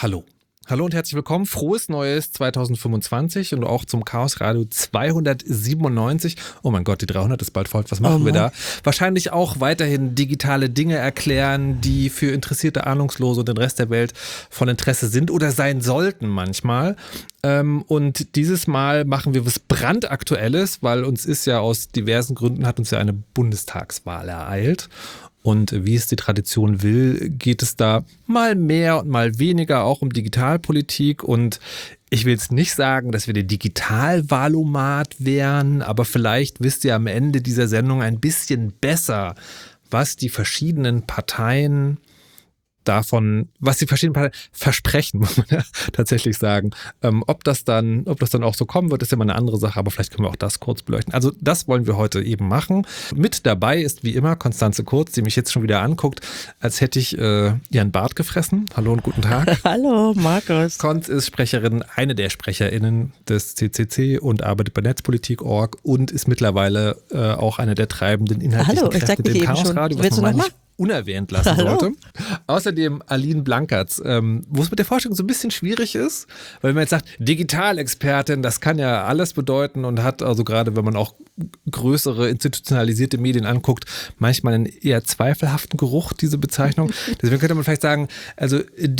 Hallo. Hallo und herzlich willkommen. Frohes Neues 2025 und auch zum Chaos Radio 297. Oh mein Gott, die 300 ist bald voll. Was machen wir da? Wahrscheinlich auch weiterhin digitale Dinge erklären, die für interessierte Ahnungslose und den Rest der Welt von Interesse sind oder sein sollten manchmal. Und dieses Mal machen wir was brandaktuelles, weil uns ist ja aus diversen Gründen hat uns ja eine Bundestagswahl ereilt. Und wie es die Tradition will, geht es da mal mehr und mal weniger auch um Digitalpolitik. Und ich will jetzt nicht sagen, dass wir der Digitalwahlomat wären, aber vielleicht wisst ihr am Ende dieser Sendung ein bisschen besser, was die verschiedenen Parteien versprechen, muss man ja tatsächlich sagen. Ob das dann auch so kommen wird, ist ja mal eine andere Sache, aber vielleicht können wir auch das kurz beleuchten. Also das wollen wir heute eben machen. Mit dabei ist wie immer Constanze Kurz, die mich jetzt schon wieder anguckt, als hätte ich ihren Bart gefressen. Hallo und guten Tag. Hallo, Markus. Conz ist Sprecherin, eine der SprecherInnen des CCC und arbeitet bei Netzpolitik.org und ist mittlerweile auch eine der treibenden inhaltlichen Kräfte im Chaos Radio, was man nicht unerwähnt lassen sollte. Außerdem Aline Blankertz, wo es mit der Vorstellung so ein bisschen schwierig ist, weil wenn man jetzt sagt, Digitalexpertin, das kann ja alles bedeuten und hat also gerade, wenn man auch größere institutionalisierte Medien anguckt, manchmal einen eher zweifelhaften Geruch, diese Bezeichnung. Deswegen könnte man vielleicht sagen, also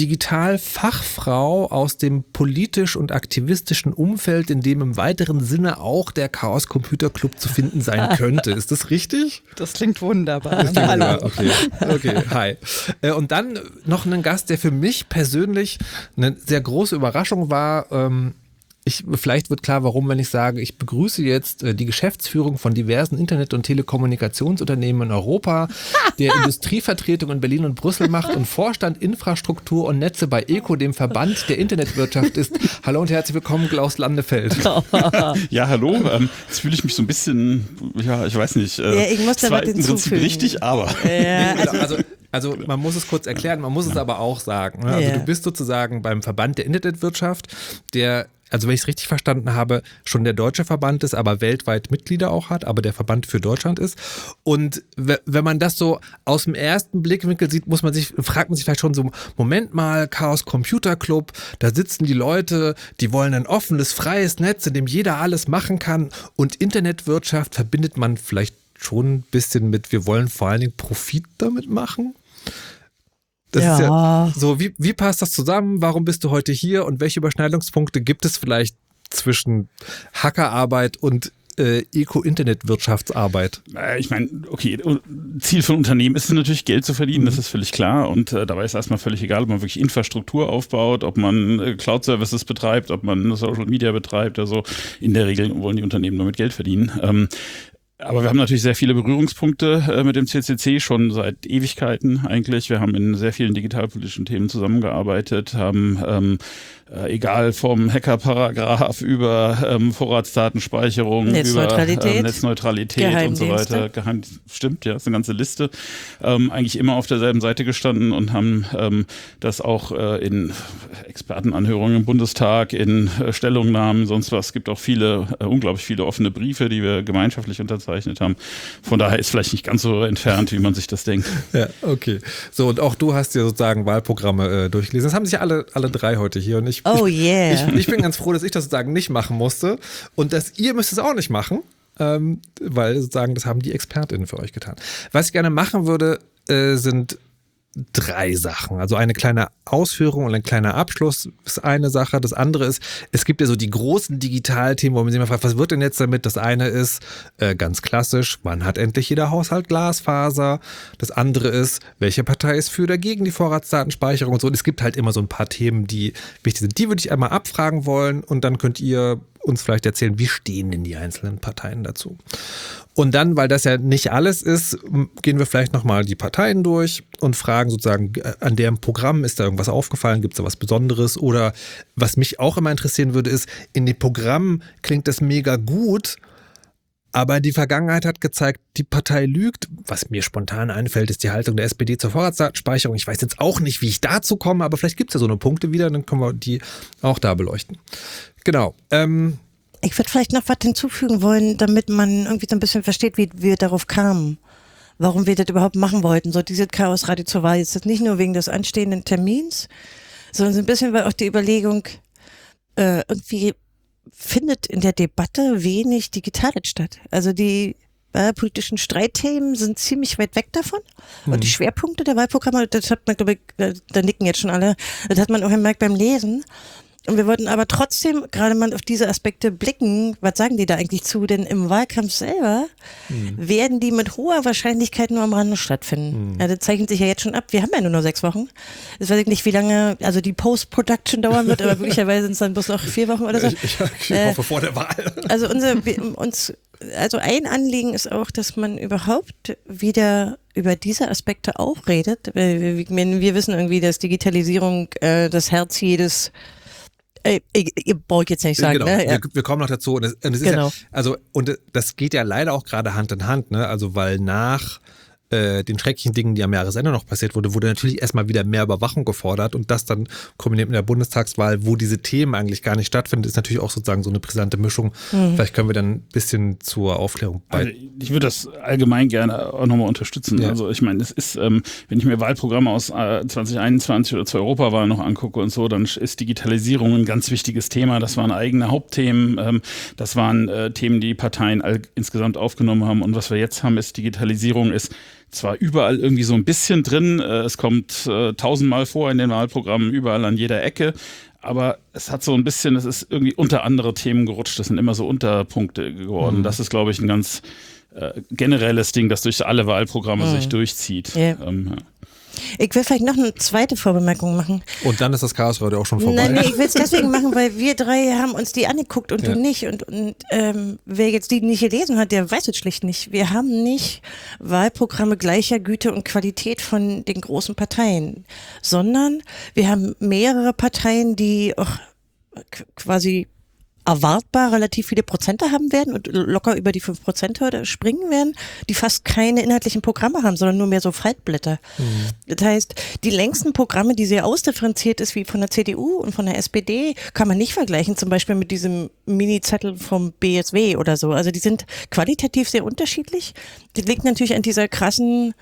Digitalfachfrau aus dem politisch und aktivistischen Umfeld, in dem im weiteren Sinne auch der Chaos Computer Club zu finden sein könnte. Ist das richtig? Das klingt wunderbar. Hallo. Okay, hi. Und dann noch einen Gast, der für mich persönlich eine sehr große Überraschung war. Vielleicht wird klar, warum, wenn ich sage, ich begrüße jetzt die Geschäftsführung von diversen Internet- und Telekommunikationsunternehmen in Europa, der Industrievertretung in Berlin und Brüssel macht und Vorstand Infrastruktur und Netze bei ECO, dem Verband der Internetwirtschaft ist. Hallo und herzlich willkommen, Klaus Landefeld. Ja, hallo. Jetzt fühle ich mich so ein bisschen, ja, ich weiß nicht. Ich muss da was im Prinzip richtig, aber. Ja, also man muss es kurz erklären, man muss es aber auch sagen. Also du bist sozusagen beim Verband der Internetwirtschaft, der, also wenn ich es richtig verstanden habe, schon der deutsche Verband ist, aber weltweit Mitglieder auch hat, aber der Verband für Deutschland ist. Und wenn man das so aus dem ersten Blickwinkel sieht, fragt man sich vielleicht schon so, Moment mal, Chaos Computer Club, da sitzen die Leute, die wollen ein offenes, freies Netz, in dem jeder alles machen kann, und Internetwirtschaft verbindet man vielleicht schon ein bisschen mit, wir wollen vor allen Dingen Profit damit machen. Das ist ja so, wie passt das zusammen? Warum bist du heute hier und welche Überschneidungspunkte gibt es vielleicht zwischen Hackerarbeit und Eco-Internet-Wirtschaftsarbeit? Ich meine, okay, Ziel von Unternehmen ist es natürlich, Geld zu verdienen, das ist völlig klar, und dabei ist erstmal völlig egal, ob man wirklich Infrastruktur aufbaut, ob man Cloud-Services betreibt, ob man Social Media betreibt, also in der Regel wollen die Unternehmen nur mit Geld verdienen. Aber wir haben natürlich sehr viele Berührungspunkte mit dem CCC, schon seit Ewigkeiten eigentlich. Wir haben in sehr vielen digitalpolitischen Themen zusammengearbeitet, haben egal vom Hackerparagraph über Vorratsdatenspeicherung, Netzneutralität, über Netzneutralität und so weiter. Stimmt, ja, ist eine ganze Liste. Eigentlich immer auf derselben Seite gestanden und haben das auch in Expertenanhörungen im Bundestag, in Stellungnahmen, sonst was. Es gibt auch unglaublich viele offene Briefe, die wir gemeinschaftlich unterzeichnet haben. Von daher ist vielleicht nicht ganz so entfernt, wie man sich das denkt. Ja, okay. So, und auch du hast ja sozusagen Wahlprogramme durchgelesen. Das haben sich alle drei heute hier, und ich bin ganz froh, dass ich das sozusagen nicht machen musste und dass ihr müsst es auch nicht machen, weil sozusagen das haben die ExpertInnen für euch getan. Was ich gerne machen würde, sind 3 Sachen. Also eine kleine Ausführung und ein kleiner Abschluss ist eine Sache. Das andere ist, es gibt ja so die großen Digitalthemen, wo man sich immer fragt, was wird denn jetzt damit? Das eine ist ganz klassisch, wann hat endlich jeder Haushalt Glasfaser? Das andere ist, welche Partei ist für oder gegen die Vorratsdatenspeicherung und so. Und es gibt halt immer so ein paar Themen, die wichtig sind. Die würde ich einmal abfragen wollen, und dann könnt ihr uns vielleicht erzählen, wie stehen denn die einzelnen Parteien dazu? Und dann, weil das ja nicht alles ist, gehen wir vielleicht nochmal die Parteien durch und fragen sozusagen, an deren Programm ist da irgendwas aufgefallen, gibt es da was Besonderes? Oder was mich auch immer interessieren würde, ist, in dem Programm klingt das mega gut, aber die Vergangenheit hat gezeigt, die Partei lügt. Was mir spontan einfällt, ist die Haltung der SPD zur Vorratsdatenspeicherung. Ich weiß jetzt auch nicht, wie ich dazu komme, aber vielleicht gibt es ja so eine Punkte wieder, dann können wir die auch da beleuchten. Genau. Ich würde vielleicht noch was hinzufügen wollen, damit man irgendwie so ein bisschen versteht, wie wir darauf kamen. Warum wir das überhaupt machen wollten. So dieses Chaos Radio zur Wahl ist das nicht nur wegen des anstehenden Termins, sondern so ein bisschen war auch die Überlegung, irgendwie findet in der Debatte wenig Digitales statt. Also die politischen Streitthemen sind ziemlich weit weg davon. Und die Schwerpunkte der Wahlprogramme, das hat man, glaube ich, da nicken jetzt schon alle, das hat man auch gemerkt beim Lesen. Und wir wollten aber trotzdem gerade mal auf diese Aspekte blicken. Was sagen die da eigentlich zu? Denn im Wahlkampf selber werden die mit hoher Wahrscheinlichkeit nur am Rande stattfinden. Ja, das zeichnet sich ja jetzt schon ab. Wir haben ja nur noch 6 Wochen. Jetzt weiß ich nicht, wie lange also die Post-Production dauern wird, aber möglicherweise sind es dann bloß noch 4 Wochen oder so. Ich hoffe vor der Wahl. Also also ein Anliegen ist auch, dass man überhaupt wieder über diese Aspekte auch redet. Wir wissen irgendwie, dass Digitalisierung das Herz jedes ihr wollt jetzt nicht sagen, genau. Ne? Ja. Wir kommen noch dazu. Und es ist Genau. ja, also, und das geht ja leider auch gerade Hand in Hand, ne? Also, weil nach den schrecklichen Dingen, die am Jahresende noch passiert wurde natürlich erstmal wieder mehr Überwachung gefordert und das dann kombiniert mit der Bundestagswahl, wo diese Themen eigentlich gar nicht stattfinden, ist natürlich auch sozusagen so eine brisante Mischung. Vielleicht können wir dann ein bisschen zur Aufklärung also ich würde das allgemein gerne auch nochmal unterstützen. Ja. Also ich meine, es ist, wenn ich mir Wahlprogramme aus 2021 oder zur Europawahl noch angucke und so, dann ist Digitalisierung ein ganz wichtiges Thema. Das waren eigene Hauptthemen. Das waren Themen, die Parteien insgesamt aufgenommen haben. Und was wir jetzt haben, ist Digitalisierung ist zwar überall irgendwie so ein bisschen drin, es kommt 1000-mal vor in den Wahlprogrammen, überall an jeder Ecke, aber es hat so ein bisschen, es ist irgendwie unter andere Themen gerutscht, das sind immer so Unterpunkte geworden. Das ist, glaube ich, ein ganz generelles Ding, das durch alle Wahlprogramme sich durchzieht. Yeah. Ich will vielleicht noch eine zweite Vorbemerkung machen. Und dann ist das Chaos heute auch schon vorbei. Nein, ich will es deswegen machen, weil wir 3 haben uns die angeguckt und du nicht. Und wer jetzt die nicht gelesen hat, der weiß es schlicht nicht. Wir haben nicht Wahlprogramme gleicher Güte und Qualität von den großen Parteien, sondern wir haben mehrere Parteien, die auch quasi erwartbar relativ viele Prozente haben werden und locker über die 5%-Hürde springen werden, die fast keine inhaltlichen Programme haben, sondern nur mehr so Faltblätter. Das heißt, die längsten Programme, die sehr ausdifferenziert ist, wie von der CDU und von der SPD, kann man nicht vergleichen, zum Beispiel mit diesem Mini-Zettel vom BSW oder so. Also die sind qualitativ sehr unterschiedlich. Das liegt natürlich an dieser krassen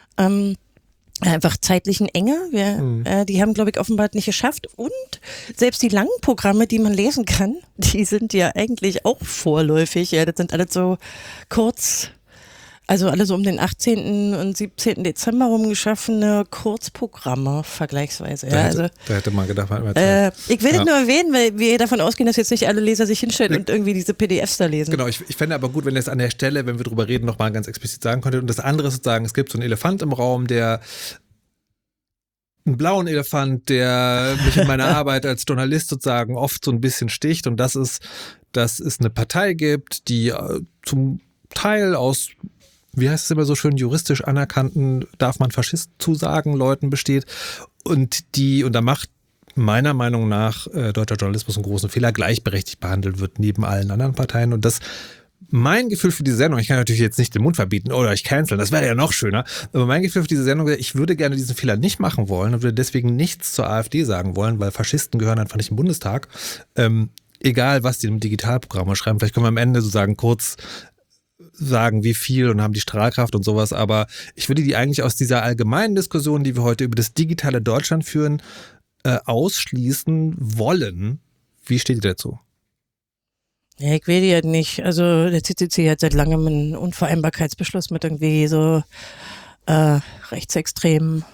einfach zeitlichen Enge. Die haben, glaube ich, offenbar nicht geschafft. Und selbst die langen Programme, die man lesen kann, die sind ja eigentlich auch vorläufig. Ja, das sind alles so kurz, also alle so um den 18. und 17. Dezember rumgeschaffene Kurzprogramme vergleichsweise. Ja, da hätte man gedacht, ich will das nur erwähnen, weil wir davon ausgehen, dass jetzt nicht alle Leser sich hinstellen und irgendwie diese PDFs da lesen. Genau, ich fände aber gut, wenn ihr es an der Stelle, wenn wir drüber reden, nochmal ganz explizit sagen könntet. Und das andere ist sozusagen, es gibt so einen Elefant im Raum, einen blauen Elefant, der mich in meiner Arbeit als Journalist sozusagen oft so ein bisschen sticht. Und das ist, dass es eine Partei gibt, die zum Teil aus, wie heißt es immer so schön, juristisch anerkannten, darf man Faschist zusagen, Leuten besteht. Und da macht meiner Meinung nach deutscher Journalismus einen großen Fehler, gleichberechtigt behandelt wird neben allen anderen Parteien. Und das mein Gefühl für diese Sendung, ich kann natürlich jetzt nicht den Mund verbieten oder euch canceln, das wäre ja noch schöner, aber mein Gefühl für diese Sendung, ich würde gerne diesen Fehler nicht machen wollen und würde deswegen nichts zur AfD sagen wollen, weil Faschisten gehören einfach nicht im Bundestag. Egal, was die im Digitalprogramm schreiben, vielleicht können wir am Ende sozusagen kurz sagen, wie viel und haben die Strahlkraft und sowas, aber ich würde die eigentlich aus dieser allgemeinen Diskussion, die wir heute über das digitale Deutschland führen, ausschließen wollen. Wie steht ihr dazu? Ja, ich will die halt nicht. Also der CCC hat seit langem einen Unvereinbarkeitsbeschluss mit irgendwie so Rechtsextremen.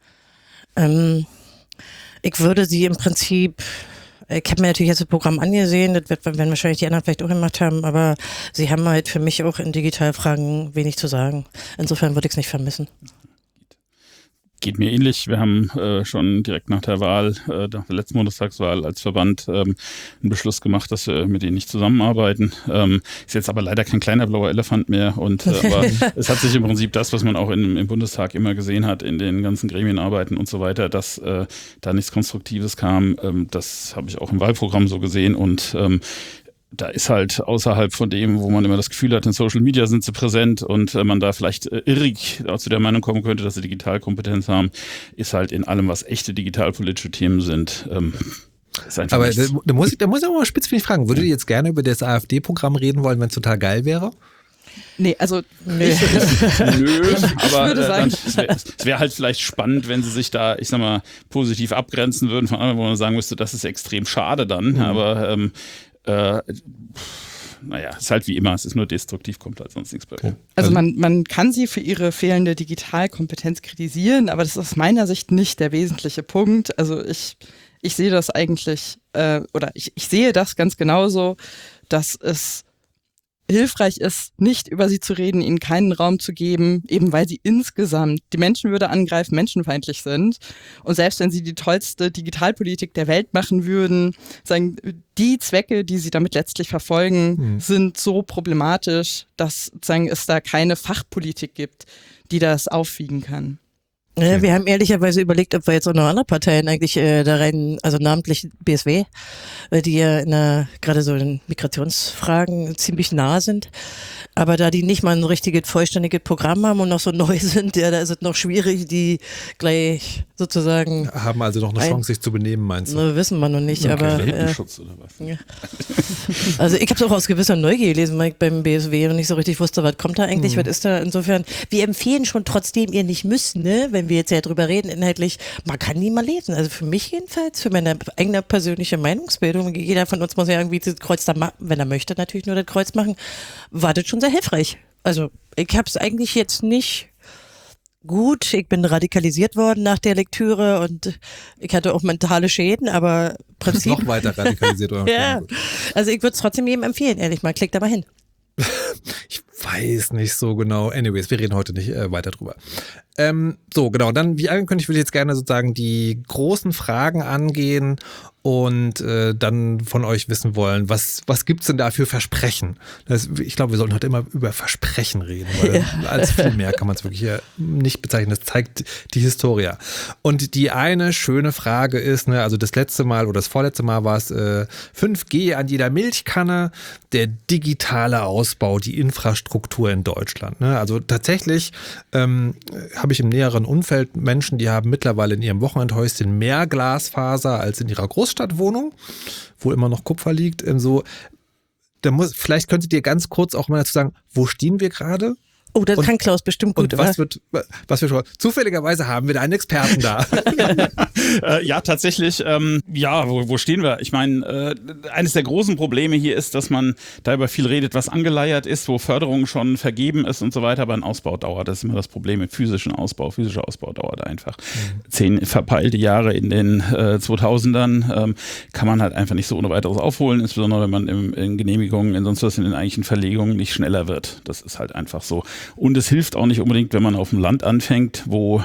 Ich würde sie im Prinzip, ich habe mir natürlich jetzt das Programm angesehen, das werden wahrscheinlich die anderen vielleicht auch gemacht haben, aber sie haben halt für mich auch in Digitalfragen wenig zu sagen. Insofern würde ich es nicht vermissen. Geht mir ähnlich. Wir haben schon direkt nach der Wahl, nach der letzten Bundestagswahl als Verband einen Beschluss gemacht, dass wir mit denen nicht zusammenarbeiten. Ist jetzt aber leider kein kleiner blauer Elefant mehr. Aber es hat sich im Prinzip das, was man auch im Bundestag immer gesehen hat, in den ganzen Gremienarbeiten und so weiter, dass da nichts Konstruktives kam. Das habe ich auch im Wahlprogramm so gesehen und da ist halt außerhalb von dem, wo man immer das Gefühl hat, in Social Media sind sie präsent und man da vielleicht irrig zu der Meinung kommen könnte, dass sie Digitalkompetenz haben, ist halt in allem, was echte digitalpolitische Themen sind, ist einfach aber nichts. da muss ich auch mal spitzfindig fragen, würdet ihr jetzt gerne über das AfD-Programm reden wollen, wenn es total geil wäre? Nee, also nö, aber es wäre halt vielleicht spannend, wenn sie sich da, ich sag mal, positiv abgrenzen würden von anderen, wo man sagen müsste, das ist extrem schade dann, aber naja, ist halt wie immer, es ist nur destruktiv, kommt halt sonst nichts bei rum. Also man kann sie für ihre fehlende Digitalkompetenz kritisieren, aber das ist aus meiner Sicht nicht der wesentliche Punkt. Also ich sehe das eigentlich, ich sehe das ganz genauso, dass es hilfreich ist, nicht über sie zu reden, ihnen keinen Raum zu geben, eben weil sie insgesamt die Menschenwürde angreifen, menschenfeindlich sind. Und selbst wenn sie die tollste Digitalpolitik der Welt machen würden, sagen, die Zwecke, die sie damit letztlich verfolgen, sind so problematisch, dass sozusagen es da keine Fachpolitik gibt, die das aufwiegen kann. Ja, wir haben ehrlicherweise überlegt, ob wir jetzt auch noch andere Parteien eigentlich da rein, also namentlich BSW, die ja gerade so in Migrationsfragen ziemlich nah sind. Aber da die nicht mal ein richtiges, vollständiges Programm haben und noch so neu sind, da ist es noch schwierig, die gleich sozusagen... Haben also noch eine Chance, sich zu benehmen, meinst du? Wissen wir noch nicht, okay. aber... Welpenschutz oder was? Ja. Also ich habe es auch aus gewisser Neugier gelesen, weil ich beim BSW und nicht so richtig wusste, was kommt da eigentlich, was ist da. Insofern, wir empfehlen schon, trotzdem ihr nicht müsst, ne, wenn wir jetzt ja drüber reden, inhaltlich, man kann nie mal lesen. Also für mich jedenfalls, für meine eigene persönliche Meinungsbildung, jeder von uns muss ja irgendwie das Kreuz da machen, wenn er möchte natürlich nur das Kreuz machen, war das schon sehr hilfreich. Also ich habe es eigentlich jetzt nicht gut, ich bin radikalisiert worden nach der Lektüre und ich hatte auch mentale Schäden, aber Prinzip... Noch weiter radikalisiert. Oder? Ja, also ich würde es trotzdem jedem empfehlen, ehrlich mal, klickt da mal hin. Ich weiß nicht so genau. Anyways, wir reden heute nicht weiter drüber. So, genau. Dann, wie angekündigt, würde ich jetzt gerne sozusagen die großen Fragen angehen und dann von euch wissen wollen, was gibt's denn da für Versprechen? Ich glaube, wir sollten heute immer über Versprechen reden, weil als viel mehr kann man es wirklich hier nicht bezeichnen. Das zeigt die Historie. Und die eine schöne Frage ist, ne, also das letzte Mal oder das vorletzte Mal war es 5G an jeder Milchkanne, der digitale Ausbau, die Infrastruktur in Deutschland. Ne? Also tatsächlich habe ich im näheren Umfeld Menschen, die haben mittlerweile in ihrem Wochenendhäuschen mehr Glasfaser als in ihrer Großstadtwohnung, wo immer noch Kupfer liegt. Vielleicht könntet ihr ganz kurz auch mal dazu sagen, wo stehen wir gerade? Oh, das kann Klaus bestimmt gut. Und was wir schon, zufälligerweise haben wir da einen Experten da. Ja, tatsächlich, wo stehen wir? Ich meine, eines der großen Probleme hier ist, dass man da über viel redet, was angeleiert ist, wo Förderung schon vergeben ist und so weiter, aber ein Ausbau dauert. Das ist immer das Problem mit physischer Ausbau dauert einfach. 10 verpeilte Jahre in den 2000ern kann man halt einfach nicht so ohne weiteres aufholen, insbesondere wenn man in Genehmigungen, in sonst was in den eigentlichen Verlegungen nicht schneller wird. Das ist halt einfach so. Und es hilft auch nicht unbedingt, wenn man auf dem Land anfängt, wo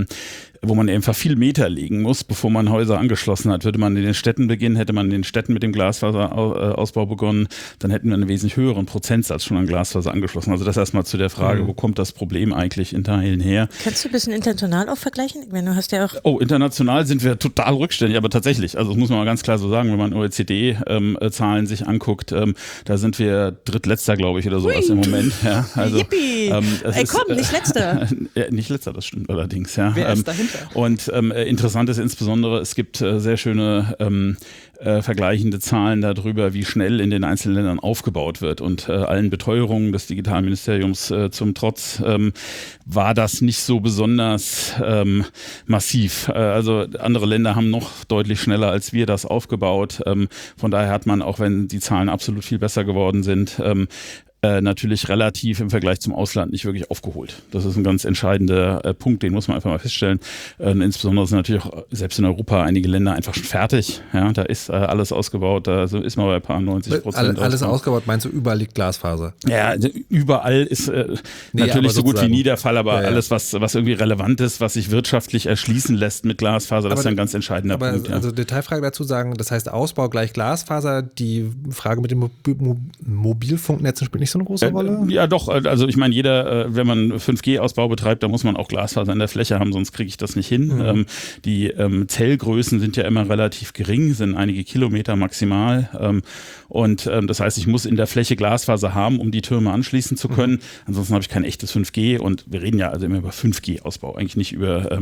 man einfach viel Meter legen muss, bevor man Häuser angeschlossen hat. Würde man in den Städten beginnen, hätte man in den Städten mit dem Glasfaserausbau begonnen, dann hätten wir einen wesentlich höheren Prozentsatz schon an Glasfaser angeschlossen. Also das erstmal zu der Frage, wo kommt das Problem eigentlich in Teilen her? Kannst du ein bisschen international auch vergleichen? Ich meine, du hast ja auch... Oh, international sind wir total rückständig, aber tatsächlich, also das muss man mal ganz klar so sagen, wenn man OECD-Zahlen sich anguckt, da sind wir drittletzter, glaube ich, oder sowas im Moment. Ja, also, Yippie! Nicht letzter. Nicht letzter, das stimmt allerdings. Ja. Wer ist dahinter? Und interessant ist insbesondere, es gibt sehr schöne vergleichende Zahlen darüber, wie schnell in den einzelnen Ländern aufgebaut wird. Und allen Beteuerungen des Digitalministeriums zum Trotz war das nicht so besonders massiv. Also andere Länder haben noch deutlich schneller als wir das aufgebaut. Von daher hat man, auch wenn die Zahlen absolut viel besser geworden sind, natürlich relativ im Vergleich zum Ausland nicht wirklich aufgeholt. Das ist ein ganz entscheidender Punkt, den muss man einfach mal feststellen. Insbesondere sind natürlich auch selbst in Europa einige Länder einfach schon fertig. Ja, da ist alles ausgebaut, da ist man bei ein paar 90%. Alles ausgebaut, meinst du, überall liegt Glasfaser? Ja, überall ist natürlich so gut wie nie der Fall, aber alles, was irgendwie relevant ist, was sich wirtschaftlich erschließen lässt mit Glasfaser, das ist ein ganz entscheidender Punkt. Ja. Also Detailfrage dazu sagen, das heißt Ausbau gleich Glasfaser, die Frage mit den Mobilfunknetzen spielt nicht so eine große Rolle? Ja, doch. Also ich meine, wenn man 5G-Ausbau betreibt, da muss man auch Glasfaser in der Fläche haben, sonst kriege ich das nicht hin. Die Zellgrößen sind ja immer relativ gering, sind einige Kilometer maximal. Und das heißt, ich muss in der Fläche Glasfaser haben, um die Türme anschließen zu können. Ansonsten habe ich kein echtes 5G. Und wir reden ja also immer über 5G-Ausbau, eigentlich nicht über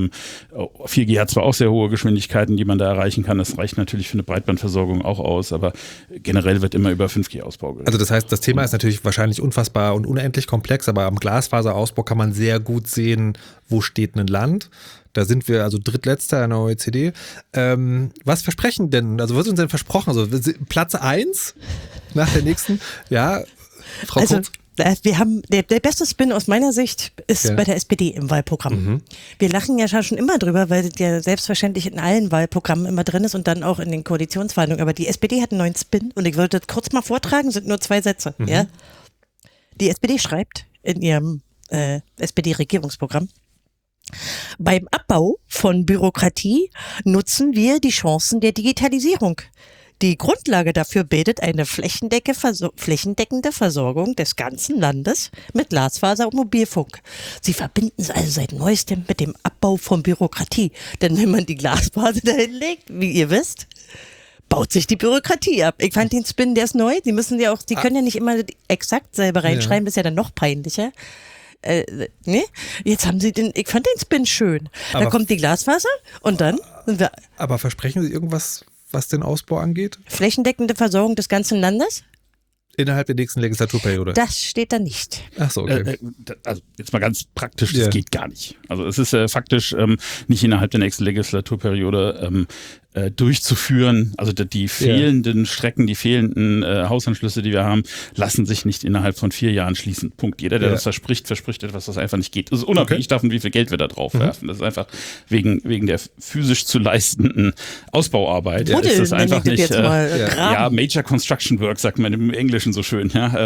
4G hat zwar auch sehr hohe Geschwindigkeiten, die man da erreichen kann. Das reicht natürlich für eine Breitbandversorgung auch aus, aber generell wird immer über 5G-Ausbau geredet. Also das heißt, das Thema ist natürlich wahrscheinlich wahrscheinlich unfassbar und unendlich komplex, aber am Glasfaserausbau kann man sehr gut sehen, wo steht ein Land. Da sind wir also drittletzter in der OECD. Was versprechen denn, also was ist uns denn versprochen? Also Platz 1 nach der nächsten, ja, Frau Kurz? Wir haben, der beste Spin aus meiner Sicht ist bei der SPD im Wahlprogramm. Mhm. Wir lachen ja schon immer drüber, weil es ja selbstverständlich in allen Wahlprogrammen immer drin ist und dann auch in den Koalitionsverhandlungen. Aber die SPD hat einen neuen Spin und ich wollte das kurz mal vortragen, sind nur 2 Sätze. Mhm. Ja? Die SPD schreibt in ihrem SPD-Regierungsprogramm: Beim Abbau von Bürokratie nutzen wir die Chancen der Digitalisierung. Die Grundlage dafür bildet eine flächendeckende Versorgung des ganzen Landes mit Glasfaser und Mobilfunk. Sie verbinden es also seit Neuestem mit dem Abbau von Bürokratie. Denn wenn man die Glasfaser dahin legt, wie ihr wisst, baut sich die Bürokratie ab. Ich fand den Spin, der ist neu. Die können ja nicht immer exakt selber reinschreiben, das ist ja dann noch peinlicher. Nee, jetzt haben sie ich fand den Spin schön. Da kommt die Glasfaser und dann sind wir. Aber versprechen Sie irgendwas, was den Ausbau angeht? Flächendeckende Versorgung des ganzen Landes? Innerhalb der nächsten Legislaturperiode? Das steht da nicht. Ach so, okay. Also jetzt mal ganz praktisch, das geht gar nicht. Also es ist faktisch nicht innerhalb der nächsten Legislaturperiode durchzuführen. Also die fehlenden Strecken, die fehlenden Hausanschlüsse, die wir haben, lassen sich nicht innerhalb von 4 Jahren schließen. Punkt. Jeder, der das verspricht etwas, was einfach nicht geht. Das ist unabhängig davon, wie viel Geld wir da drauf werfen. Das ist einfach wegen der physisch zu leistenden Ausbauarbeit. Ist das einfach nicht Major Construction Work, sagt man im Englischen so schön. Ja?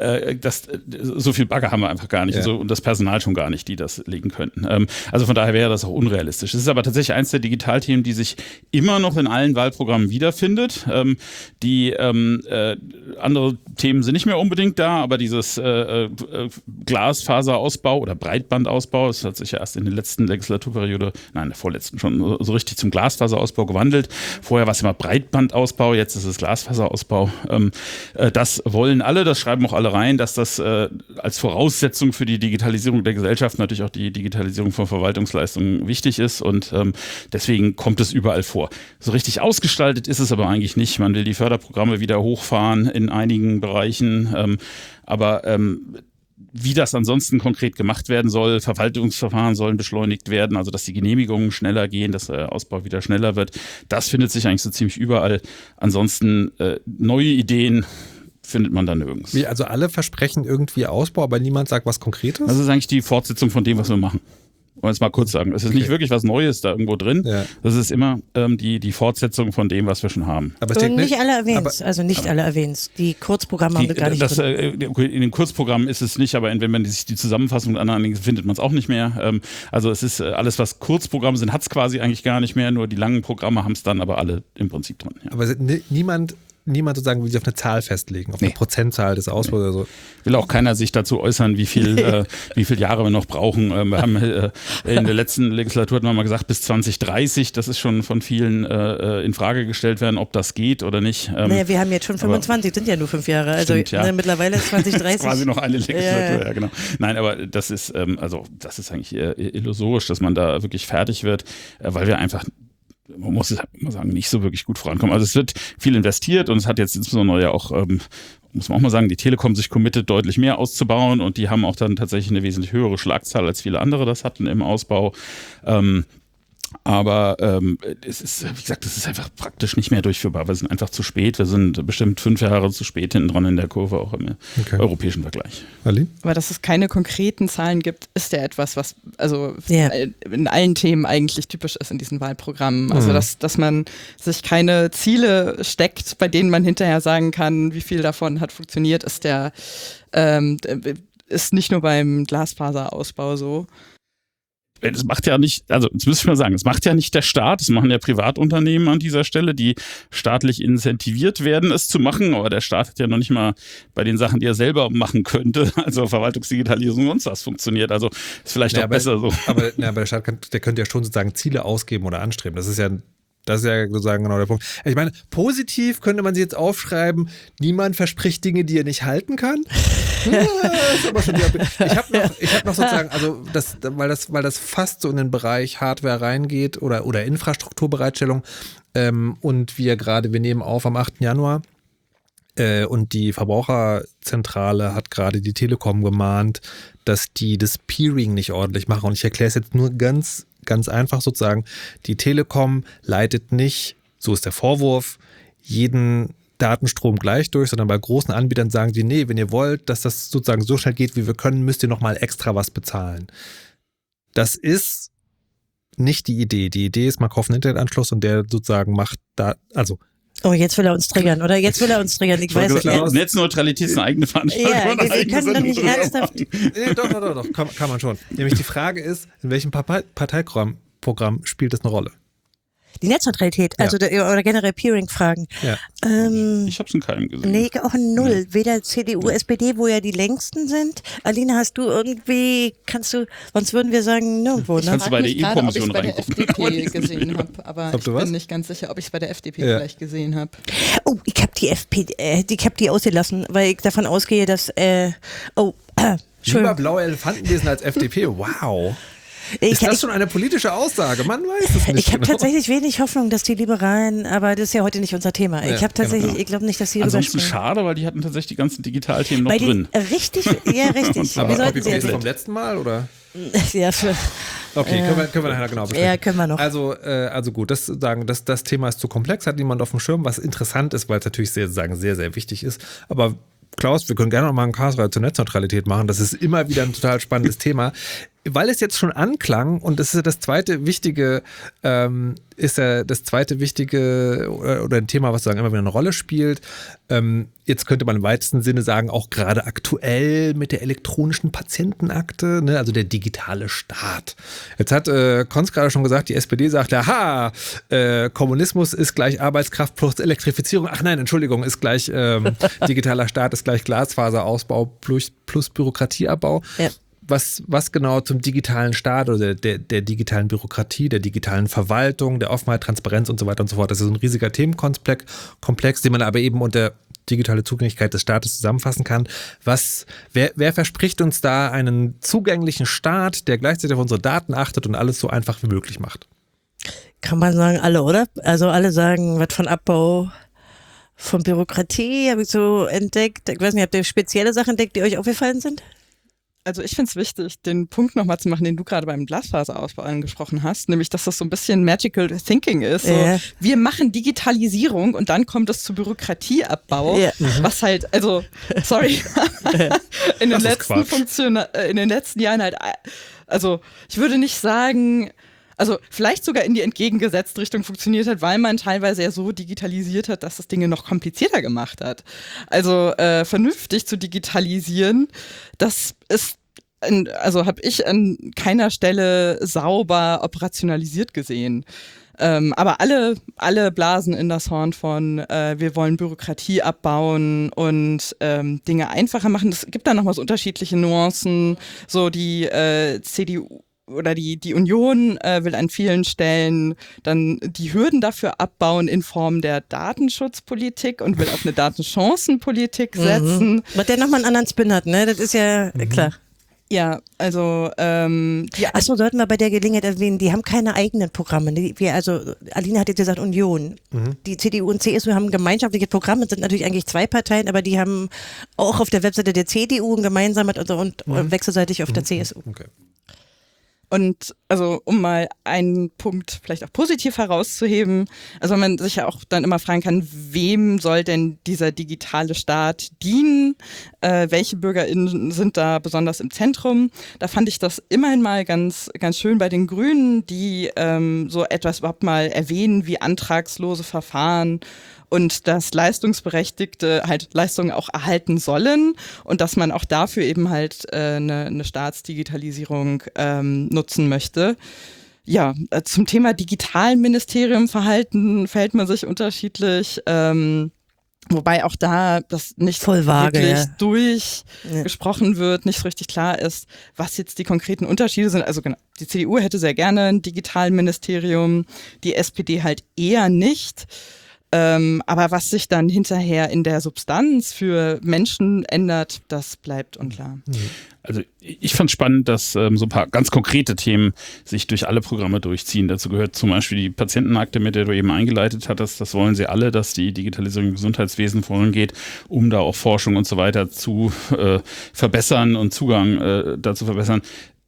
So viel Bagger haben wir einfach gar nicht und das Personal schon gar nicht, die das legen könnten. Also von daher wäre das auch unrealistisch. Es ist aber tatsächlich eins der Digitalthemen, die sich immer noch in allen Wahlprogrammen wiederfindet. Die andere Themen sind nicht mehr unbedingt da, aber dieses Glasfaserausbau oder Breitbandausbau, das hat sich ja erst in der letzten Legislaturperiode, nein, in der vorletzten schon so richtig zum Glasfaserausbau gewandelt. Vorher war es immer Breitbandausbau, jetzt ist es Glasfaserausbau. Das wollen alle, das schreiben auch alle rein, dass das als Voraussetzung für die Digitalisierung der Gesellschaft natürlich auch die Digitalisierung von Verwaltungsleistungen wichtig ist und deswegen kommt es überall vor. So richtig ausgestaltet ist es aber eigentlich nicht. Man will die Förderprogramme wieder hochfahren in einigen Bereichen, aber wie das ansonsten konkret gemacht werden soll, Verwaltungsverfahren sollen beschleunigt werden, also dass die Genehmigungen schneller gehen, dass der Ausbau wieder schneller wird, das findet sich eigentlich so ziemlich überall. Ansonsten neue Ideen findet man da nirgends. Wie, also alle versprechen irgendwie Ausbau, aber niemand sagt was Konkretes? Das ist eigentlich die Fortsetzung von dem, was wir machen. Wollen wir es mal kurz sagen. Es ist nicht wirklich was Neues da irgendwo drin. Ja. Das ist immer die Fortsetzung von dem, was wir schon haben. Aber nicht alle erwähnt. Die Kurzprogramme haben wir gar nicht drin. In den Kurzprogrammen ist es nicht, aber wenn man sich die Zusammenfassung anlegt, findet man es auch nicht mehr. Also es ist alles, was Kurzprogramme sind, hat es quasi eigentlich gar nicht mehr. Nur die langen Programme haben es dann aber alle im Prinzip drin. Ja. Aber niemand sozusagen will sich auf eine Zahl festlegen, auf eine Prozentzahl des Ausbaus oder so. Will auch keiner sich dazu äußern, wie viel Jahre wir noch brauchen. Wir haben in der letzten Legislatur hatten wir mal gesagt, bis 2030, das ist schon von vielen in Frage gestellt werden, ob das geht oder nicht. Naja, wir haben jetzt schon 25, sind ja nur 5 Jahre. Also stimmt, mittlerweile ist 2030. Quasi noch eine Legislatur, ja genau. Nein, aber das ist eigentlich illusorisch, dass man da wirklich fertig wird, weil wir einfach, man muss es mal sagen, nicht so wirklich gut vorankommen. Also es wird viel investiert und es hat jetzt insbesondere ja auch, muss man auch mal sagen, die Telekom sich committet, deutlich mehr auszubauen und die haben auch dann tatsächlich eine wesentlich höhere Schlagzahl, als viele andere das hatten im Ausbau. Aber es ist, wie gesagt, das ist einfach praktisch nicht mehr durchführbar. Wir sind einfach zu spät. Wir sind bestimmt 5 Jahre zu spät hinten dran in der Kurve, auch im europäischen Vergleich. Ali? Aber dass es keine konkreten Zahlen gibt, ist ja etwas, was in allen Themen eigentlich typisch ist in diesen Wahlprogrammen. Also dass man sich keine Ziele steckt, bei denen man hinterher sagen kann, wie viel davon hat funktioniert, ist nicht nur beim Glasfaserausbau so. Das macht ja nicht, also das müsste ich mal sagen, das macht ja nicht der Staat, das machen ja Privatunternehmen an dieser Stelle, die staatlich incentiviert werden, es zu machen, aber der Staat hat ja noch nicht mal bei den Sachen, die er selber machen könnte, also Verwaltungsdigitalisierung und sonst was funktioniert, also ist vielleicht auch besser so. Aber der Staat der könnte ja schon sozusagen Ziele ausgeben oder anstreben, das ist ja sozusagen genau der Punkt. Ich meine, positiv könnte man sie jetzt aufschreiben, niemand verspricht Dinge, die er nicht halten kann. Ich habe noch sozusagen, also weil das fast so in den Bereich Hardware reingeht oder Infrastrukturbereitstellung und wir nehmen auf am 8. Januar. Und die Verbraucherzentrale hat gerade die Telekom gemahnt, dass die das Peering nicht ordentlich machen. Und ich erkläre es jetzt nur ganz, ganz einfach sozusagen. Die Telekom leitet nicht, so ist der Vorwurf, jeden Datenstrom gleich durch, sondern bei großen Anbietern sagen die, nee, wenn ihr wollt, dass das sozusagen so schnell geht, wie wir können, müsst ihr nochmal extra was bezahlen. Das ist nicht die Idee. Die Idee ist, man kauft einen Internetanschluss und der sozusagen macht da, also oh, jetzt will er uns triggern, oder? Jetzt will er uns triggern. Ich weiß nicht. Netzneutralität ist eine eigene Veranstaltung. Ja, wir können doch nicht ernsthaft. Nee, doch, kann man schon. Nämlich die Frage ist, in welchem Parteiprogramm spielt das eine Rolle? Die Netzneutralität, also oder generell Peering-Fragen. Ja. Ich habe es in keinem gesehen. Nee, auch in null. Weder CDU, SPD, wo ja die längsten sind. Alina, hast du irgendwie, sonst würden wir sagen, nirgendwo, ne? Kannst du bei der E-Kommission reingucken? Ich bei der FDP gesehen habe, aber ich bin nicht ganz sicher, ob ich es bei der FDP vielleicht gesehen habe. Oh, ich habe die ausgelassen, weil ich davon ausgehe, dass, Lieber blaue Elefanten lesen als FDP, wow. Ist das schon eine politische Aussage? Man weiß es nicht. Ich habe tatsächlich wenig Hoffnung, dass die Liberalen, aber das ist ja heute nicht unser Thema. Ich habe tatsächlich, ich glaube nicht, dass sie ansonsten schade, weil die hatten tatsächlich die ganzen Digitalthemen noch drin. Richtig, ja, richtig. Aber Copy-Paste vom letzten Mal, oder? Ja, okay, können wir nachher genau besprechen. Ja, können wir noch. Also gut, das Thema ist zu komplex, hat niemand auf dem Schirm, was interessant ist, weil es natürlich sehr, sehr wichtig ist. Aber Klaus, wir können gerne noch mal einen Cast-Reihe zur Netzneutralität machen. Das ist immer wieder ein total spannendes Thema. Weil es jetzt schon anklang und das ist ja das zweite wichtige, oder ein Thema, was sozusagen immer wieder eine Rolle spielt. Jetzt könnte man im weitesten Sinne sagen, auch gerade aktuell mit der elektronischen Patientenakte, ne, also der digitale Staat. Jetzt hat Konz gerade schon gesagt, die SPD sagt, aha, Kommunismus ist gleich Arbeitskraft plus Elektrifizierung. Ach nein, Entschuldigung, ist gleich digitaler Staat ist gleich Glasfaserausbau plus Bürokratieabbau. Ja. Was genau zum digitalen Staat oder der digitalen Bürokratie, der digitalen Verwaltung, der Offenheit, Transparenz und so weiter und so fort. Das ist ein riesiger Themenkomplex, den man aber eben unter digitale Zugänglichkeit des Staates zusammenfassen kann. Wer verspricht uns da einen zugänglichen Staat, der gleichzeitig auf unsere Daten achtet und alles so einfach wie möglich macht? Kann man sagen, alle, oder? Also alle sagen, was von Abbau, von Bürokratie, habe ich so entdeckt. Ich weiß nicht, habt ihr spezielle Sachen entdeckt, die euch aufgefallen sind? Also ich finde es wichtig, den Punkt nochmal zu machen, den du gerade beim Glasfaserausbau angesprochen hast, nämlich, dass das so ein bisschen Magical Thinking ist. So, wir machen Digitalisierung und dann kommt es zu Bürokratieabbau, was halt, also, sorry, in den letzten Jahren halt, also ich würde nicht sagen, also vielleicht sogar in die entgegengesetzte Richtung funktioniert hat, weil man teilweise ja so digitalisiert hat, dass das Dinge noch komplizierter gemacht hat. Also vernünftig zu digitalisieren, das ist, habe ich an keiner Stelle sauber operationalisiert gesehen. Aber alle blasen in das Horn von, wir wollen Bürokratie abbauen und Dinge einfacher machen. Es gibt da nochmal so unterschiedliche Nuancen, so die CDU oder die Union will an vielen Stellen dann die Hürden dafür abbauen in Form der Datenschutzpolitik und will auf eine Datenchancenpolitik setzen. Was der nochmal einen anderen Spin hat, ne? Das ist ja klar. Ja, also Achso, sollten wir bei der Gelegenheit erwähnen, die haben keine eigenen Programme. Alina hat jetzt gesagt Union. Die CDU und CSU haben gemeinschaftliche Programme, sind natürlich eigentlich zwei Parteien, aber die haben auch auf der Webseite der CDU ein gemeinsames und wechselseitig auf der CSU. Okay. Und also um mal einen Punkt vielleicht auch positiv herauszuheben, also wenn man sich ja auch dann immer fragen kann, wem soll denn dieser digitale Staat dienen? Welche BürgerInnen sind da besonders im Zentrum? Da fand ich das immerhin mal ganz, ganz schön bei den Grünen, die so etwas überhaupt mal erwähnen wie antragslose Verfahren und dass Leistungsberechtigte halt Leistungen auch erhalten sollen und dass man auch dafür eben halt eine Staatsdigitalisierung nutzen möchte. Ja, zum Thema Digitalministerium verhält man sich unterschiedlich, wobei auch da das nicht voll vage, wirklich durchgesprochen wird, nicht so richtig klar ist, was jetzt die konkreten Unterschiede sind. Also genau, die CDU hätte sehr gerne ein Digitalministerium, die SPD halt eher nicht. Aber was sich dann hinterher in der Substanz für Menschen ändert, das bleibt unklar. Also ich fand spannend, dass so ein paar ganz konkrete Themen sich durch alle Programme durchziehen. Dazu gehört zum Beispiel die Patientenakte, mit der du eben eingeleitet hattest. Das wollen sie alle, dass die Digitalisierung im Gesundheitswesen vorangeht, um da auch Forschung und so weiter zu verbessern und Zugang dazu verbessern.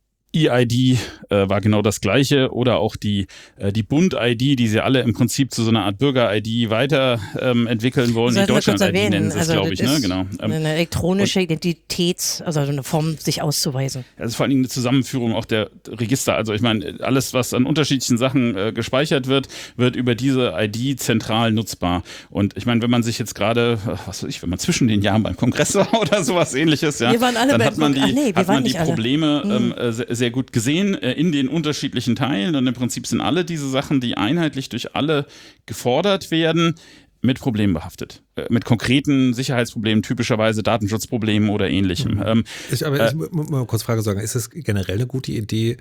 EID war genau das Gleiche oder auch die Bund-ID, die sie alle im Prinzip zu so einer Art Bürger-ID weiterentwickeln wollen. Die Deutschland-ID nennen sie es, also glaube ich. Ne? Genau. Eine elektronische also eine Form, sich auszuweisen. Also vor allen Dingen eine Zusammenführung auch der Register. Also ich meine, alles, was an unterschiedlichen Sachen gespeichert wird über diese ID zentral nutzbar. Und ich meine, wenn man sich jetzt gerade, wenn man zwischen den Jahren beim Kongress war oder sowas Ähnliches, ja, wir waren alle dann hat man die alle. Probleme sehr gut gesehen in den unterschiedlichen Teilen und im Prinzip sind alle diese Sachen, die einheitlich durch alle gefordert werden, mit Problemen behaftet. Mit konkreten Sicherheitsproblemen, typischerweise Datenschutzproblemen oder ähnlichem. Ich muss mal kurz Frage sagen, ist es generell eine gute Idee,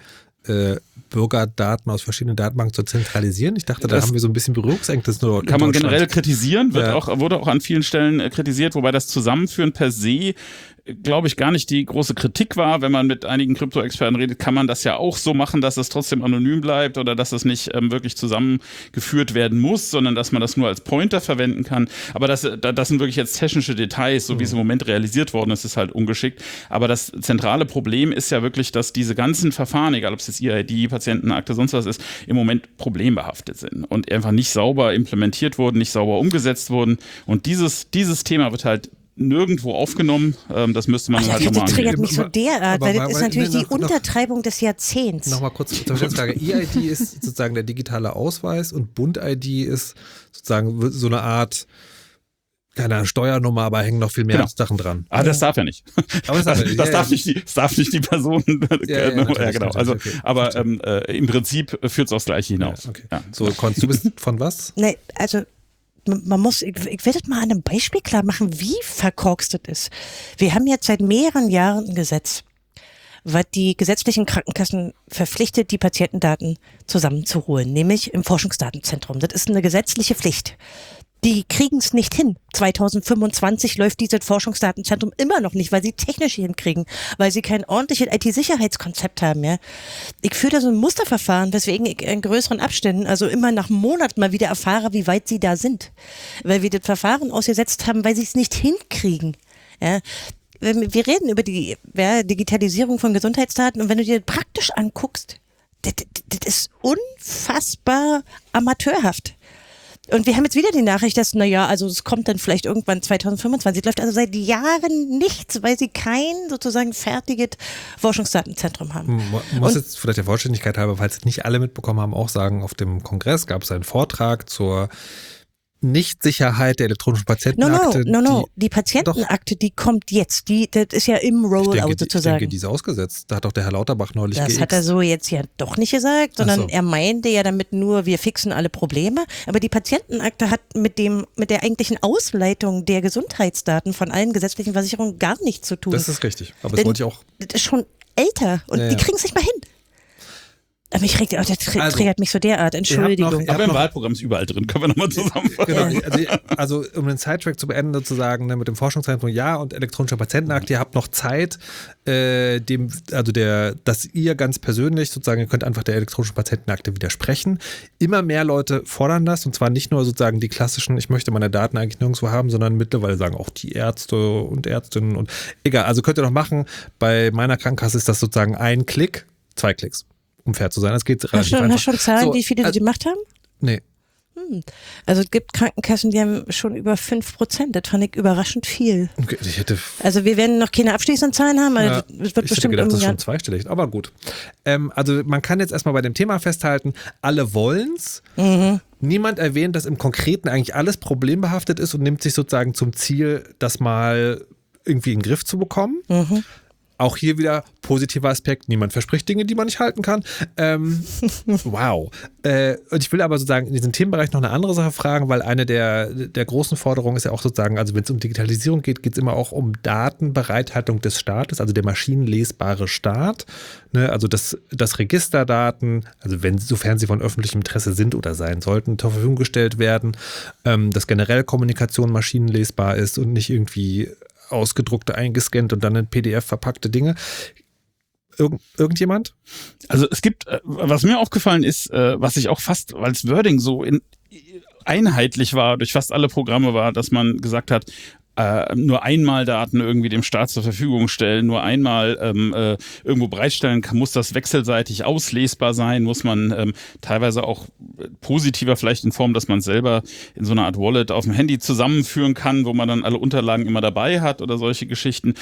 Bürgerdaten aus verschiedenen Datenbanken zu zentralisieren? Ich dachte, da haben wir so ein bisschen Berührungsängste. Kann man generell kritisieren, wurde auch an vielen Stellen kritisiert, wobei das Zusammenführen per se, glaube ich, gar nicht die große Kritik war. Wenn man mit einigen Krypto-Experten redet, kann man das ja auch so machen, dass es trotzdem anonym bleibt oder dass es nicht wirklich zusammengeführt werden muss, sondern dass man das nur als Pointer verwenden kann. Aber das sind wirklich jetzt technische Details, so wie es im Moment realisiert worden ist, ist halt ungeschickt. Aber das zentrale Problem ist ja wirklich, dass diese ganzen Verfahren, egal ob es jetzt EID, Patientenakte, sonst was ist, im Moment problembehaftet sind und einfach nicht sauber implementiert wurden, nicht sauber umgesetzt wurden. Und dieses Thema wird halt nirgendwo aufgenommen. Das müsste man halt nochmal angehen. Das triggert mich so derart, weil das ist natürlich die Untertreibung des Jahrzehnts. Nochmal kurz zur Verständnisfrage. EID ist sozusagen der digitale Ausweis und Bund-ID ist sozusagen so eine Art, keine Steuernummer, aber hängen noch viel mehr Sachen dran. Das darf ja nicht. Aber das darf nicht die Person. Genau. Also, okay. Aber im Prinzip führt es aufs Gleiche hinaus. Ja, okay. So, Konz, du bist von was? Nee, also man muss, ich will das mal an einem Beispiel klar machen, wie verkorkst das ist. Wir haben jetzt seit mehreren Jahren ein Gesetz, was die gesetzlichen Krankenkassen verpflichtet, die Patientendaten zusammenzuholen, nämlich im Forschungsdatenzentrum. Das ist eine gesetzliche Pflicht. Die kriegen es nicht hin. 2025 läuft dieses Forschungsdatenzentrum immer noch nicht, weil sie technisch hinkriegen, weil sie kein ordentliches IT-Sicherheitskonzept haben. Ja. Ich führe da so ein Musterverfahren, weswegen ich in größeren Abständen, also immer nach Monaten mal wieder erfahre, wie weit sie da sind. Weil wir das Verfahren ausgesetzt haben, weil sie es nicht hinkriegen. Ja. Wir reden über die Digitalisierung von Gesundheitsdaten und wenn du dir das praktisch anguckst, das ist unfassbar amateurhaft. Und wir haben jetzt wieder die Nachricht, dass, also es kommt dann vielleicht irgendwann 2025. Läuft also seit Jahren nichts, weil sie kein sozusagen fertiges Forschungsdatenzentrum haben. Man muss jetzt vielleicht der Vollständigkeit halber, falls es nicht alle mitbekommen haben, auch sagen, auf dem Kongress gab es einen Vortrag zur Nicht-Sicherheit der elektronischen Patientenakte. No. Die Patientenakte, die kommt jetzt. Das ist ja im Rollout sozusagen. Ich denke, die ist ausgesetzt. Da hat doch der Herr Lauterbach neulich Das hat er so jetzt ja doch nicht gesagt, sondern er meinte ja damit nur, wir fixen alle Probleme. Aber die Patientenakte hat mit der eigentlichen Ausleitung der Gesundheitsdaten von allen gesetzlichen Versicherungen gar nichts zu tun. Das ist richtig. Aber das wollte ich auch. Das ist schon älter und die kriegen es nicht mal hin. Aber das triggert mich so derart, Entschuldigung. Aber im Wahlprogramm ist überall drin, können wir nochmal zusammenfassen. Genau, also um den Sidetrack zu beenden, zu sagen, mit dem Forschungszentrum und elektronischer Patientenakte, ihr habt noch Zeit, dass ihr ganz persönlich sozusagen, ihr könnt einfach der elektronischen Patientenakte widersprechen. Immer mehr Leute fordern das und zwar nicht nur sozusagen die klassischen, ich möchte meine Daten eigentlich nirgendwo haben, sondern mittlerweile sagen auch die Ärzte und Ärztinnen und egal, also könnt ihr noch machen. Bei meiner Krankenkasse ist das sozusagen 1 Klick, 2 Klicks. Um fair zu sein, das geht relativ einfach. Hast du schon Zahlen, wie viele die gemacht haben? Nee. Also es gibt Krankenkassen, die haben schon über 5%. Das fand ich überraschend viel. Okay, also wir werden noch keine abschließenden Zahlen haben, aber es wird bestimmt ich hätte gedacht, das ist schon zweistellig, aber gut. Also man kann jetzt erstmal bei dem Thema festhalten, alle wollen's. Niemand erwähnt, dass im Konkreten eigentlich alles problembehaftet ist und nimmt sich sozusagen zum Ziel, das mal irgendwie in den Griff zu bekommen. Auch hier wieder positiver Aspekt. Niemand verspricht Dinge, die man nicht halten kann. Wow. Und ich will aber sozusagen in diesem Themenbereich noch eine andere Sache fragen, weil eine der großen Forderungen ist ja auch sozusagen, also wenn es um Digitalisierung geht, geht es immer auch um Datenbereithaltung des Staates, also der maschinenlesbare Staat. Ne? Also dass Registerdaten, also sofern sie von öffentlichem Interesse sind oder sein sollten, zur Verfügung gestellt werden, dass generell Kommunikation maschinenlesbar ist und nicht irgendwie ausgedruckte, eingescannt und dann in PDF verpackte Dinge. Irgendjemand? Also es gibt, was mir aufgefallen ist, was ich auch fast als Wording so einheitlich war, durch fast alle Programme war, dass man gesagt hat, nur einmal Daten irgendwie dem Staat zur Verfügung stellen, nur einmal irgendwo bereitstellen kann, muss das wechselseitig auslesbar sein, muss man teilweise auch positiver vielleicht in Form, dass man selber in so einer Art Wallet auf dem Handy zusammenführen kann, wo man dann alle Unterlagen immer dabei hat oder solche Geschichten.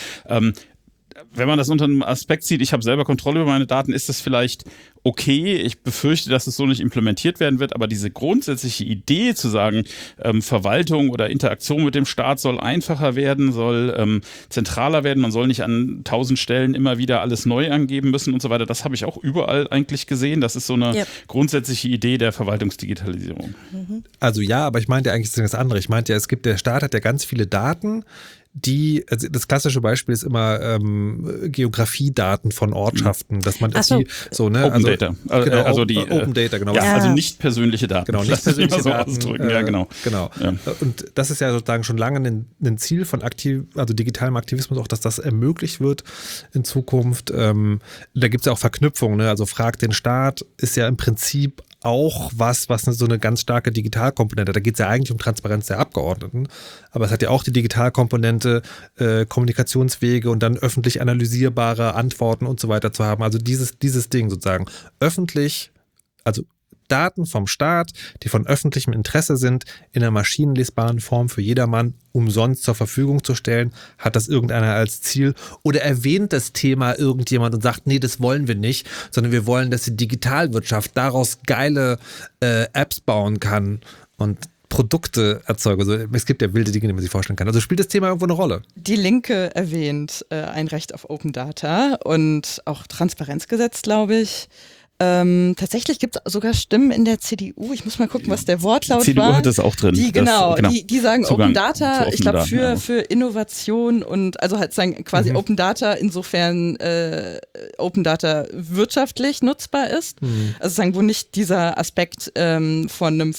Wenn man das unter einem Aspekt sieht, ich habe selber Kontrolle über meine Daten, ist das vielleicht okay. Ich befürchte, dass es so nicht implementiert werden wird, aber diese grundsätzliche Idee zu sagen, Verwaltung oder Interaktion mit dem Staat soll einfacher werden, soll zentraler werden, man soll nicht an 1000 Stellen immer wieder alles neu angeben müssen und so weiter, das habe ich auch überall eigentlich gesehen. Das ist so eine grundsätzliche Idee der Verwaltungsdigitalisierung. Also ja, aber ich meinte eigentlich das andere. Ich meinte ja, der Staat hat ja ganz viele Daten, also das klassische Beispiel ist immer Geografiedaten von Ortschaften, dass man Open Data. Genau, also die Open Data, genau. Ja, also nicht persönliche Daten. Genau, nicht persönliche so Daten. Ausdrücken. Ja, genau. Genau. Ja. Und das ist ja sozusagen schon lange ein Ziel von digitalem Aktivismus, auch dass das ermöglicht wird in Zukunft. Da gibt es ja auch Verknüpfungen, ne? Also Frag den Staat ist ja im Prinzip auch was so eine ganz starke Digitalkomponente. Da geht es ja eigentlich um Transparenz der Abgeordneten, aber es hat ja auch die Digitalkomponente, Kommunikationswege und dann öffentlich analysierbare Antworten und so weiter zu haben. Also dieses Ding sozusagen öffentlich, also Daten vom Staat, die von öffentlichem Interesse sind, in einer maschinenlesbaren Form für jedermann umsonst zur Verfügung zu stellen. Hat das irgendeiner als Ziel? Oder erwähnt das Thema irgendjemand und sagt, nee, das wollen wir nicht, sondern wir wollen, dass die Digitalwirtschaft daraus geile Apps bauen kann und Produkte erzeugen. Also es gibt ja wilde Dinge, die man sich vorstellen kann. Also spielt das Thema irgendwo eine Rolle? Die Linke erwähnt ein Recht auf Open Data und auch Transparenzgesetz, glaube ich. Tatsächlich gibt es sogar Stimmen in der CDU. Ich muss mal gucken, was der Wortlaut war. CDU hat das auch drin. Die sagen Zugang Open Data, ich glaube für Innovation und also halt sagen quasi Open Data, insofern Open Data wirtschaftlich nutzbar ist. Also sagen, wo nicht dieser Aspekt von einem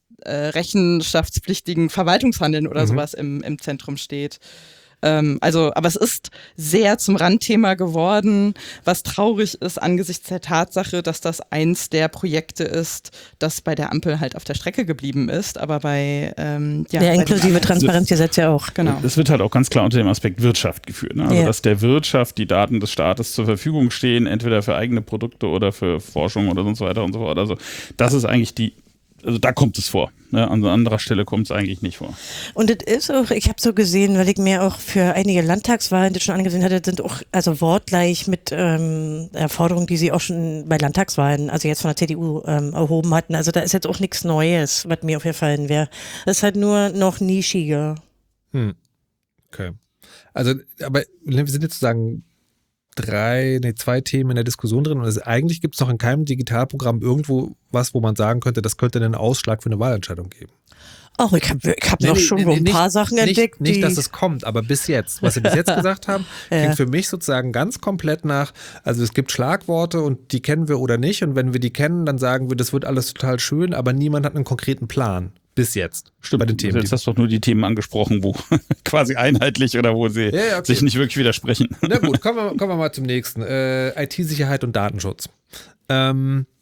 rechenschaftspflichtigen Verwaltungshandeln oder sowas im Zentrum steht. Aber es ist sehr zum Randthema geworden, was traurig ist angesichts der Tatsache, dass das eins der Projekte ist, das bei der Ampel halt auf der Strecke geblieben ist, aber bei inklusive Transparenzgesetz ja auch. Genau. Es wird halt auch ganz klar unter dem Aspekt Wirtschaft geführt. Ne? Also dass der Wirtschaft die Daten des Staates zur Verfügung stehen, entweder für eigene Produkte oder für Forschung oder so weiter und so fort. Also das ist eigentlich da kommt es vor. Ne? An anderer Stelle kommt es eigentlich nicht vor. Und das ist auch, ich habe so gesehen, weil ich mir auch für einige Landtagswahlen das schon angesehen hatte, sind auch also wortgleich mit Forderungen, die sie auch schon bei Landtagswahlen, also jetzt von der CDU erhoben hatten. Also da ist jetzt auch nichts Neues, was mir aufgefallen wäre. Das ist halt nur noch nischiger. Okay. Also, aber wir sind jetzt sozusagen 2 Themen in der Diskussion drin und eigentlich gibt es noch in keinem Digitalprogramm irgendwo was, wo man sagen könnte, das könnte einen Ausschlag für eine Wahlentscheidung geben. Ach, ich hab noch schon ein paar Sachen entdeckt. Nicht, dass es kommt, aber bis jetzt. Was Sie bis jetzt gesagt haben, klingt für mich sozusagen ganz komplett nach, also es gibt Schlagworte und die kennen wir oder nicht und wenn wir die kennen, dann sagen wir, das wird alles total schön, aber niemand hat einen konkreten Plan. Bis jetzt. Stimmt, bei den Themen. Jetzt hast du doch nur die Themen angesprochen, wo quasi einheitlich oder wo sie sich nicht wirklich widersprechen. Na gut, kommen wir mal zum nächsten. IT-Sicherheit und Datenschutz. Da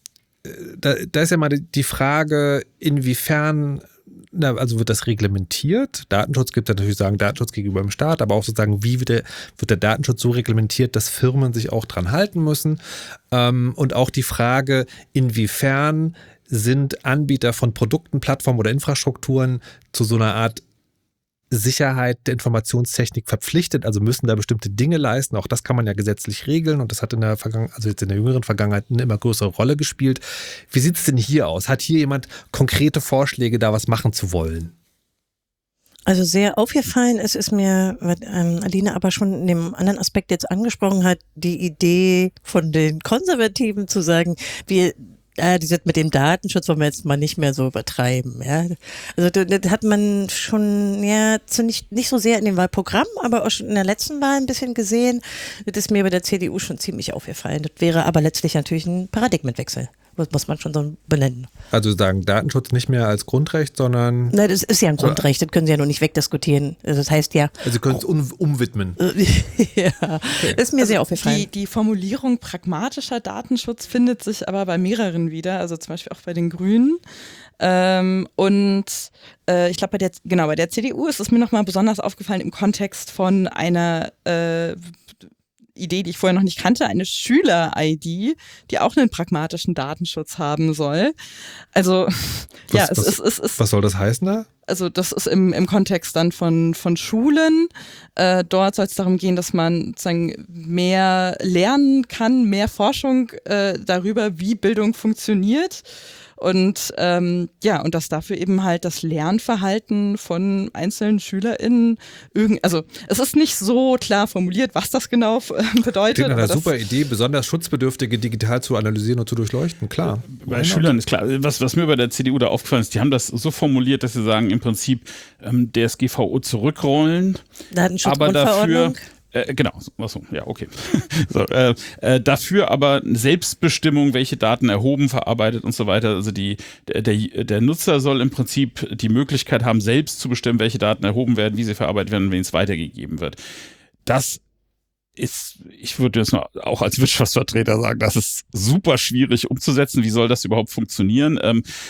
ist ja mal die Frage, inwiefern, also wird das reglementiert? Datenschutz gibt es natürlich sagen, Datenschutz gegenüber dem Staat, aber auch sozusagen, wie wird der Datenschutz so reglementiert, dass Firmen sich auch dran halten müssen? Und auch die Frage, inwiefern sind Anbieter von Produkten, Plattformen oder Infrastrukturen zu so einer Art Sicherheit der Informationstechnik verpflichtet, also müssen da bestimmte Dinge leisten. Auch das kann man ja gesetzlich regeln und das hat jetzt in der jüngeren Vergangenheit eine immer größere Rolle gespielt. Wie sieht es denn hier aus? Hat hier jemand konkrete Vorschläge, da was machen zu wollen? Also sehr aufgefallen ist mir, was Aline aber schon in dem anderen Aspekt jetzt angesprochen hat, die Idee von den Konservativen zu sagen, die sind mit dem Datenschutz wollen wir jetzt mal nicht mehr so übertreiben. Ja. Also das hat man schon nicht so sehr in dem Wahlprogramm, aber auch schon in der letzten Wahl ein bisschen gesehen. Das ist mir bei der CDU schon ziemlich aufgefallen. Das wäre aber letztlich natürlich ein Paradigmenwechsel. Das muss man schon so benennen. Also sagen Datenschutz nicht mehr als Grundrecht, sondern... Nein, das ist ja ein Grundrecht, das können Sie ja noch nicht wegdiskutieren. Also das heißt ja... Also Sie können es umwidmen. Ja, okay. Ist mir sehr aufgefallen. Die Formulierung pragmatischer Datenschutz findet sich aber bei mehreren wieder, also zum Beispiel auch bei den Grünen. Ich glaube, bei der CDU ist es mir nochmal besonders aufgefallen im Kontext von einer Idee, die ich vorher noch nicht kannte, eine Schüler-ID, die auch einen pragmatischen Datenschutz haben soll. Also, was soll das heißen da? Also das ist im Kontext dann von Schulen. Dort soll es darum gehen, dass man sozusagen mehr lernen kann, mehr Forschung darüber, wie Bildung funktioniert. Und und dass dafür eben halt das Lernverhalten von einzelnen SchülerInnen also es ist nicht so klar formuliert, was das genau bedeutet. Klingt nach einer super Idee, besonders Schutzbedürftige digital zu analysieren und zu durchleuchten, klar. Bei Schülern ist klar, was mir bei der CDU da aufgefallen ist, die haben das so formuliert, dass sie sagen, im Prinzip DSGVO zurückrollen, aber dafür... Genau, achso, ja, okay. So, dafür aber Selbstbestimmung, welche Daten erhoben, verarbeitet und so weiter. Also der Nutzer soll im Prinzip die Möglichkeit haben, selbst zu bestimmen, welche Daten erhoben werden, wie sie verarbeitet werden und wen es weitergegeben wird. Das ist, ich würde jetzt noch auch als Wirtschaftsvertreter sagen, das ist super schwierig umzusetzen. Wie soll das überhaupt funktionieren?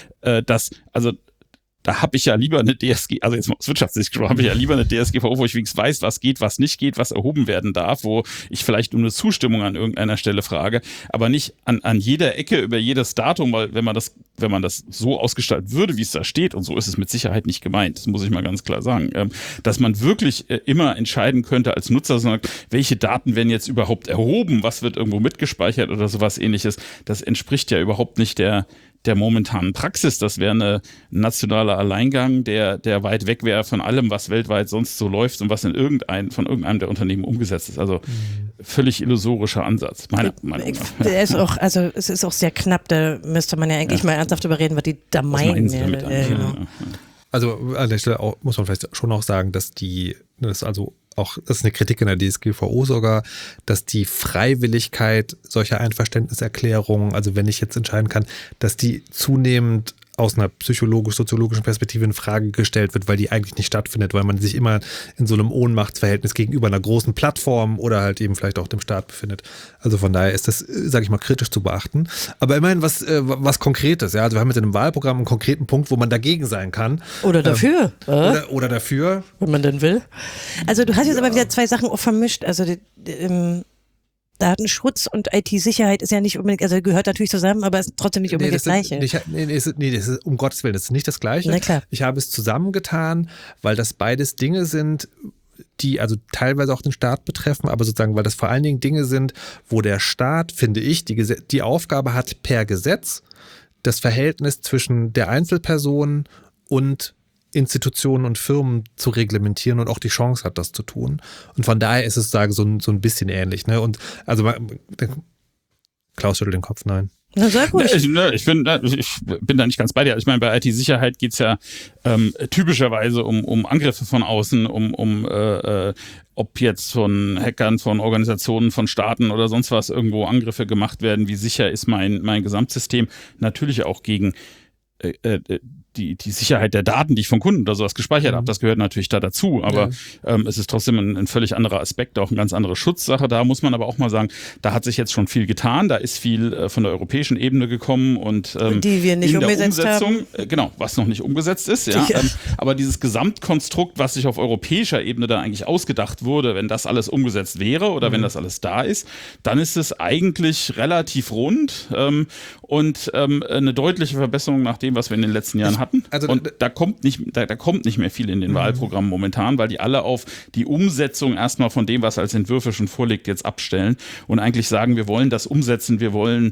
Da habe ich ja lieber eine also jetzt mal aus Wirtschaftssicht gesprochen, habe ich ja lieber eine DSGVO, wo ich wenigstens weiß, was geht, was nicht geht, was erhoben werden darf, wo ich vielleicht um eine Zustimmung an irgendeiner Stelle frage, aber nicht an jeder Ecke über jedes Datum, weil wenn man das so ausgestalten würde, wie es da steht, und so ist es mit Sicherheit nicht gemeint, das muss ich mal ganz klar sagen, dass man wirklich immer entscheiden könnte als Nutzer, welche Daten werden jetzt überhaupt erhoben, was wird irgendwo mitgespeichert oder sowas Ähnliches, das entspricht ja überhaupt nicht der momentanen Praxis. Das wäre ein nationaler Alleingang, der weit weg wäre von allem, was weltweit sonst so läuft und was von irgendeinem der Unternehmen umgesetzt ist. Also völlig illusorischer Ansatz, meiner Meinung nach. Es ist auch sehr knapp, da müsste man ja eigentlich mal ernsthaft drüber reden, was die da meinen. Also an der Stelle muss man vielleicht schon auch sagen, dass das ist eine Kritik in der DSGVO sogar, dass die Freiwilligkeit solcher Einverständniserklärungen, also wenn ich jetzt entscheiden kann, dass die zunehmend aus einer psychologisch-soziologischen Perspektive in Frage gestellt wird, weil die eigentlich nicht stattfindet, weil man sich immer in so einem Ohnmachtsverhältnis gegenüber einer großen Plattform oder halt eben vielleicht auch dem Staat befindet. Also von daher ist das, sage ich mal, kritisch zu beachten. Aber immerhin was Konkretes. Ja? Also wir haben jetzt in einem Wahlprogramm einen konkreten Punkt, wo man dagegen sein kann. Oder dafür. Oder dafür. Wenn man denn will. Also du hast jetzt aber wieder zwei Sachen auch vermischt. Also Datenschutz und IT-Sicherheit ist ja nicht unbedingt, also gehört natürlich zusammen, aber ist trotzdem nicht unbedingt das Gleiche. Das ist um Gottes Willen, das ist nicht das Gleiche. Na klar. Ich habe es zusammengetan, weil das beides Dinge sind, die also teilweise auch den Staat betreffen, aber sozusagen, weil das vor allen Dingen Dinge sind, wo der Staat, finde ich, die Aufgabe hat, per Gesetz das Verhältnis zwischen der Einzelperson und Institutionen und Firmen zu reglementieren und auch die Chance hat, das zu tun. Und von daher ist es, so ein bisschen ähnlich. Ne? Und also Klaus schüttelt den Kopf, nein. Na, sehr gut. Ich bin da nicht ganz bei dir. Ich meine, bei IT-Sicherheit geht es ja typischerweise um Angriffe von außen, ob jetzt von Hackern, von Organisationen, von Staaten oder sonst was irgendwo Angriffe gemacht werden. Wie sicher ist mein Gesamtsystem? Natürlich auch gegen die Sicherheit der Daten, die ich von Kunden oder sowas gespeichert habe, das gehört natürlich da dazu, aber es ist trotzdem ein völlig anderer Aspekt, auch eine ganz andere Schutzsache. Da muss man aber auch mal sagen, da hat sich jetzt schon viel getan, da ist viel von der europäischen Ebene gekommen und die wir nicht umgesetzt haben. Genau, was noch nicht umgesetzt ist, ja. Aber dieses Gesamtkonstrukt, was sich auf europäischer Ebene da eigentlich ausgedacht wurde, wenn das alles umgesetzt wäre oder wenn das alles da ist, dann ist es eigentlich relativ rund und eine deutliche Verbesserung nach dem, was wir in den letzten Jahren hatten. Daten. Also, und da kommt nicht mehr viel in den Wahlprogrammen momentan, weil die alle auf die Umsetzung erstmal von dem, was als Entwürfe schon vorliegt, jetzt abstellen und eigentlich sagen, wir wollen das umsetzen, wir wollen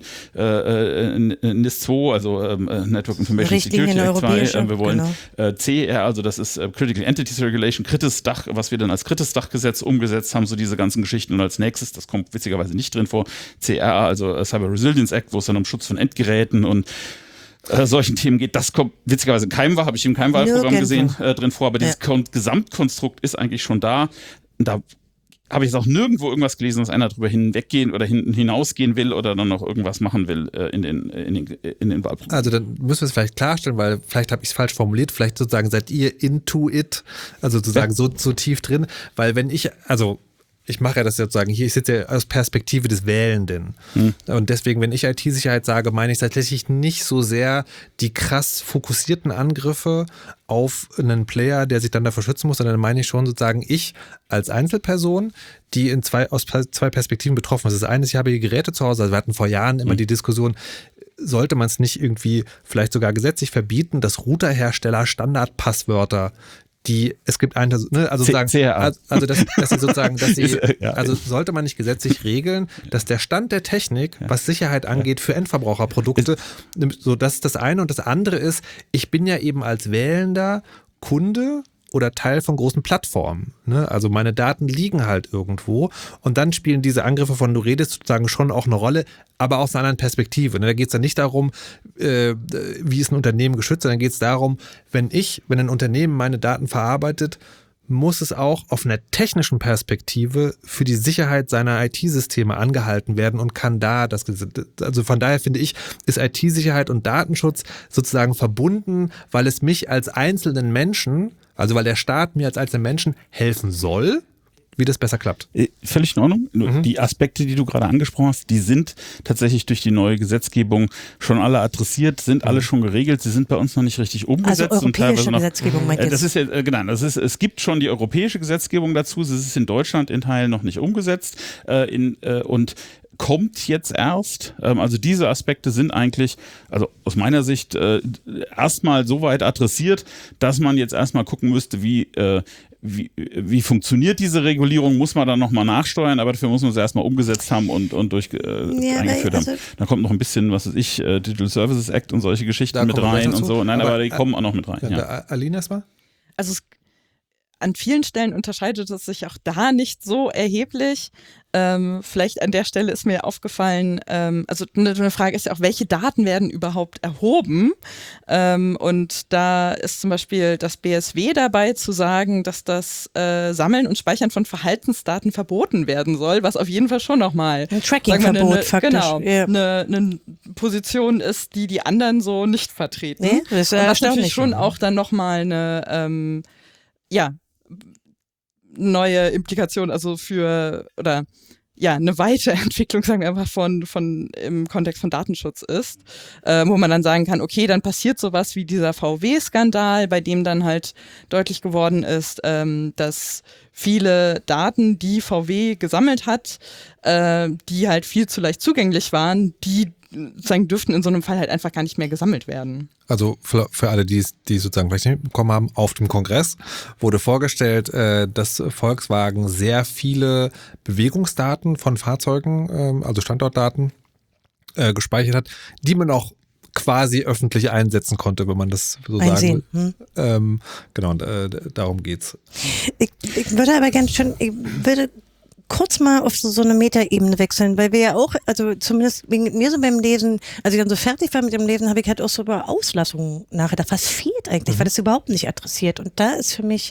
NIS2, also Network Information Security Act 2, wir wollen CER, also das ist Critical Entities Regulation, Kritis-Dach, was wir dann als Kritis-Dach-Gesetz umgesetzt haben, so diese ganzen Geschichten. Und als nächstes, das kommt witzigerweise nicht drin vor, CR, also Cyber Resilience Act, wo es dann um Schutz von Endgeräten und solchen Themen geht. Das kommt witzigerweise in keinem Wahlprogramm gesehen drin vor, aber dieses Gesamtkonstrukt ist eigentlich schon da. Da habe ich jetzt auch nirgendwo irgendwas gelesen, dass einer drüber hinweggehen oder hinausgehen will oder dann noch irgendwas machen will in den Wahlprogrammen. Also dann müssen wir es vielleicht klarstellen, weil vielleicht habe ich es falsch formuliert, vielleicht sozusagen seid ihr into it, also sozusagen so tief drin, weil wenn ich mache ja das sozusagen hier, ich sitze ja aus Perspektive des Wählenden. Und deswegen, wenn ich IT-Sicherheit sage, meine ich tatsächlich nicht so sehr die krass fokussierten Angriffe auf einen Player, der sich dann dafür schützen muss, sondern meine ich schon sozusagen ich als Einzelperson, die aus zwei Perspektiven betroffen ist. Das eine ist, ich habe hier Geräte zu Hause, also wir hatten vor Jahren immer die Diskussion, sollte man es nicht irgendwie vielleicht sogar gesetzlich verbieten, dass Routerhersteller Standardpasswörter es gibt einen, also sozusagen, dass sie sozusagen, also sollte man nicht gesetzlich regeln, dass der Stand der Technik, was Sicherheit angeht, für Endverbraucherprodukte, so das ist das eine und das andere ist, ich bin ja eben als wählender Kunde oder Teil von großen Plattformen. Ne? Also meine Daten liegen halt irgendwo und dann spielen diese Angriffe, von du redest, sozusagen schon auch eine Rolle, aber aus einer anderen Perspektive. Ne? Da geht es dann nicht darum, wie ist ein Unternehmen geschützt, sondern geht es darum, wenn ein Unternehmen meine Daten verarbeitet, muss es auch auf einer technischen Perspektive für die Sicherheit seiner IT-Systeme angehalten werden und kann also von daher finde ich, ist IT-Sicherheit und Datenschutz sozusagen verbunden, weil es mich als einzelnen Menschen, also weil der Staat mir als einzelnen Menschen helfen soll, wie das besser klappt. Völlig in Ordnung. Die Aspekte, die du gerade angesprochen hast, die sind tatsächlich durch die neue Gesetzgebung schon alle adressiert, sind alle schon geregelt. Sie sind bei uns noch nicht richtig umgesetzt. Also europäische Gesetzgebung, meinst du? Das ist ja, genau, es gibt schon die europäische Gesetzgebung dazu. Sie ist in Deutschland in Teilen noch nicht umgesetzt und kommt jetzt erst. Also diese Aspekte sind eigentlich, also aus meiner Sicht, erstmal so weit adressiert, dass man jetzt erstmal gucken müsste, wie funktioniert diese Regulierung, muss man dann nochmal nachsteuern, aber dafür muss man sie erstmal umgesetzt haben und eingeführt haben. Dann kommt noch ein bisschen, was weiß ich, Digital Services Act und solche Geschichten mit rein und so. Nein, aber die kommen auch noch mit rein. Aline erstmal? Also an vielen Stellen unterscheidet es sich auch da nicht so erheblich. Vielleicht an der Stelle ist mir aufgefallen, also eine Frage ist ja auch, welche Daten werden überhaupt erhoben? Und da ist zum Beispiel das BSW dabei zu sagen, dass das Sammeln und Speichern von Verhaltensdaten verboten werden soll, was auf jeden Fall schon nochmal ein Tracking-Verbot faktisch. Genau, eine Position ist, die anderen so nicht vertreten. Nee, das ist was natürlich schon auch dann nochmal eine neue Implikation, also eine Weiterentwicklung, sagen wir einfach, von im Kontext von Datenschutz ist, wo man dann sagen kann, okay, dann passiert sowas wie dieser VW-Skandal, bei dem dann halt deutlich geworden ist, dass viele Daten, die VW gesammelt hat, die halt viel zu leicht zugänglich waren, die sozusagen dürften in so einem Fall halt einfach gar nicht mehr gesammelt werden. Also für alle, die sozusagen vielleicht nicht mitbekommen haben, auf dem Kongress wurde vorgestellt, dass Volkswagen sehr viele Bewegungsdaten von Fahrzeugen, also Standortdaten, gespeichert hat, die man auch quasi öffentlich einsetzen konnte, wenn man das so sagen will. Genau, und darum geht's. Ich würde aber ganz schön, kurz mal auf so eine Metaebene wechseln, weil wir ja auch, also zumindest wegen mir so beim Lesen, als ich dann so fertig war mit dem Lesen, habe ich halt auch so über Auslassungen nachgedacht. Was fehlt eigentlich, weil das überhaupt nicht adressiert. Und da ist für mich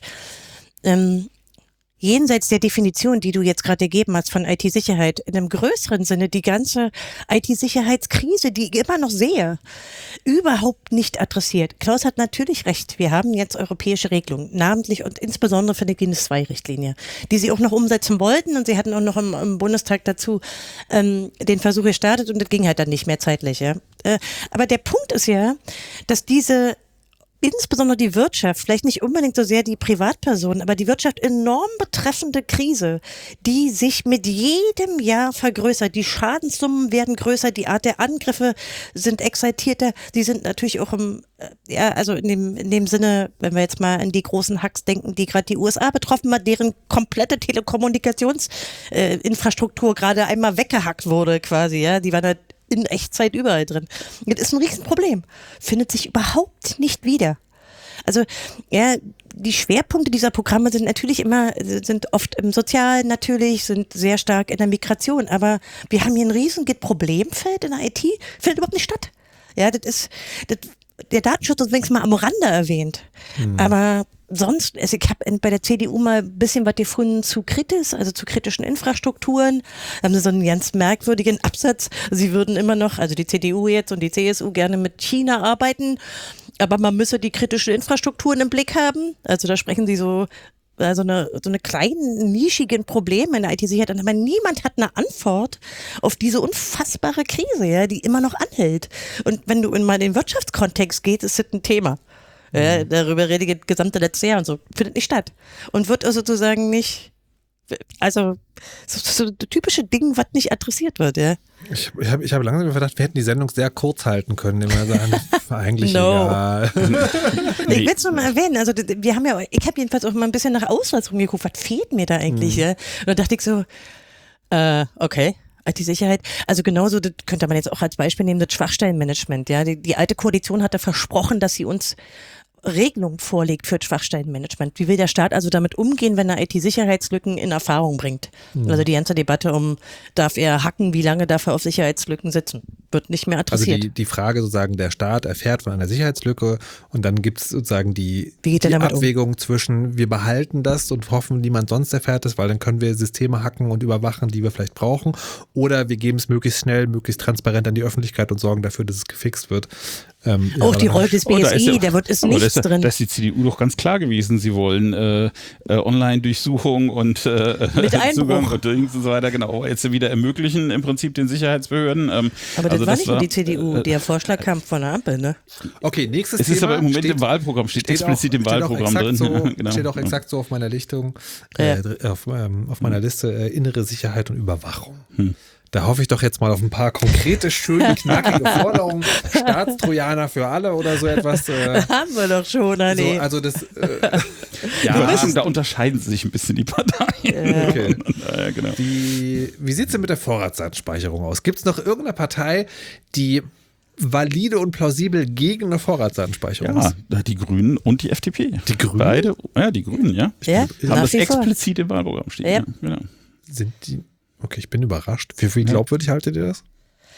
jenseits der Definition, die du jetzt gerade gegeben hast von IT-Sicherheit, in einem größeren Sinne die ganze IT-Sicherheitskrise, die ich immer noch sehe, überhaupt nicht adressiert. Klaus hat natürlich recht. Wir haben jetzt europäische Regelungen, namentlich und insbesondere für die NIS-2-Richtlinie, die sie auch noch umsetzen wollten, und sie hatten auch noch im Bundestag dazu den Versuch gestartet, und das ging halt dann nicht mehr zeitlich. Ja. Aber der Punkt ist ja, dass diese insbesondere die Wirtschaft, vielleicht nicht unbedingt so sehr die Privatpersonen, aber die Wirtschaft enorm betreffende Krise, die sich mit jedem Jahr vergrößert. Die Schadenssummen werden größer, die Art der Angriffe sind exaltierter. Sie sind natürlich auch also in dem Sinne, wenn wir jetzt mal an die großen Hacks denken, die gerade die USA betroffen hat, deren komplette Telekommunikationsinfrastruktur gerade einmal weggehackt wurde quasi, ja, die waren halt in Echtzeit überall drin. Das ist ein Riesenproblem. Findet sich überhaupt nicht wieder. Also, ja, die Schwerpunkte dieser Programme sind oft im Sozialen natürlich, sind sehr stark in der Migration, aber wir haben hier ein riesen Problemfeld in der IT, findet überhaupt nicht statt. Ja, der Datenschutz ist wenigstens mal am Rande erwähnt. Aber sonst, also ich habe bei der CDU mal ein bisschen was gefunden zu Kritis, also zu kritischen Infrastrukturen. Da haben sie so einen ganz merkwürdigen Absatz. Sie würden immer noch, also die CDU jetzt und die CSU gerne mit China arbeiten, aber man müsse die kritischen Infrastrukturen im Blick haben. Also da sprechen sie so eine kleinen, nischigen Probleme in der IT-Sicherheit, aber niemand hat eine Antwort auf diese unfassbare Krise, ja, die immer noch anhält. Und wenn du in mal den Wirtschaftskontext gehst, ist das ein Thema. Ja, darüber rede ich das gesamte letzte Jahr und so. Findet nicht statt. Und wird sozusagen nicht, also so typische Dinge, was nicht adressiert wird, ja. Ich hab langsam gedacht, wir hätten die Sendung sehr kurz halten können, indem wir sagen, war eigentlich egal. Ich will es nur mal erwähnen, also ich habe jedenfalls auch mal ein bisschen nach Auswärts rumgeguckt, was fehlt mir da eigentlich, ja? Und da dachte ich so, okay. IT-Sicherheit, also genauso, das könnte man jetzt auch als Beispiel nehmen, das Schwachstellenmanagement, ja. Die alte Koalition hatte versprochen, dass sie uns Regelung vorlegt für Schwachstellenmanagement. Wie will der Staat also damit umgehen, wenn er IT-Sicherheitslücken in Erfahrung bringt? Also die ganze Debatte darf er hacken, wie lange darf er auf Sicherheitslücken sitzen? Wird nicht mehr adressiert. Also die Frage sozusagen, der Staat erfährt von einer Sicherheitslücke und dann gibt es sozusagen die Abwägung zwischen, wir behalten das und hoffen, niemand sonst erfährt es, weil dann können wir Systeme hacken und überwachen, die wir vielleicht brauchen, oder wir geben es möglichst schnell, möglichst transparent an die Öffentlichkeit und sorgen dafür, dass es gefixt wird. Auch die Rolle des BSI, da wird nichts drin. Da ist die CDU doch ganz klar gewesen, sie wollen Online-Durchsuchung und Zugang und so weiter, genau, jetzt wieder ermöglichen im Prinzip den Sicherheitsbehörden. Aber das war nicht nur die CDU, der Vorschlag kam von der Ampel, ne? Okay, nächstes Thema. Es ist aber im Moment im Wahlprogramm, steht explizit im Wahlprogramm drin. Genau. Steht auch exakt so auf meiner Lichtung, auf meiner Liste, innere Sicherheit und Überwachung. Da hoffe ich doch jetzt mal auf ein paar konkrete, schöne, knackige Forderungen. Staatstrojaner für alle oder so etwas. Haben wir doch schon, nee. So, also das, da unterscheiden sich ein bisschen die Parteien. Okay. Ja, genau. Wie sieht es denn mit der Vorratsdatenspeicherung aus? Gibt es noch irgendeine Partei, die valide und plausibel gegen eine Vorratsdatenspeicherung ist? Ja, die Grünen und die FDP. Die Grünen? Beide, ja, die Grünen, ja. Ja, haben das explizit im Wahlprogramm stehen. Ja. Ja, genau. Sind die... Okay, ich bin überrascht. Wie glaubwürdig haltet ihr das?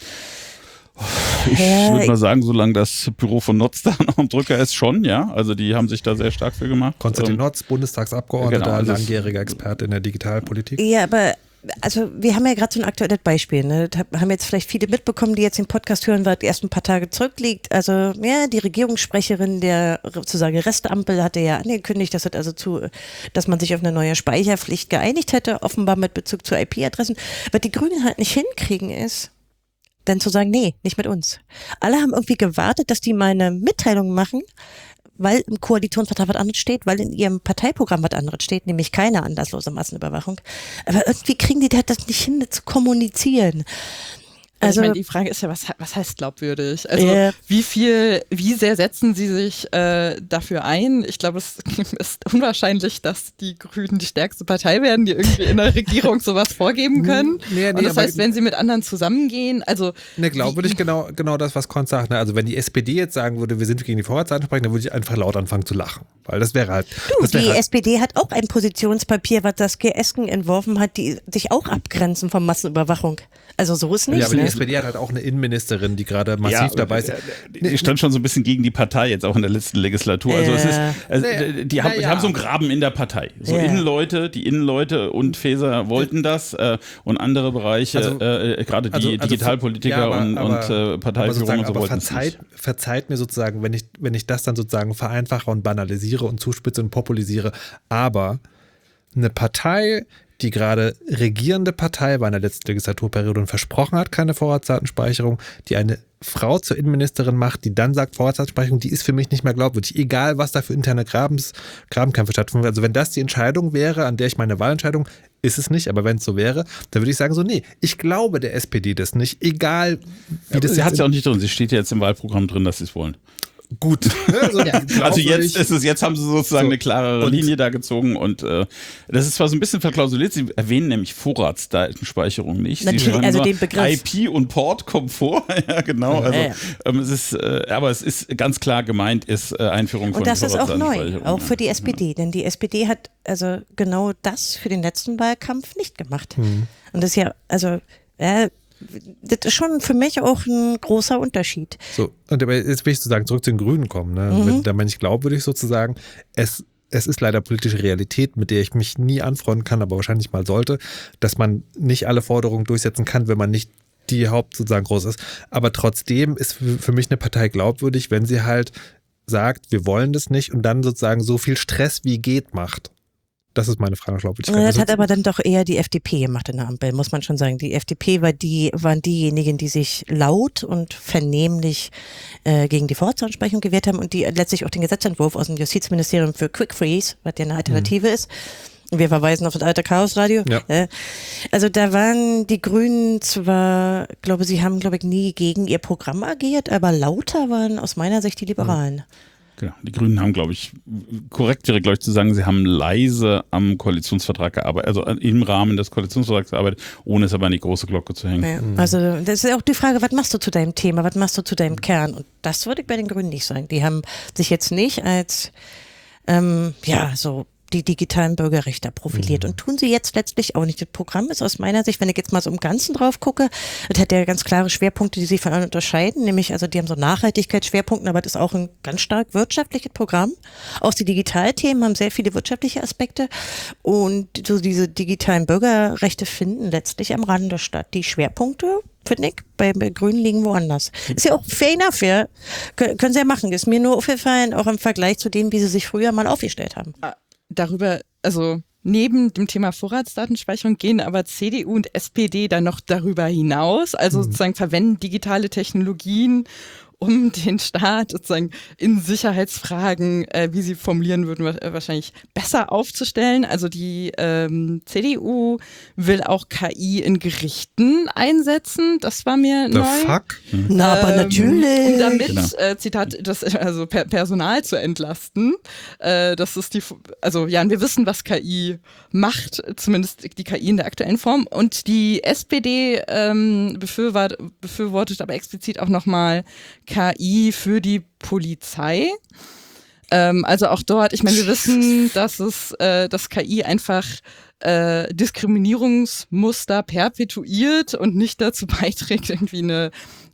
Ich würde mal sagen, solange das Büro von Notz da noch am Drücker ist, schon, ja. Also die haben sich da sehr stark für gemacht. Konstantin Notz, Bundestagsabgeordneter, genau, langjähriger Experte in der Digitalpolitik. Ja, aber also wir haben ja gerade so ein aktuelles Beispiel, ne? Das haben jetzt vielleicht viele mitbekommen, die jetzt den Podcast hören, weil erst ein paar Tage zurückliegt. Also ja, die Regierungssprecherin der sozusagen Restampel hatte ja angekündigt, dass man sich auf eine neue Speicherpflicht geeinigt hätte, offenbar mit Bezug zu IP-Adressen. Was die Grünen halt nicht hinkriegen ist, dann zu sagen, nee, nicht mit uns. Alle haben irgendwie gewartet, dass die mal eine Mitteilung machen, weil im Koalitionsvertrag was anderes steht, weil in ihrem Parteiprogramm was anderes steht, nämlich keine anlasslose Massenüberwachung. Aber irgendwie kriegen die das nicht hin, zu kommunizieren. Also ich meine, die Frage ist ja, was heißt glaubwürdig? Also wie sehr setzen Sie sich dafür ein? Ich glaube, es ist unwahrscheinlich, dass die Grünen die stärkste Partei werden, die irgendwie in der Regierung sowas vorgeben können. Und das heißt, wenn sie mit anderen zusammengehen, also... Glaubwürdig genau das, was Konz sagt. Ne? Also wenn die SPD jetzt sagen würde, wir sind gegen die Vorratsdatenspeicherung, dann würde ich einfach laut anfangen zu lachen. Weil das wäre halt... Die SPD hat auch ein Positionspapier, was Saskia Esken entworfen hat, die sich auch abgrenzen von Massenüberwachung. Also so ist nicht. Ja, aber die SPD hat halt auch eine Innenministerin, die gerade massiv dabei ist. Die stand schon so ein bisschen gegen die Partei jetzt auch in der letzten Legislatur. Also es ist, die haben so einen Graben in der Partei. So die Innenleute und Faeser wollten das und andere Bereiche, gerade die Digitalpolitiker und Parteiführung und so wollten es nicht. Verzeiht mir sozusagen, wenn ich das dann sozusagen vereinfache und banalisiere und zuspitze und populisiere, aber eine Partei, die gerade regierende Partei war in der letzten Legislaturperiode und versprochen hat, keine Vorratsdatenspeicherung, die eine Frau zur Innenministerin macht, die dann sagt, Vorratsdatenspeicherung, die ist für mich nicht mehr glaubwürdig. Egal, was da für interne Grabenkämpfe stattfinden. Also wenn das die Entscheidung wäre, an der ich meine Wahlentscheidung, ist es nicht, aber wenn es so wäre, dann würde ich sagen so, nee, ich glaube der SPD das nicht, egal wie das Sie hat es ja auch nicht drin, sie steht ja jetzt im Wahlprogramm drin, dass sie es wollen. Gut. Also jetzt haben sie sozusagen eine klarere Linie da gezogen und das ist zwar so ein bisschen verklausuliert, sie erwähnen nämlich Vorratsdatenspeicherung nicht. Natürlich, also den Begriff. IP und Port kommt vor, ja genau. Also es ist, aber es ist ganz klar gemeint, ist Einführung von Vorratsdatenspeicherung. Und das ist auch neu, auch für die SPD, denn die SPD hat also genau das für den letzten Wahlkampf nicht gemacht. Und das ist ja, also das ist schon für mich auch ein großer Unterschied. So, und jetzt will ich sozusagen zurück zu den Grünen kommen. Ne? Da meine ich glaubwürdig sozusagen, es ist leider politische Realität, mit der ich mich nie anfreunden kann, aber wahrscheinlich mal sollte, dass man nicht alle Forderungen durchsetzen kann, wenn man nicht die Haupt sozusagen groß ist. Aber trotzdem ist für mich eine Partei glaubwürdig, wenn sie halt sagt, wir wollen das nicht und dann sozusagen so viel Stress wie geht macht. Das ist meine Frage, glaube ich. Das hat aber dann doch eher die FDP gemacht in der Ampel, muss man schon sagen. Die FDP waren diejenigen, die sich laut und vernehmlich gegen die Vorratsdatenspeicherung gewehrt haben und die letztlich auch den Gesetzentwurf aus dem Justizministerium für Quick Freeze, was ja eine Alternative ist. Wir verweisen auf das alte Chaosradio. Ja. Also da waren die Grünen zwar, sie haben nie gegen ihr Programm agiert, aber lauter waren aus meiner Sicht die Liberalen. Genau. Die Grünen haben, korrekt wäre, zu sagen, sie haben leise am Koalitionsvertrag gearbeitet, also im Rahmen des Koalitionsvertrags gearbeitet, ohne es aber an die große Glocke zu hängen. Ja, also das ist auch die Frage, was machst du zu deinem Thema, was machst du zu deinem Kern? Und das würde ich bei den Grünen nicht sagen. Die haben sich jetzt nicht als, die digitalen Bürgerrechte profiliert und tun sie jetzt letztlich auch nicht. Das Programm ist aus meiner Sicht, wenn ich jetzt mal so im Ganzen drauf gucke, das hat ja ganz klare Schwerpunkte, die sich von anderen unterscheiden, nämlich also die haben so Nachhaltigkeitsschwerpunkte, aber das ist auch ein ganz stark wirtschaftliches Programm. Auch die Digitalthemen haben sehr viele wirtschaftliche Aspekte und so diese digitalen Bürgerrechte finden letztlich am Rande statt. Die Schwerpunkte, finde ich, bei Grünen liegen woanders. Ist ja auch fair enough, ja. Können sie ja machen. Ist mir nur aufgefallen, auch im Vergleich zu dem, wie sie sich früher mal aufgestellt haben. Darüber, also neben dem Thema Vorratsdatenspeicherung gehen aber CDU und SPD dann noch darüber hinaus, also sozusagen verwenden digitale Technologien, um den Staat sozusagen in Sicherheitsfragen, wie sie formulieren würden, wahrscheinlich besser aufzustellen. Also die CDU will auch KI in Gerichten einsetzen. Das war mir neu. Fuck? Na, aber natürlich. Um damit, Zitat, Personal zu entlasten. Das ist und wir wissen, was KI macht, zumindest die KI in der aktuellen Form. Und die SPD befürwortet aber explizit auch nochmal KI für die Polizei. Also auch dort, ich meine, wir wissen, dass KI einfach Diskriminierungsmuster perpetuiert und nicht dazu beiträgt, irgendwie eine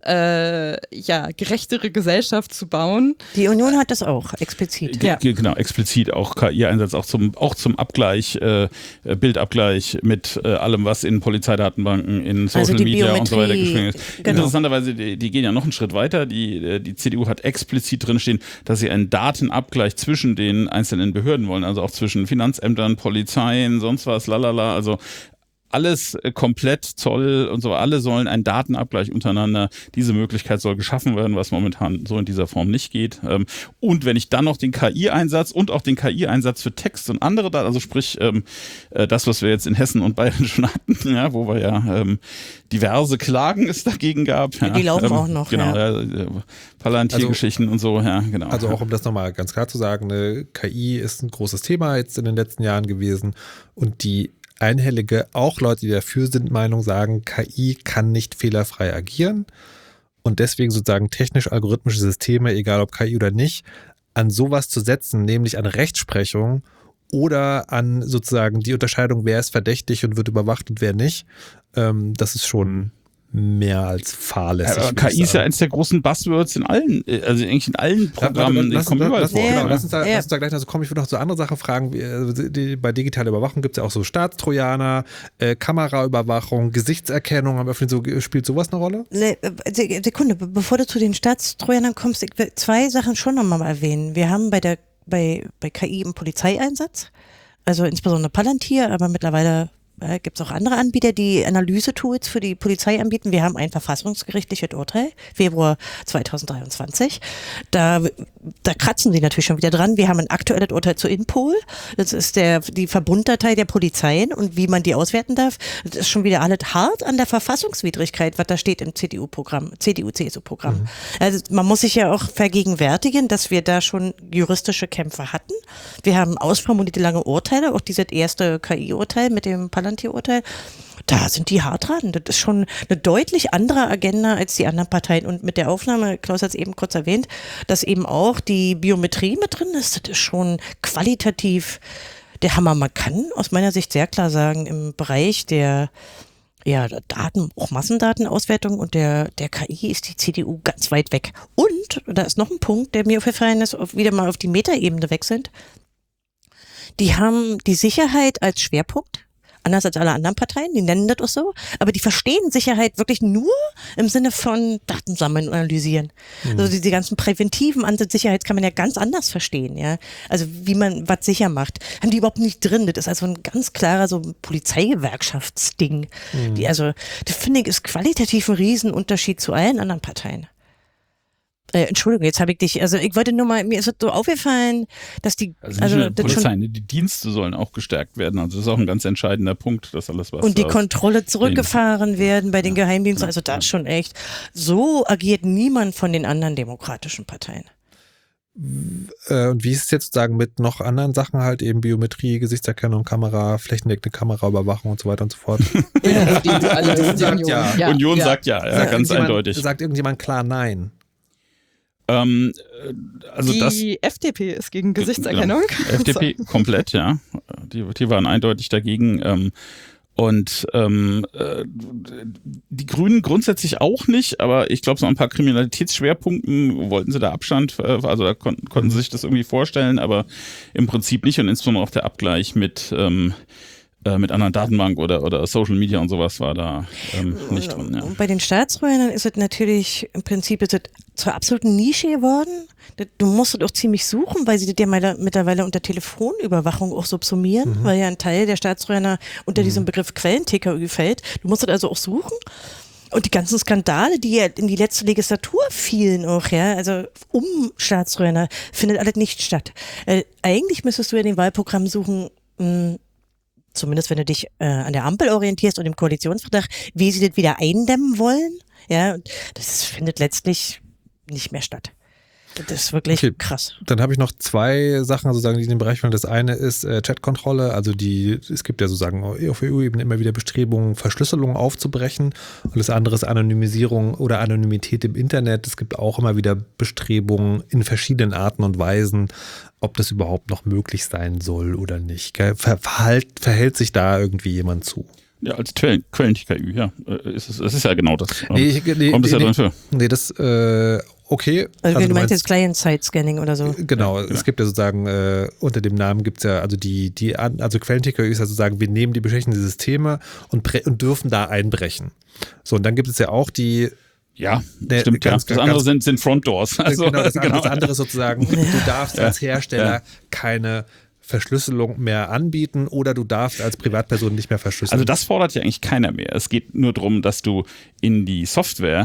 gerechtere Gesellschaft zu bauen. Die Union hat das auch explizit. Genau, explizit auch KI-Einsatz, auch zum Abgleich, Bildabgleich mit allem, was in Polizeidatenbanken, in Social Media und so weiter geschrieben ist. Genau. Interessanterweise, die gehen ja noch einen Schritt weiter. Die CDU hat explizit drinstehen, dass sie einen Datenabgleich zwischen den einzelnen Behörden wollen, also auch zwischen Finanzämtern, Polizeien, sonst was, lalala, also alles komplett Zoll und so, alle sollen einen Datenabgleich untereinander. Diese Möglichkeit soll geschaffen werden, was momentan so in dieser Form nicht geht. Und wenn ich dann noch den KI-Einsatz und auch den KI-Einsatz für Text und andere Daten, also sprich das, was wir jetzt in Hessen und Bayern schon hatten, ja, wo wir ja diverse Klagen es dagegen gab. Ja, die laufen auch noch. Genau, Palantir-Geschichten und so, ja, genau. Also auch um das nochmal ganz klar zu sagen, eine KI ist ein großes Thema jetzt in den letzten Jahren gewesen und die einhellige, auch Leute, die dafür sind, Meinung sagen, KI kann nicht fehlerfrei agieren und deswegen sozusagen technisch-algorithmische Systeme, egal ob KI oder nicht, an sowas zu setzen, nämlich an Rechtsprechung oder an sozusagen die Unterscheidung, wer ist verdächtig und wird überwacht und wer nicht, das ist schon mehr als fahrlässig. KI ist ja eins der großen Buzzwords in allen, also eigentlich in allen Programmen. Lass uns da gleich noch kommen. Ich würde noch so andere Sachen fragen. Bei digitaler Überwachung gibt es ja auch so Staatstrojaner, Kameraüberwachung, Gesichtserkennung. Spielt sowas eine Rolle? Sekunde, bevor du zu den Staatstrojanern kommst, ich will zwei Sachen schon nochmal erwähnen. Wir haben bei KI einen Polizeieinsatz, also insbesondere Palantir, aber mittlerweile Gibt es auch andere Anbieter, die Analysetools für die Polizei anbieten. Wir haben ein verfassungsgerichtliches Urteil, Februar 2023. Da kratzen sie natürlich schon wieder dran. Wir haben ein aktuelles Urteil zu Inpol. Das ist die Verbunddatei der Polizeien und wie man die auswerten darf. Das ist schon wieder alles hart an der Verfassungswidrigkeit, was da steht im CDU-CSU-Programm. Also man muss sich ja auch vergegenwärtigen, dass wir da schon juristische Kämpfe hatten. Wir haben ausformulierte lange Urteile, auch dieses erste KI-Urteil mit dem Palantir-Urteil. Da sind die hart dran. Das ist schon eine deutlich andere Agenda als die anderen Parteien. Und mit der Aufnahme, Klaus hat es eben kurz erwähnt, dass eben auch die Biometrie mit drin ist, das ist schon qualitativ der Hammer. Man kann aus meiner Sicht sehr klar sagen, im Bereich der Daten, auch Massendatenauswertung und der KI ist die CDU ganz weit weg. Und, da ist noch ein Punkt, der mir aufgefallen ist, wieder mal auf die Metaebene weg sind. Die haben die Sicherheit als Schwerpunkt, anders als alle anderen Parteien, die nennen das auch so, aber die verstehen Sicherheit wirklich nur im Sinne von Daten sammeln und analysieren. Also diese ganzen präventiven Ansatz Sicherheit kann man ja ganz anders verstehen, ja. Also wie man was sicher macht, haben die überhaupt nicht drin. Das ist also ein ganz klarer so Polizeigewerkschaftsding. Das finde ich ist qualitativ ein Riesenunterschied zu allen anderen Parteien. Entschuldigung, jetzt habe ich dich, also ich wollte nur mal, mir ist es so aufgefallen, dass die Polizei, die Dienste sollen auch gestärkt werden, also das ist auch ein ganz entscheidender Punkt, dass alles was. Und die Kontrolle zurückgefahren werden bei den Geheimdiensten, also da ist schon echt, so agiert niemand von den anderen demokratischen Parteien. Und wie ist es jetzt sozusagen mit noch anderen Sachen halt eben Biometrie, Gesichtserkennung, Kamera, flächendeckende Kameraüberwachung und so weiter und so fort? Union sagt ja, ganz eindeutig. Sagt irgendjemand klar nein? Die FDP ist gegen Gesichtserkennung. Genau. FDP komplett, ja. Die waren eindeutig dagegen. Die Grünen grundsätzlich auch nicht, aber ich glaube, so ein paar Kriminalitätsschwerpunkten wollten sie da Abstand, also da konnten sie sich das irgendwie vorstellen, aber im Prinzip nicht und insbesondere auch der Abgleich mit anderen Datenbank oder Social Media und sowas war da nicht drin. Ja. Und bei den Staatstrojanern ist es natürlich, im Prinzip ist es zur absoluten Nische geworden. Du musst es auch ziemlich suchen, weil sie das ja mittlerweile unter Telefonüberwachung auch subsumieren, weil ja ein Teil der Staatstrojaner unter diesem Begriff Quellen-TKÜ fällt. Du musst es also auch suchen. Und die ganzen Skandale, die ja in die letzte Legislatur fielen auch, ja, also um Staatstrojaner, findet alles nicht statt. Eigentlich müsstest du ja den Wahlprogramm suchen, zumindest wenn du dich an der Ampel orientierst und im Koalitionsvertrag, wie sie das wieder eindämmen wollen. Ja, das findet letztlich nicht mehr statt. Das ist wirklich krass. Dann habe ich noch zwei Sachen, sozusagen, die in dem Bereich fallen. Das eine ist Chatkontrolle. Also es gibt ja sozusagen auf EU-Ebene immer wieder Bestrebungen, Verschlüsselung aufzubrechen. Und das andere ist Anonymisierung oder Anonymität im Internet. Es gibt auch immer wieder Bestrebungen in verschiedenen Arten und Weisen, ob das überhaupt noch möglich sein soll oder nicht. Verhält sich da irgendwie jemand zu? Ja, als Quellen-TKÜ, ja. Es ist ja genau das. Kommt es ja drin für. Nee, das, okay. Also du meinst jetzt Client-Side-Scanning oder so? Genau, es gibt ja sozusagen, unter dem Namen gibt es ja, also also Quellen-TKÜ ist ja sozusagen, wir nehmen die beschädigten Systeme und dürfen da einbrechen. So, und dann gibt es ja auch die. Ja, stimmt, ja. Das andere sind Front Doors. Also, genau, das andere ist sozusagen, du darfst als Hersteller keine Verschlüsselung mehr anbieten oder du darfst als Privatperson nicht mehr verschlüsseln. Also das fordert ja eigentlich keiner mehr. Es geht nur darum, dass du in die Software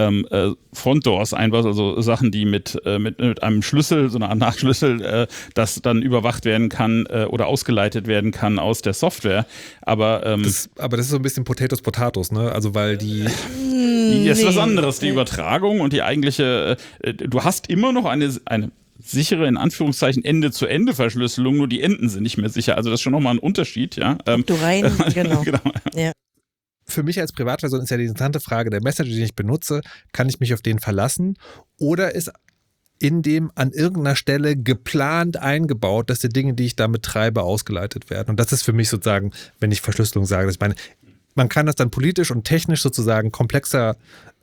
Front Doors einbaust, also Sachen, die mit einem Schlüssel, so einer Art Nachschlüssel, das dann überwacht werden kann oder ausgeleitet werden kann aus der Software. Aber das ist so ein bisschen Potatoes, ne? Also weil die ist was anderes, die Übertragung und die eigentliche, du hast immer noch eine sichere, in Anführungszeichen, Ende-zu-Ende-Verschlüsselung, nur die Enden sind nicht mehr sicher. Also das ist schon nochmal ein Unterschied, ja. Du rein, genau. Ja. Für mich als Privatperson ist ja die interessante Frage, der Messenger, den ich benutze, kann ich mich auf den verlassen oder ist in dem an irgendeiner Stelle geplant eingebaut, dass die Dinge, die ich damit treibe, ausgeleitet werden. Und das ist für mich sozusagen, wenn ich Verschlüsselung sage, dass ich meine, man kann das dann politisch und technisch sozusagen komplexer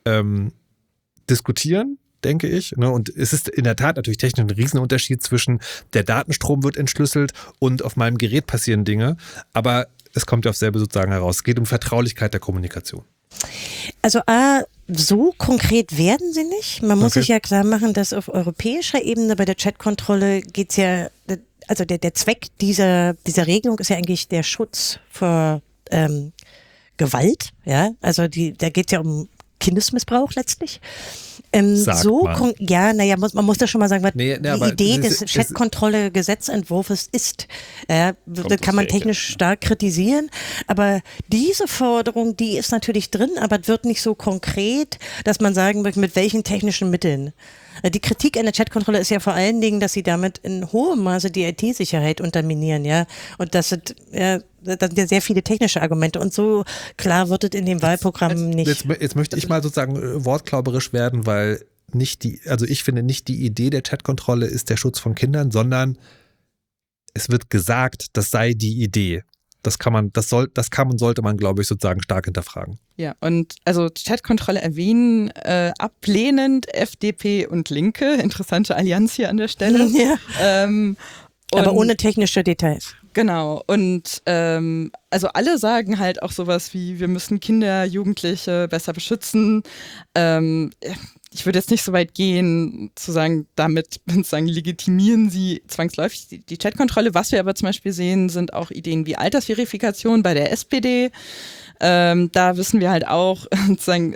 diskutieren, denke ich. Ne? Und es ist in der Tat natürlich technisch ein Riesenunterschied zwischen der Datenstrom wird entschlüsselt und auf meinem Gerät passieren Dinge. Aber es kommt ja aufs selbe sozusagen heraus. Es geht um Vertraulichkeit der Kommunikation. Also so konkret werden sie nicht. Man muss sich ja klar machen, dass auf europäischer Ebene bei der Chatkontrolle geht es ja, also der Zweck dieser Regelung ist ja eigentlich der Schutz vor Gewalt, ja, also da geht es ja um Kindesmissbrauch letztlich. Man muss da schon mal sagen, was die Idee des Chatkontrolle-Gesetzentwurfs ist. Da kann man technisch stark kritisieren, aber diese Forderung, die ist natürlich drin, aber es wird nicht so konkret, dass man sagen wird, mit welchen technischen Mitteln. Die Kritik an der Chatkontrolle ist ja vor allen Dingen, dass sie damit in hohem Maße die IT-Sicherheit unterminieren, ja. Und das sind ja sehr viele technische Argumente. Und so klar wird es in dem Wahlprogramm nicht. Jetzt möchte ich mal sozusagen wortklauberisch werden, weil ich finde nicht die Idee der Chatkontrolle ist der Schutz von Kindern, sondern es wird gesagt, das sei die Idee. Das kann und sollte man, glaube ich, sozusagen stark hinterfragen. Ja, und also Chatkontrolle erwähnen ablehnend FDP und Linke. Interessante Allianz hier an der Stelle. Ja. Aber ohne technische Details. Genau. Und also alle sagen halt auch sowas wie, wir müssen Kinder, Jugendliche besser beschützen. Ich würde jetzt nicht so weit gehen, zu sagen, damit sozusagen legitimieren sie zwangsläufig die Chatkontrolle. Was wir aber zum Beispiel sehen, sind auch Ideen wie Altersverifikation bei der SPD. Da wissen wir halt auch, sozusagen,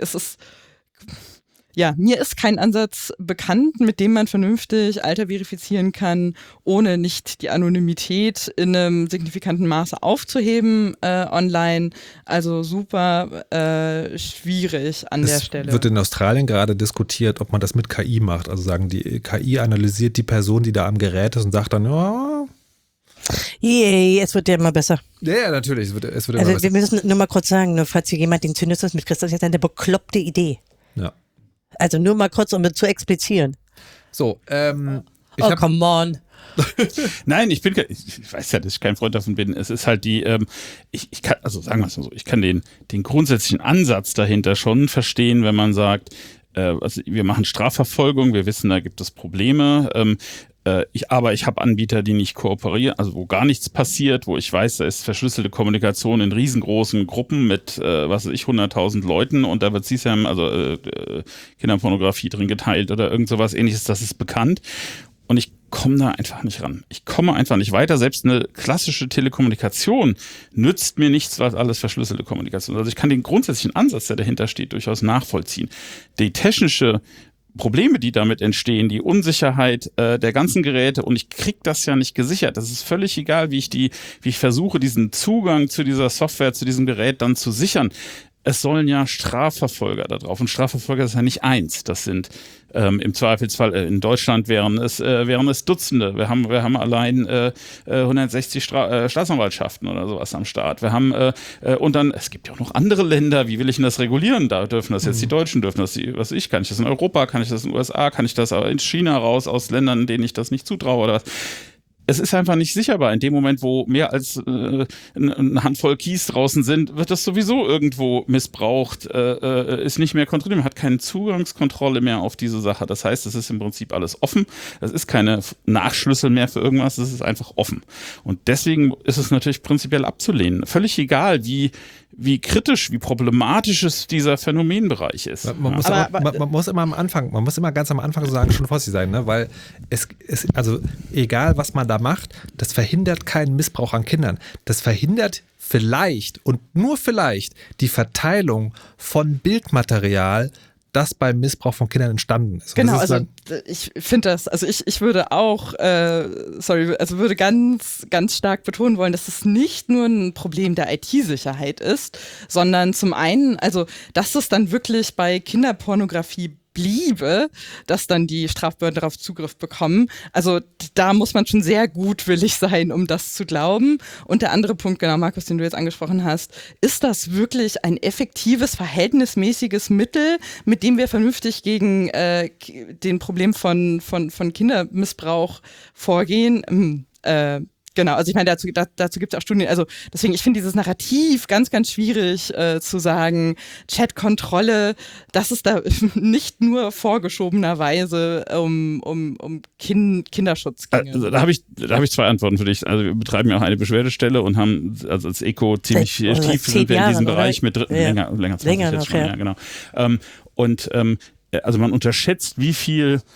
mir ist kein Ansatz bekannt, mit dem man vernünftig Alter verifizieren kann, ohne nicht die Anonymität in einem signifikanten Maße aufzuheben online. Also super schwierig an der Stelle. Es wird in Australien gerade diskutiert, ob man das mit KI macht. Also sagen, die KI analysiert die Person, die da am Gerät ist und sagt dann, es wird ja immer besser. Ja, natürlich. Es wird immer besser. Also wir müssen nur mal kurz sagen, nur falls hier jemand den Zynismus mitkriegt, das ist jetzt eine bekloppte Idee. Ja. Also nur mal kurz, um es zu explizieren. So, come on. Nein, ich weiß ja, dass ich kein Freund davon bin. Es ist halt ich kann, also sagen wir es mal so, ich kann den grundsätzlichen Ansatz dahinter schon verstehen, wenn man sagt, wir machen Strafverfolgung, wir wissen, da gibt es Probleme, aber ich habe Anbieter, die nicht kooperieren, also wo gar nichts passiert, wo ich weiß, da ist verschlüsselte Kommunikation in riesengroßen Gruppen mit, 100.000 Leuten und da wird CSAM, also Kinderpornografie drin geteilt oder irgend sowas Ähnliches, das ist bekannt. Und ich komme da einfach nicht ran. Ich komme einfach nicht weiter. Selbst eine klassische Telekommunikation nützt mir nichts, was alles verschlüsselte Kommunikation ist. Also ich kann den grundsätzlichen Ansatz, der dahinter steht, durchaus nachvollziehen. Die technische Probleme, die damit entstehen, die Unsicherheit der ganzen Geräte und ich kriege das ja nicht gesichert. Das ist völlig egal, wie ich versuche, diesen Zugang zu dieser Software, zu diesem Gerät dann zu sichern. Es sollen ja Strafverfolger da drauf und Strafverfolger ist ja nicht eins. Das sind im Zweifelsfall in Deutschland wären es Dutzende. Wir haben allein 160 Staatsanwaltschaften oder sowas am Start. Wir haben und dann, es gibt ja auch noch andere Länder, wie will ich denn das regulieren? Da dürfen das jetzt die Deutschen, dürfen das kann ich das in Europa, kann ich das in den USA, kann ich das in China raus, aus Ländern, denen ich das nicht zutraue oder was. Es ist einfach nicht sicherbar. In dem Moment, wo mehr als eine Handvoll Keys draußen sind, wird das sowieso irgendwo missbraucht, ist nicht mehr kontrolliert. Man hat keine Zugangskontrolle mehr auf diese Sache. Das heißt, es ist im Prinzip alles offen. Es ist keine Nachschlüssel mehr für irgendwas. Es ist einfach offen. Und deswegen ist es natürlich prinzipiell abzulehnen. Völlig egal, wie kritisch, wie problematisch es dieser Phänomenbereich ist. Man muss immer ganz am Anfang sagen, schon vorsichtig sein, ne? Weil also egal was man da macht, das verhindert keinen Missbrauch an Kindern. Das verhindert vielleicht und nur vielleicht die Verteilung von Bildmaterial, das beim Missbrauch von Kindern entstanden ist. Genau, also ich finde das, also ich würde auch, würde ganz, ganz stark betonen wollen, dass es nicht nur ein Problem der IT-Sicherheit ist, sondern zum einen, also dass es dann wirklich bei Kinderpornografie bliebe, dass dann die Strafbehörden darauf Zugriff bekommen. Also da muss man schon sehr gutwillig sein, um das zu glauben. Und der andere Punkt, genau, Markus, den du jetzt angesprochen hast, ist das wirklich ein effektives, verhältnismäßiges Mittel, mit dem wir vernünftig gegen den Problem von Kindermissbrauch vorgehen? Genau, also ich meine, dazu gibt es auch Studien, also deswegen, ich finde dieses Narrativ ganz, ganz schwierig zu sagen, Chatkontrolle, das ist da nicht nur vorgeschobenerweise um Kinderschutz ginge. Also da habe ich zwei Antworten für dich. Also wir betreiben ja auch eine Beschwerdestelle und haben, also als ECO ziemlich tief sind wir in diesem Bereich mit länger 20 jetzt schon, ja, genau. Also man unterschätzt, wie viel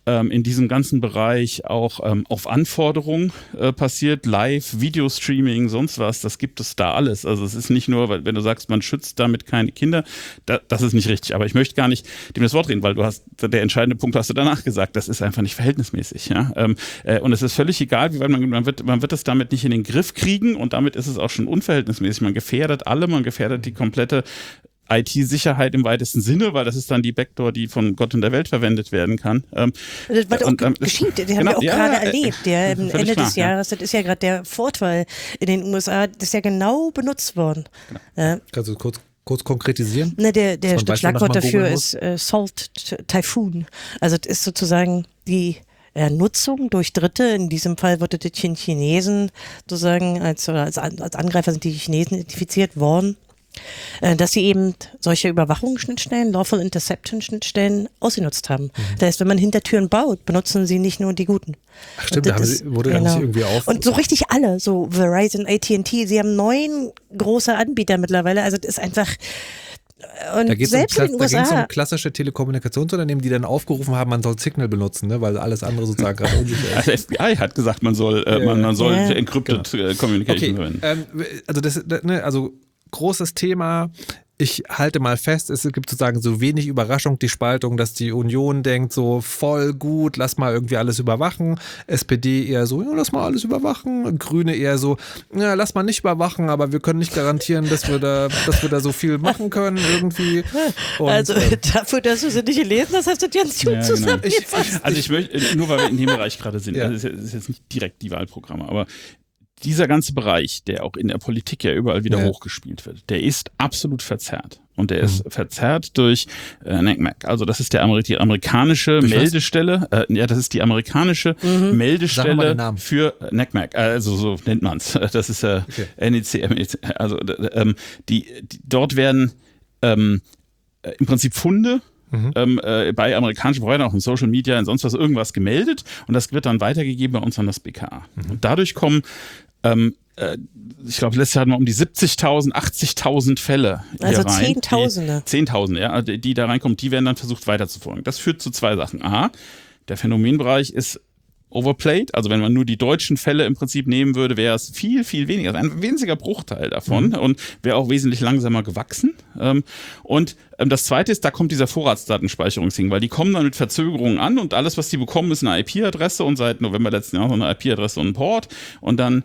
in diesem ganzen Bereich auch auf Anforderung passiert, Live, Videostreaming, sonst was, das gibt es da alles. Also es ist nicht nur, wenn du sagst, man schützt damit keine Kinder, das ist nicht richtig. Aber ich möchte gar nicht dem das Wort reden, weil der entscheidende Punkt hast du danach gesagt, das ist einfach nicht verhältnismäßig. Ja? Und es ist völlig egal, wie weit man wird es damit nicht in den Griff kriegen und damit ist es auch schon unverhältnismäßig. Man gefährdet alle, man gefährdet die komplette IT-Sicherheit im weitesten Sinne, weil das ist dann die Backdoor, die von Gott und der Welt verwendet werden kann. Was auch geschieht, den haben wir auch gerade erlebt. Ende des Jahres, das ist ja gerade der Vorfall in den USA, das ist ja genau benutzt worden. Genau. Kannst du kurz konkretisieren? Das Schlagwort dafür ist Salt Typhoon. Also das ist sozusagen die Nutzung durch Dritte, in diesem Fall wurde die Chinesen sozusagen als Angreifer sind die Chinesen identifiziert worden, dass sie eben solche Überwachungsschnittstellen, Lawful Interception-Schnittstellen ausgenutzt haben. Das heißt, wenn man Hintertüren baut, benutzen sie nicht nur die Guten. Ach stimmt, da wurde dann nicht irgendwie auf. Und so richtig alle, so Verizon, AT&T, sie haben 9 große Anbieter mittlerweile, also das ist einfach. Und da geht selbst in den USA. Da ging es um klassische Telekommunikationsunternehmen, die dann aufgerufen haben, man soll Signal benutzen, ne? Weil alles andere sozusagen gerade unsicher ist. Also FBI hat gesagt, man soll encrypted Communication verwenden. Also großes Thema. Ich halte mal fest, es gibt sozusagen so wenig Überraschung, die Spaltung, dass die Union denkt so voll gut, lass mal irgendwie alles überwachen. SPD eher so, ja, lass mal alles überwachen. Grüne eher so, ja, lass mal nicht überwachen, aber wir können nicht garantieren, dass wir da so viel machen können irgendwie. Und, also dafür, dass du sie nicht gelesen hast, hast du ganz gut zusammengefasst. Also ich möchte, nur weil wir in dem Bereich gerade sind, also das ist jetzt nicht direkt die Wahlprogramme, aber dieser ganze Bereich, der auch in der Politik ja überall wieder hochgespielt wird, der ist absolut verzerrt. Und der ist verzerrt durch NCMEC. Also das ist die amerikanische Meldestelle. Das ist die amerikanische Meldestelle für NCMEC. Also so nennt man es. Das ist NEC. Also dort werden im Prinzip Funde bei amerikanischen Providern, auch in Social Media, in sonst was irgendwas gemeldet und das wird dann weitergegeben bei uns an das BKA. Und dadurch kommen ich glaube, letztes Jahr hatten wir um die 70.000, 80.000 Fälle hier rein. Zehntausende. 10.000, ja, die da reinkommen, die werden dann versucht weiterzufolgen. Das führt zu 2 Sachen. A, der Phänomenbereich ist overplayed, also wenn man nur die deutschen Fälle im Prinzip nehmen würde, wäre es viel, viel weniger, also ein winziger Bruchteil davon und wäre auch wesentlich langsamer gewachsen. Und das Zweite ist, da kommt dieser Vorratsdatenspeicherungsding, weil die kommen dann mit Verzögerungen an und alles, was die bekommen, ist eine IP-Adresse und seit November letzten Jahres eine IP-Adresse und ein Port und dann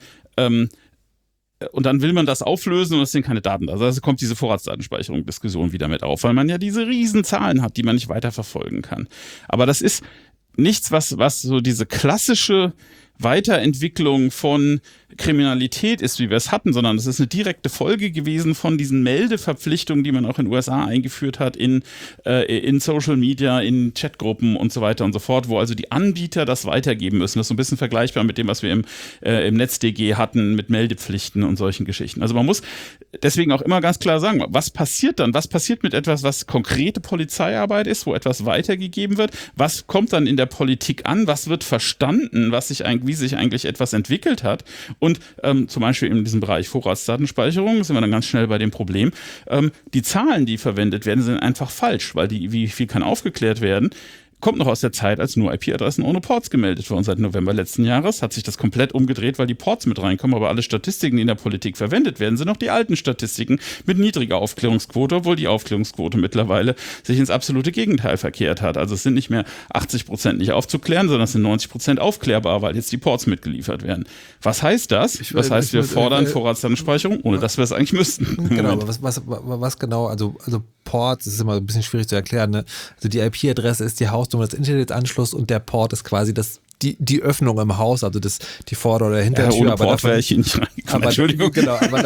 will man das auflösen und es sind keine Daten da. Also kommt diese Vorratsdatenspeicherung-Diskussion wieder mit auf, weil man ja diese riesen Zahlen hat, die man nicht weiterverfolgen kann. Aber das ist nichts, was so diese klassische Weiterentwicklung von Kriminalität ist, wie wir es hatten, sondern es ist eine direkte Folge gewesen von diesen Meldeverpflichtungen, die man auch in den USA eingeführt hat, in Social Media, in Chatgruppen und so weiter und so fort, wo also die Anbieter das weitergeben müssen. Das ist so ein bisschen vergleichbar mit dem, was wir im NetzDG hatten, mit Meldepflichten und solchen Geschichten. Also man muss deswegen auch immer ganz klar sagen, was passiert dann? Was passiert mit etwas, was konkrete Polizeiarbeit ist, wo etwas weitergegeben wird? Was kommt dann in der Politik an? Was wird verstanden, wie sich eigentlich etwas entwickelt hat? Und zum Beispiel in diesem Bereich Vorratsdatenspeicherung sind wir dann ganz schnell bei dem Problem. Die Zahlen, die verwendet werden, sind einfach falsch, weil wie viel kann aufgeklärt werden? Kommt noch aus der Zeit, als nur IP-Adressen ohne Ports gemeldet wurden. Seit November letzten Jahres hat sich das komplett umgedreht, weil die Ports mit reinkommen, aber alle Statistiken, die in der Politik verwendet werden, sind noch die alten Statistiken mit niedriger Aufklärungsquote, obwohl die Aufklärungsquote mittlerweile sich ins absolute Gegenteil verkehrt hat. Also es sind nicht mehr 80% nicht aufzuklären, sondern es sind 90% aufklärbar, weil jetzt die Ports mitgeliefert werden. Was heißt das? Das heißt, wir fordern Vorratsdatenspeicherung, ohne dass wir es eigentlich müssten. Genau, aber was genau, also Ports, das ist immer ein bisschen schwierig zu erklären, ne? Also die IP-Adresse ist die Hausnummer, das Internetanschluss und der Port ist quasi die Öffnung im Haus, also die Vorder- oder Hintertür. Ohne Port wäre ich nicht reingekommen. Entschuldigung. Genau, aber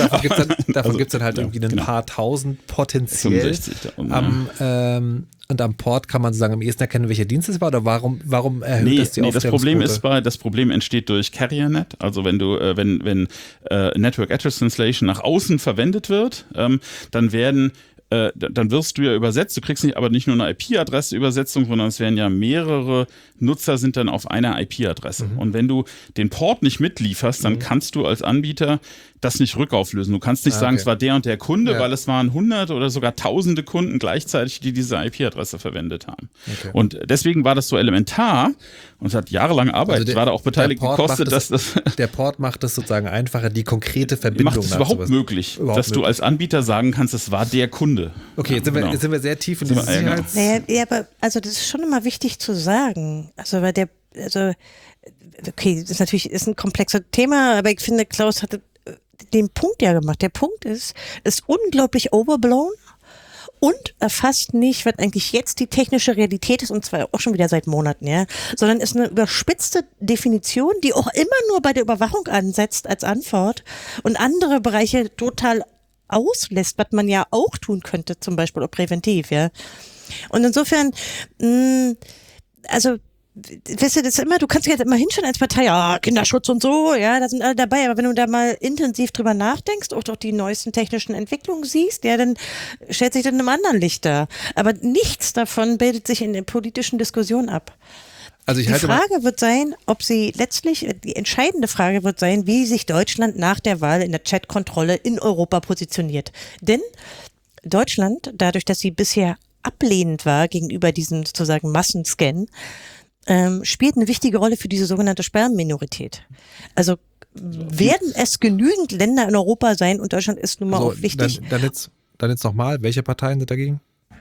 davon gibt es dann halt irgendwie ein paar tausend potenziell. 65.000, und am Port kann man sozusagen am ehesten erkennen, welcher Dienst es war, oder warum erhöht das die Aufklärungsquote? Das Problem entsteht durch CarrierNet, also wenn Network Address Translation nach außen verwendet wird, dann wirst du ja übersetzt. Du kriegst aber nicht nur eine IP-Adresse-Übersetzung, sondern es werden ja mehrere Nutzer sind dann auf einer IP-Adresse. Und wenn du den Port nicht mitlieferst, dann kannst du als Anbieter das nicht rückauflösen. Du kannst nicht sagen, es war der und der Kunde, weil es waren 100 oder sogar tausende Kunden gleichzeitig, die diese IP-Adresse verwendet haben. Okay. Und deswegen war das so elementar und es hat jahrelang Arbeit, war da auch beteiligt gekostet, dass das... Der Port macht es sozusagen einfacher, die konkrete Verbindung macht es überhaupt möglich, dass du als Anbieter sagen kannst, es war der Kunde. Okay, jetzt sind wir sehr tief in diese Sicherheits... Ja, aber also das ist schon immer wichtig zu sagen. Also weil okay, das ist ein komplexes Thema, aber ich finde, Klaus hatte den Punkt ja gemacht. Der Punkt ist unglaublich overblown und erfasst nicht, was eigentlich jetzt die technische Realität ist, und zwar auch schon wieder seit Monaten, ja, sondern ist eine überspitzte Definition, die auch immer nur bei der Überwachung ansetzt als Antwort und andere Bereiche total auslässt, was man ja auch tun könnte, zum Beispiel auch präventiv, ja. Und insofern, also weißt du, das ist immer, du kannst dich jetzt immer hinschauen als Partei, ja, Kinderschutz und so, ja, da sind alle dabei, aber wenn du da mal intensiv drüber nachdenkst, auch doch die neuesten technischen Entwicklungen siehst, ja, dann stellt sich das in einem anderen Licht dar. Aber nichts davon bildet sich in der politischen Diskussion ab. Also die Frage wird sein, die entscheidende Frage wird sein, wie sich Deutschland nach der Wahl in der Chatkontrolle in Europa positioniert. Denn Deutschland, dadurch, dass sie bisher ablehnend war gegenüber diesem sozusagen Massenscan, spielt eine wichtige Rolle für diese sogenannte Sperrenminorität. Also werden es genügend Länder in Europa sein und Deutschland ist nun mal auch wichtig. Dann jetzt nochmal, welche Parteien sind dagegen?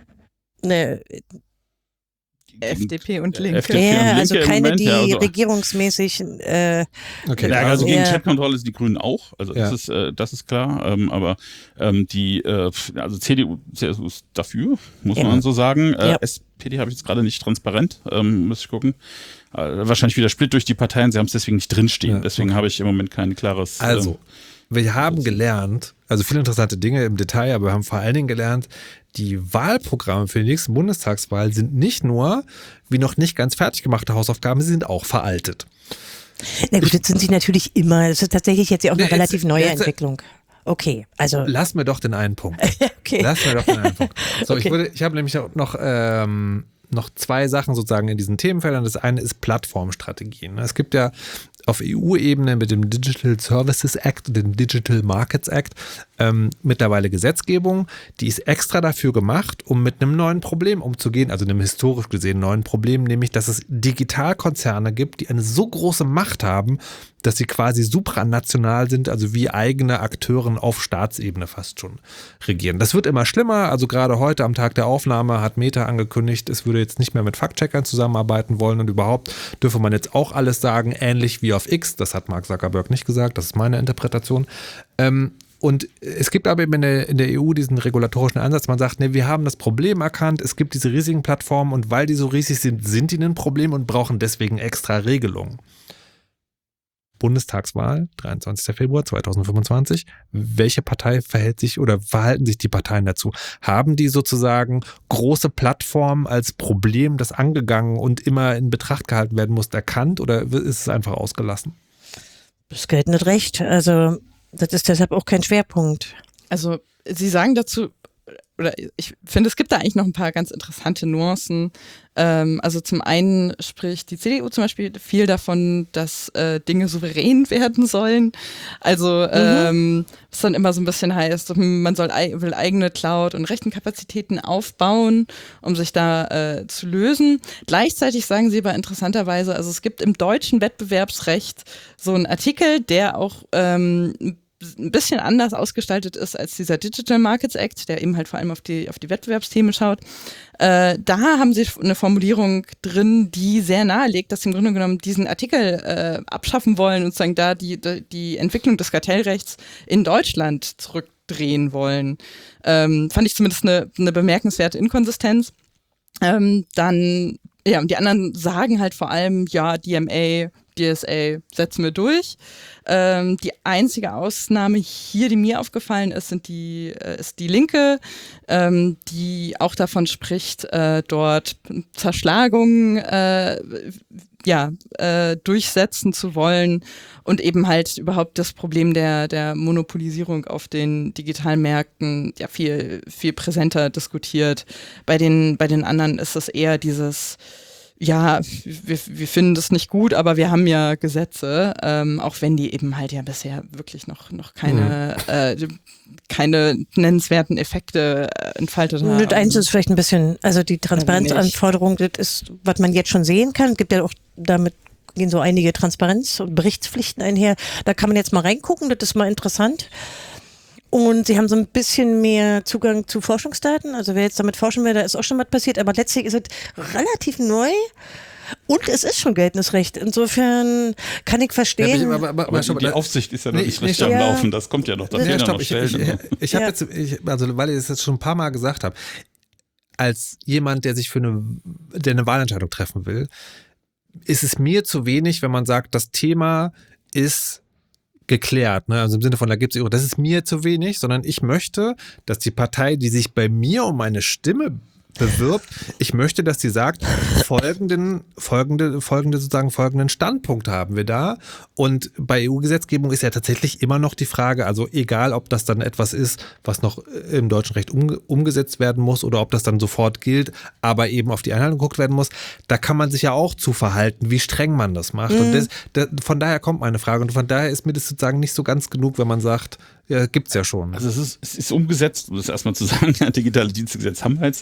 FDP und Linke. Also keine, die regierungsmäßig okay. Ja, also gegen Chatkontrolle sind die Grünen auch, also das ist klar, aber also CDU, CSU ist dafür, muss man so sagen. SPD habe ich jetzt gerade nicht transparent, muss ich gucken. Wahrscheinlich wieder Split durch die Parteien, sie haben es deswegen nicht drinstehen, deswegen habe ich im Moment kein klares... wir haben gelernt, also viele interessante Dinge im Detail, aber wir haben vor allen Dingen gelernt, die Wahlprogramme für die nächste Bundestagswahl sind nicht nur wie noch nicht ganz fertig gemachte Hausaufgaben, sie sind auch veraltet. Na gut, das sind sie natürlich immer. Das ist tatsächlich jetzt ja auch eine relativ neue Entwicklung. Okay, also. Lass mir doch den einen Punkt. Okay. Lass mir doch den einen Punkt. So, okay. Ich habe nämlich noch zwei Sachen sozusagen in diesen Themenfeldern. Das eine ist Plattformstrategien. Es gibt ja auf EU-Ebene mit dem Digital Services Act und dem Digital Markets Act mittlerweile Gesetzgebung, die ist extra dafür gemacht, um mit einem neuen Problem umzugehen, also einem historisch gesehen neuen Problem, nämlich, dass es Digitalkonzerne gibt, die eine so große Macht haben, dass sie quasi supranational sind, also wie eigene Akteure auf Staatsebene fast schon regieren. Das wird immer schlimmer, also gerade heute am Tag der Aufnahme hat Meta angekündigt, es würde jetzt nicht mehr mit Fact-Checkern zusammenarbeiten wollen und überhaupt dürfe man jetzt auch alles sagen, ähnlich wie auf X, das hat Mark Zuckerberg nicht gesagt, das ist meine Interpretation. Und es gibt aber eben in der EU diesen regulatorischen Ansatz, man sagt, wir haben das Problem erkannt, es gibt diese riesigen Plattformen und weil die so riesig sind, sind die ein Problem und brauchen deswegen extra Regelungen. Bundestagswahl, 23. Februar 2025. Welche Partei verhalten sich die Parteien dazu? Haben die sozusagen große Plattformen als Problem, das angegangen und immer in Betracht gehalten werden muss, erkannt oder ist es einfach ausgelassen? Das gilt nicht recht. Also das ist deshalb auch kein Schwerpunkt. Also Sie sagen dazu, oder ich finde, es gibt da eigentlich noch ein paar ganz interessante Nuancen. Also zum einen spricht die CDU zum Beispiel viel davon, dass Dinge souverän werden sollen. Also was dann immer so ein bisschen heißt, man will eigene Cloud- und Rechenkapazitäten aufbauen, um sich da zu lösen. Gleichzeitig sagen sie aber interessanterweise, also es gibt im deutschen Wettbewerbsrecht so einen Artikel, der auch ein bisschen anders ausgestaltet ist als dieser Digital Markets Act, der eben halt vor allem auf die Wettbewerbsthemen schaut. Da haben sie eine Formulierung drin, die sehr nahelegt, dass sie im Grunde genommen diesen Artikel abschaffen wollen und sozusagen da die Entwicklung des Kartellrechts in Deutschland zurückdrehen wollen. Fand ich zumindest eine bemerkenswerte Inkonsistenz. Und die anderen sagen halt vor allem, ja, DMA, DSA setzen wir durch. Die einzige Ausnahme hier, die mir aufgefallen ist, ist die Linke, die auch davon spricht, dort Zerschlagungen durchsetzen zu wollen und eben halt überhaupt das Problem der Monopolisierung auf den digitalen Märkten ja viel, viel präsenter diskutiert. Bei den anderen ist es eher dieses ja, wir finden das nicht gut, aber wir haben ja Gesetze, auch wenn die eben halt ja bisher wirklich noch keine nennenswerten Effekte entfaltet haben. Das Einzige ist vielleicht ein bisschen, also die Transparenzanforderung, das ist, was man jetzt schon sehen kann. Es gibt ja auch damit gehen so einige Transparenz- und Berichtspflichten einher. Da kann man jetzt mal reingucken, das ist mal interessant. Und sie haben so ein bisschen mehr Zugang zu Forschungsdaten. Also wer jetzt damit forschen will, da ist auch schon was passiert. Aber letztlich ist es relativ neu und es ist schon geltendes Recht. Insofern kann ich verstehen. Ja, aber die Aufsicht ist ja noch nicht richtig am Laufen. Das kommt ja noch. Das ja, stopp, ich habe jetzt, also weil ich es jetzt schon ein paar Mal gesagt habe, als jemand, der eine Wahlentscheidung treffen will, ist es mir zu wenig, wenn man sagt, das Thema ist geklärt, ne? Also im Sinne von, da gibt es, das ist mir zu wenig, sondern ich möchte, dass die Partei, die sich bei mir um eine Stimme bewirbt, ich möchte, dass sie sagt, folgenden Standpunkt haben wir da. Und bei EU-Gesetzgebung ist ja tatsächlich immer noch die Frage, also egal, ob das dann etwas ist, was noch im deutschen Recht umgesetzt werden muss oder ob das dann sofort gilt, aber eben auf die Einhaltung geguckt werden muss, da kann man sich ja auch zu verhalten, wie streng man das macht. Und von daher kommt meine Frage und von daher ist mir das sozusagen nicht so ganz genug, wenn man sagt, ja, gibt's ja schon. Also es ist umgesetzt, um das erstmal zu sagen, digitale Dienstegesetz haben wir jetzt.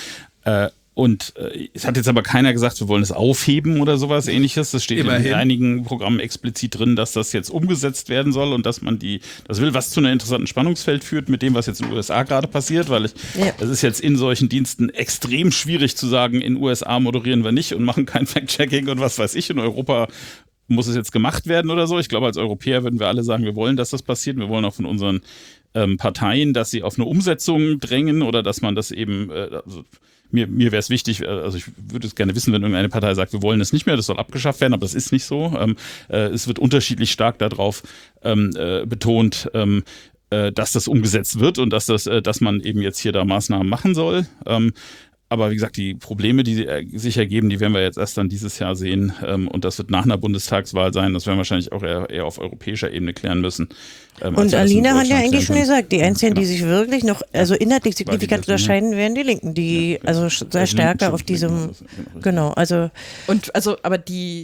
Es hat jetzt aber keiner gesagt, wir wollen es aufheben oder sowas Ähnliches. Das steht in einigen Programmen explizit drin, dass das jetzt umgesetzt werden soll und dass man das will, was zu einem interessanten Spannungsfeld führt mit dem, was jetzt in den USA gerade passiert, weil es ist jetzt in solchen Diensten extrem schwierig zu sagen, in den USA moderieren wir nicht und machen kein Fact-Checking und was weiß ich. In Europa muss es jetzt gemacht werden oder so. Ich glaube, als Europäer würden wir alle sagen, wir wollen, dass das passiert. Wir wollen auch von unseren Parteien, dass sie auf eine Umsetzung drängen oder dass man das eben, mir wäre es wichtig, also ich würde es gerne wissen, wenn irgendeine Partei sagt, wir wollen es nicht mehr, das soll abgeschafft werden, aber das ist nicht so. Es wird unterschiedlich stark darauf betont, dass das umgesetzt wird und dass man eben jetzt hier da Maßnahmen machen soll. Aber wie gesagt, die Probleme, die sich ergeben, die werden wir jetzt erst dann dieses Jahr sehen. Und das wird nach einer Bundestagswahl sein. Das werden wir wahrscheinlich auch eher auf europäischer Ebene klären müssen. Und Alina hat ja eigentlich schon gesagt, die Einzigen, die sich wirklich noch, also inhaltlich signifikant unterscheiden, werden die Linken, die also sehr stärker auf diesem, genau, also. Aber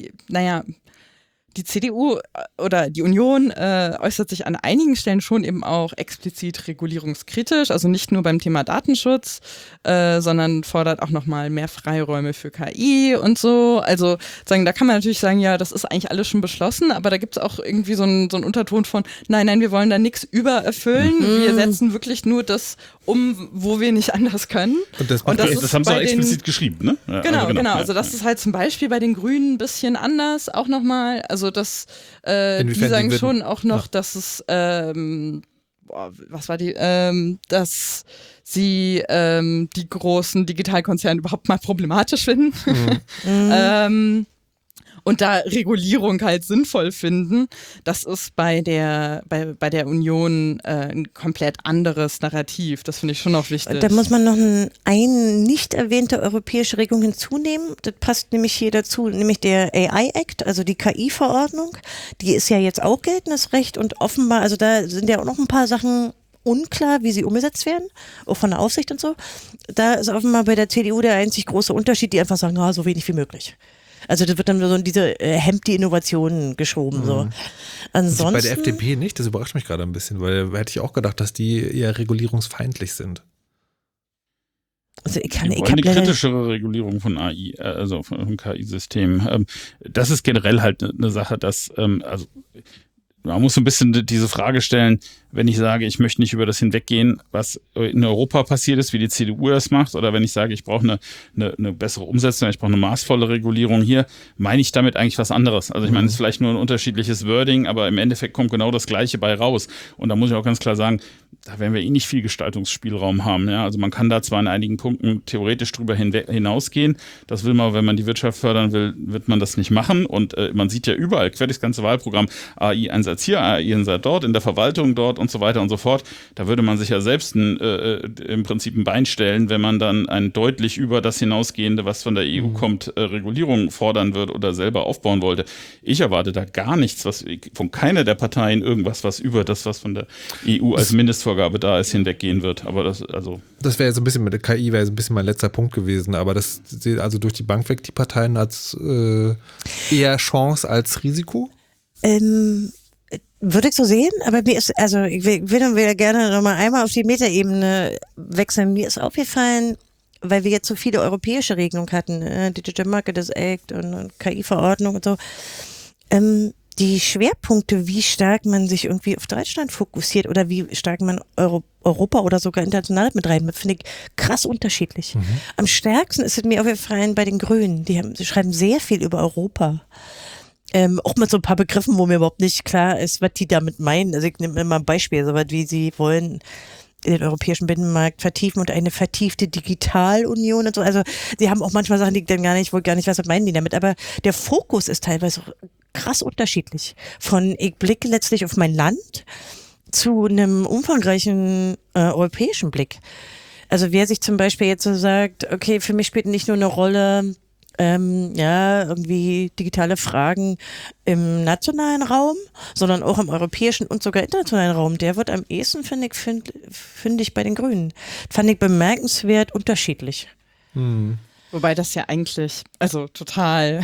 die CDU oder die Union äußert sich an einigen Stellen schon eben auch explizit regulierungskritisch, also nicht nur beim Thema Datenschutz, sondern fordert auch nochmal mehr Freiräume für KI und so. Also da kann man natürlich sagen, ja, das ist eigentlich alles schon beschlossen, aber da gibt es auch irgendwie so einen Unterton von, nein, wir wollen da nichts übererfüllen, wir setzen wirklich nur das um, wo wir nicht anders können. Und das haben sie auch explizit geschrieben, ne? Ja, genau. Also das ist halt zum Beispiel bei den Grünen ein bisschen anders, auch nochmal. Also das, die sagen schon auch noch, dass es, dass sie die großen Digitalkonzerne überhaupt mal problematisch finden. Und da Regulierung halt sinnvoll finden, das ist bei der Union ein komplett anderes Narrativ. Das finde ich schon noch wichtig. Da muss man noch eine nicht erwähnte europäische Regelung hinzunehmen. Das passt nämlich hier dazu, nämlich der AI-Act, also die KI-Verordnung. Die ist ja jetzt auch geltendes Recht und offenbar, also da sind ja auch noch ein paar Sachen unklar, wie sie umgesetzt werden, auch von der Aufsicht und so. Da ist offenbar bei der CDU der einzig große Unterschied, die einfach sagen, so wenig wie möglich. Also das wird dann so in diese hemmt die Innovationen geschoben. So. Ansonsten, bei der FDP nicht, das überrascht mich gerade ein bisschen, weil hätte ich auch gedacht, dass die eher regulierungsfeindlich sind. Also ich habe eine kritischere Regulierung von AI, also von KI-Systemen. Das ist generell halt eine Sache, dass also man muss so ein bisschen diese Frage stellen, wenn ich sage, ich möchte nicht über das hinweggehen, was in Europa passiert ist, wie die CDU das macht, oder wenn ich sage, ich brauche eine bessere Umsetzung, ich brauche eine maßvolle Regulierung hier, meine ich damit eigentlich was anderes. Also ich meine, es ist vielleicht nur ein unterschiedliches Wording, aber im Endeffekt kommt genau das Gleiche bei raus. Und da muss ich auch ganz klar sagen, da werden wir nicht viel Gestaltungsspielraum haben. Ja? Also man kann da zwar in einigen Punkten theoretisch drüber hinausgehen, das will man, wenn man die Wirtschaft fördern will, wird man das nicht machen. Und man sieht ja überall, quer das ganze Wahlprogramm, AI-Einsatz hier, AI-Einsatz dort, in der Verwaltung dort und so weiter und so fort. Da würde man sich ja selbst im Prinzip ein Bein stellen, wenn man dann ein deutlich über das hinausgehende, was von der EU kommt, Regulierung fordern wird oder selber aufbauen wollte. Ich erwarte da gar nichts, von keiner der Parteien irgendwas, was über das, was von der EU als Mindestvorgabe Zielvorgabe da ist, hinweggehen wird. Aber das wäre so ein bisschen mit der KI, wäre so ein bisschen mein letzter Punkt gewesen. Aber das sieht also durch die Bank weg die Parteien als eher Chance als Risiko? Würde ich so sehen, aber mir ist, also ich will gerne nochmal einmal auf die Metaebene wechseln. Mir ist aufgefallen, weil wir jetzt so viele europäische Regelungen hatten, Digital Markets Act und KI-Verordnung und so, die Schwerpunkte, wie stark man sich irgendwie auf Deutschland fokussiert oder wie stark man Europa oder sogar international mit reinmacht, finde ich krass unterschiedlich. Am stärksten ist es mir aufgefallen bei den Grünen. Sie schreiben sehr viel über Europa. Auch mit so ein paar Begriffen, wo mir überhaupt nicht klar ist, was die damit meinen. Also ich nehme mir mal ein Beispiel, so was wie sie wollen den europäischen Binnenmarkt vertiefen und eine vertiefte Digitalunion und so. Also sie haben auch manchmal Sachen, die ich dann gar nicht weiß, was meinen die damit. Aber der Fokus ist teilweise krass unterschiedlich. Von ich blicke letztlich auf mein Land zu einem umfangreichen europäischen Blick. Also wer sich zum Beispiel jetzt so sagt, okay, für mich spielt nicht nur eine Rolle irgendwie digitale Fragen im nationalen Raum, sondern auch im europäischen und sogar internationalen Raum. Der wird am ehesten, finde ich, bei den Grünen. Fand ich bemerkenswert unterschiedlich. Wobei das ja eigentlich, also total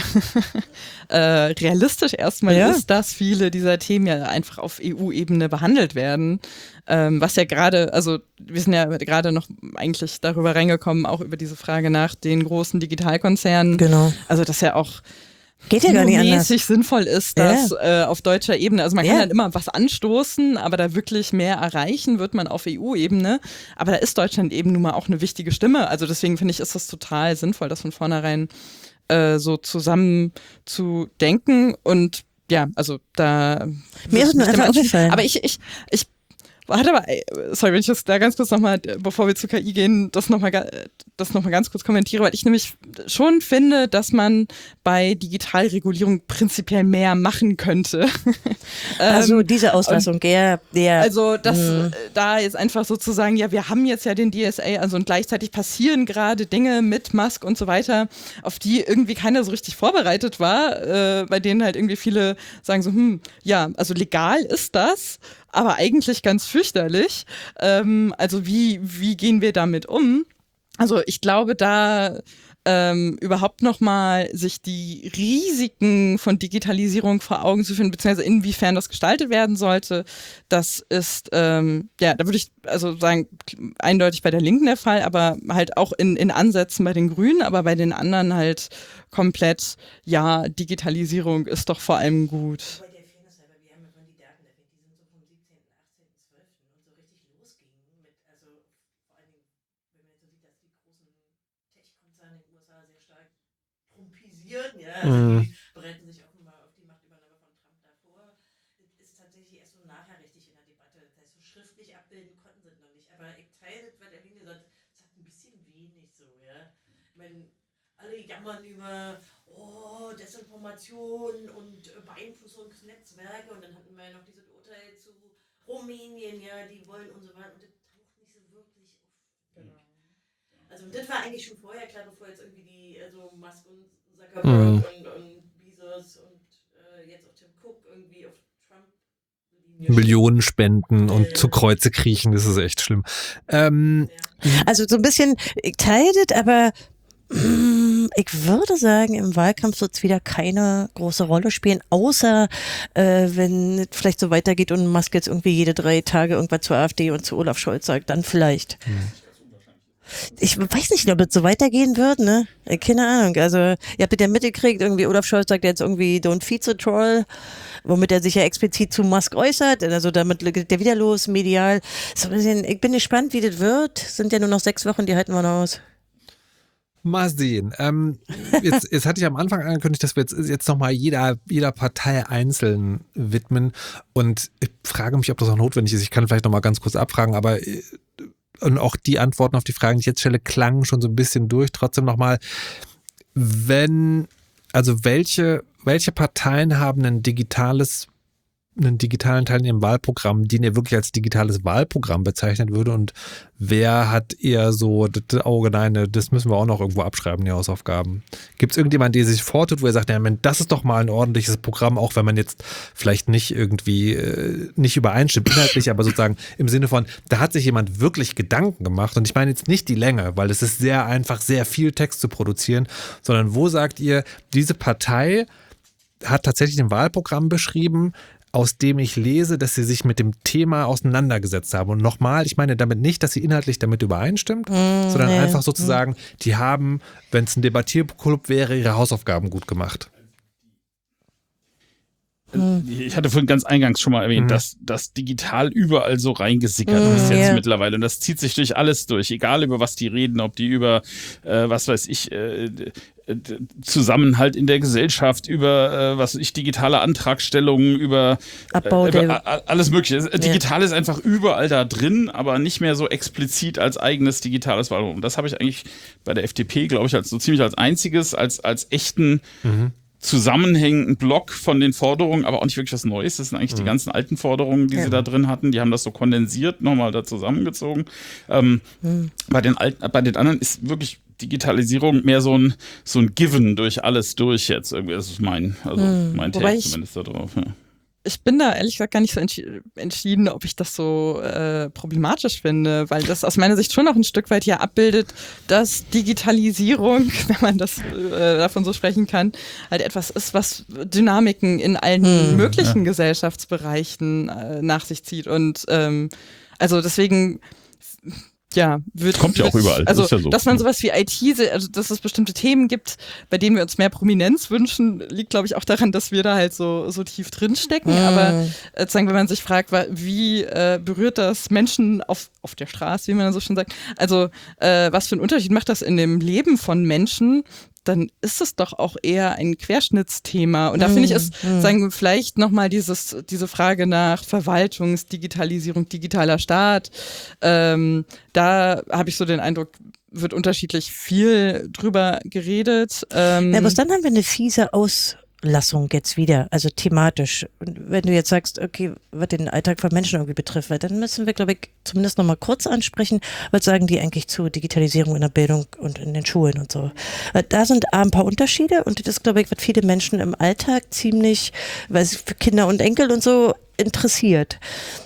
realistisch erstmal ist, dass viele dieser Themen ja einfach auf EU-Ebene behandelt werden. Was ja gerade, also wir sind ja gerade noch eigentlich darüber reingekommen, auch über diese Frage nach den großen Digitalkonzernen. Genau. Also das ja auch geht ja gar nicht anders. Sinnvoll ist, dass auf deutscher Ebene, also man kann dann immer was anstoßen, aber da wirklich mehr erreichen wird man auf EU-Ebene. Aber da ist Deutschland eben nun mal auch eine wichtige Stimme. Also deswegen finde ich, ist das total sinnvoll, das von vornherein so zusammen zu denken. Und ja, also da mir ist es nur einfach aufgefallen. Aber ich warte mal, sorry, wenn ich das da ganz kurz nochmal, bevor wir zur KI gehen, das nochmal ganz kurz kommentiere, weil ich nämlich schon finde, dass man bei Digitalregulierung prinzipiell mehr machen könnte. Also diese Auslassung, Also da jetzt einfach sozusagen, ja, wir haben jetzt ja den DSA, also und gleichzeitig passieren gerade Dinge mit Musk und so weiter, auf die irgendwie keiner so richtig vorbereitet war, bei denen halt irgendwie viele sagen so, ja, also legal ist das, aber eigentlich ganz fürchterlich. Also wie gehen wir damit um? Also ich glaube, da überhaupt nochmal sich die Risiken von Digitalisierung vor Augen zu führen, beziehungsweise inwiefern das gestaltet werden sollte, das ist, da würde ich also sagen, eindeutig bei der Linken der Fall, aber halt auch in Ansätzen bei den Grünen, aber bei den anderen halt komplett, ja, Digitalisierung ist doch vor allem gut. Also die bereiten sich offenbar auf die Machtübernahme von Trump davor. Das ist tatsächlich erst so nachher richtig in der Debatte. Das heißt, so schriftlich abbilden konnten sie noch nicht. Aber ich teile das, weil der Linke sagt, es hat ein bisschen wenig so, ja. Ich meine, alle jammern über Desinformation und Beeinflussungsnetzwerke und dann hatten wir ja noch dieses Urteil zu Rumänien, ja, die wollen und so weiter und das taucht nicht so wirklich auf. Genau. Also das war eigentlich schon vorher klar, bevor jetzt irgendwie Musk und Zuckerberg und Bezos und jetzt auch Tim Cook irgendwie auf Trump Millionen spenden und zu Kreuze kriechen, das ist echt schlimm. Also so ein bisschen, ich teile das, aber ich würde sagen, im Wahlkampf wird es wieder keine große Rolle spielen, außer wenn es vielleicht so weitergeht und Musk jetzt irgendwie jede 3 Tage irgendwas zur AfD und zu Olaf Scholz sagt, dann vielleicht. Ich weiß nicht, ob das so weitergehen wird, ne? Keine Ahnung. Also, ihr habt das ja mitgekriegt, irgendwie Olaf Scholz sagt jetzt irgendwie Don't feed the troll, womit er sich ja explizit zu Musk äußert. Also damit geht der wieder los, medial. So ein bisschen, ich bin gespannt, wie das wird. Sind ja nur noch 6 Wochen, die halten wir noch aus. Mal sehen. Jetzt hatte ich am Anfang angekündigt, dass wir jetzt nochmal jeder Partei einzeln widmen. Und ich frage mich, ob das auch notwendig ist. Ich kann vielleicht nochmal ganz kurz abfragen, aber und auch die Antworten auf die Fragen, die ich jetzt stelle, klangen schon so ein bisschen durch. Trotzdem nochmal, welche Parteien haben ein digitales einen digitalen Teil in Ihrem Wahlprogramm, den ihr wirklich als digitales Wahlprogramm bezeichnet würde und wer hat eher so das Auge, nein, das müssen wir auch noch irgendwo abschreiben, die Hausaufgaben. Gibt es irgendjemanden, der sich vortut, wo er sagt, ja, das ist doch mal ein ordentliches Programm, auch wenn man jetzt vielleicht nicht irgendwie nicht übereinstimmt inhaltlich, aber sozusagen im Sinne von, da hat sich jemand wirklich Gedanken gemacht und ich meine jetzt nicht die Länge, weil es ist sehr einfach, sehr viel Text zu produzieren, sondern wo sagt ihr, diese Partei hat tatsächlich ein Wahlprogramm beschrieben, aus dem ich lese, dass sie sich mit dem Thema auseinandergesetzt haben. Und nochmal, ich meine damit nicht, dass sie inhaltlich damit übereinstimmt, sondern einfach sozusagen, die haben, wenn es ein Debattierclub wäre, ihre Hausaufgaben gut gemacht. Ich hatte vorhin ganz eingangs schon mal erwähnt, dass das digital überall so reingesickert ist jetzt mittlerweile. Und das zieht sich durch alles durch, egal über was die reden, ob die über, was weiß ich, Zusammenhalt in der Gesellschaft, über, digitale Antragstellungen, über alles Mögliche. Digital ist einfach überall da drin, aber nicht mehr so explizit als eigenes digitales Wahlprogramm. Das habe ich eigentlich bei der FDP, glaube ich, als so ziemlich als einziges, als echten zusammenhängenden Block von den Forderungen, aber auch nicht wirklich was Neues. Das sind eigentlich die ganzen alten Forderungen, die sie da drin hatten. Die haben das so kondensiert, nochmal da zusammengezogen. Bei den anderen ist wirklich Digitalisierung mehr so ein Given durch alles durch jetzt. Irgendwie, das ist mein Take zumindest da drauf. Ja. Ich bin da ehrlich gesagt gar nicht so entschieden, ob ich das so problematisch finde, weil das aus meiner Sicht schon noch ein Stück weit ja abbildet, dass Digitalisierung, wenn man das davon so sprechen kann, halt etwas ist, was Dynamiken in allen möglichen Gesellschaftsbereichen nach sich zieht. Und also deswegen kommt ja auch überall. Also, ist ja so. Dass man sowas wie IT, also dass es bestimmte Themen gibt, bei denen wir uns mehr Prominenz wünschen, liegt, glaube ich, auch daran, dass wir da halt so tief drin stecken. Aber wenn man sich fragt, wie berührt das Menschen auf der Straße, wie man so schön sagt, also was für einen Unterschied macht das in dem Leben von Menschen, dann ist es doch auch eher ein Querschnittsthema. Und da finde ich es, vielleicht nochmal diese Frage nach Verwaltungsdigitalisierung, digitaler Staat, da habe ich so den Eindruck, wird unterschiedlich viel drüber geredet. Aber dann haben wir eine fiese Auslassung jetzt wieder, also thematisch. Und wenn du jetzt sagst, okay, was den Alltag von Menschen irgendwie betrifft, dann müssen wir, glaube ich, zumindest nochmal kurz ansprechen, was sagen die eigentlich zu Digitalisierung in der Bildung und in den Schulen und so. Da sind ein paar Unterschiede und das ist, glaube ich, was viele Menschen im Alltag ziemlich, weil es für Kinder und Enkel und so interessiert.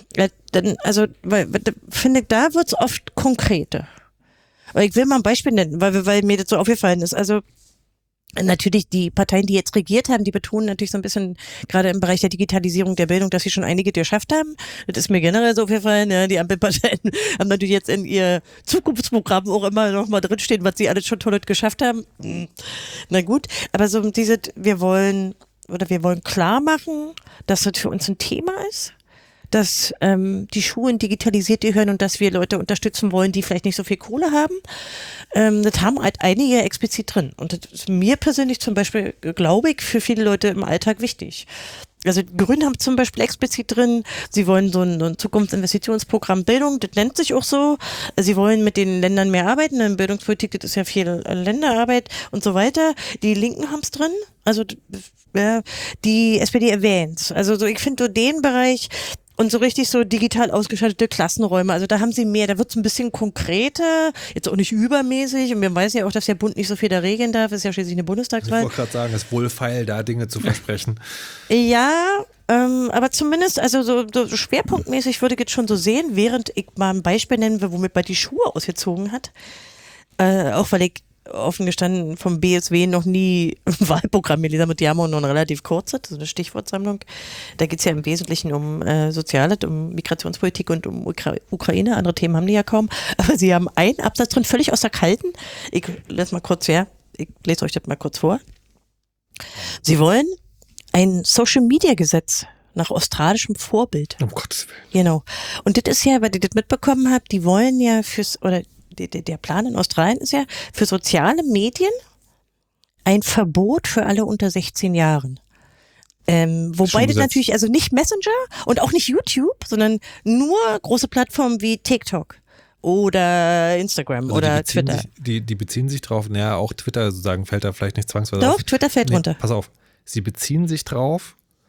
Weil finde ich, da wird es oft konkreter. Aber ich will mal ein Beispiel nennen, weil mir das so aufgefallen ist. Also natürlich die Parteien, die jetzt regiert haben, die betonen natürlich so ein bisschen, gerade im Bereich der Digitalisierung der Bildung, dass sie schon einige geschafft haben. Das ist mir generell so aufgefallen. Ja, die Ampelparteien haben natürlich jetzt in ihr Zukunftsprogramm auch immer noch mal drinstehen, was sie alles schon toll geschafft haben. Na gut, aber so wir wollen klar machen, dass das für uns ein Thema ist, dass die Schulen digitalisiert gehören und dass wir Leute unterstützen wollen, die vielleicht nicht so viel Kohle haben. Das haben halt einige explizit drin. Und das ist mir persönlich zum Beispiel, glaube ich, für viele Leute im Alltag wichtig. Also die Grünen haben zum Beispiel explizit drin, sie wollen so ein Zukunftsinvestitionsprogramm Bildung, das nennt sich auch so. Sie wollen mit den Ländern mehr arbeiten, in Bildungspolitik, das ist ja viel Länderarbeit und so weiter. Die Linken haben es drin, also die SPD erwähnt. Also so, ich finde so den Bereich, und so richtig so digital ausgestaltete Klassenräume, also da haben sie mehr, da wird es ein bisschen konkreter, jetzt auch nicht übermäßig und wir wissen ja auch, dass der Bund nicht so viel da regeln darf, ist ja schließlich eine Bundestagswahl. Ich wollte gerade sagen, es ist wohlfeil, da Dinge zu versprechen. Ja, aber zumindest, also so schwerpunktmäßig würde ich jetzt schon so sehen, während ich mal ein Beispiel nennen will, womit man die Schuhe ausgezogen hat, auch weil ich offen gestanden vom BSW noch nie ein Wahlprogramm gelesen habe. Die haben auch noch ein relativ kurzes, so eine Stichwortsammlung. Da geht es ja im Wesentlichen um Soziales, um Migrationspolitik und um Ukraine. Andere Themen haben die ja kaum. Aber sie haben einen Absatz drin, völlig aus der Kalten. Ich lese euch das mal kurz vor. Sie wollen ein Social-Media-Gesetz nach australischem Vorbild. Um Gottes Willen. Genau. Und das ist ja, weil ihr das mitbekommen habt, die wollen ja der Plan in Australien ist ja für soziale Medien ein Verbot für alle unter 16 Jahren. Wobei das natürlich, also nicht Messenger und auch nicht YouTube, sondern nur große Plattformen wie TikTok oder Instagram also oder Twitter. Die beziehen sich drauf, naja, auch Twitter sozusagen fällt da vielleicht nicht zwangsweise Doch, Twitter fällt runter. Pass auf, sie beziehen sich drauf,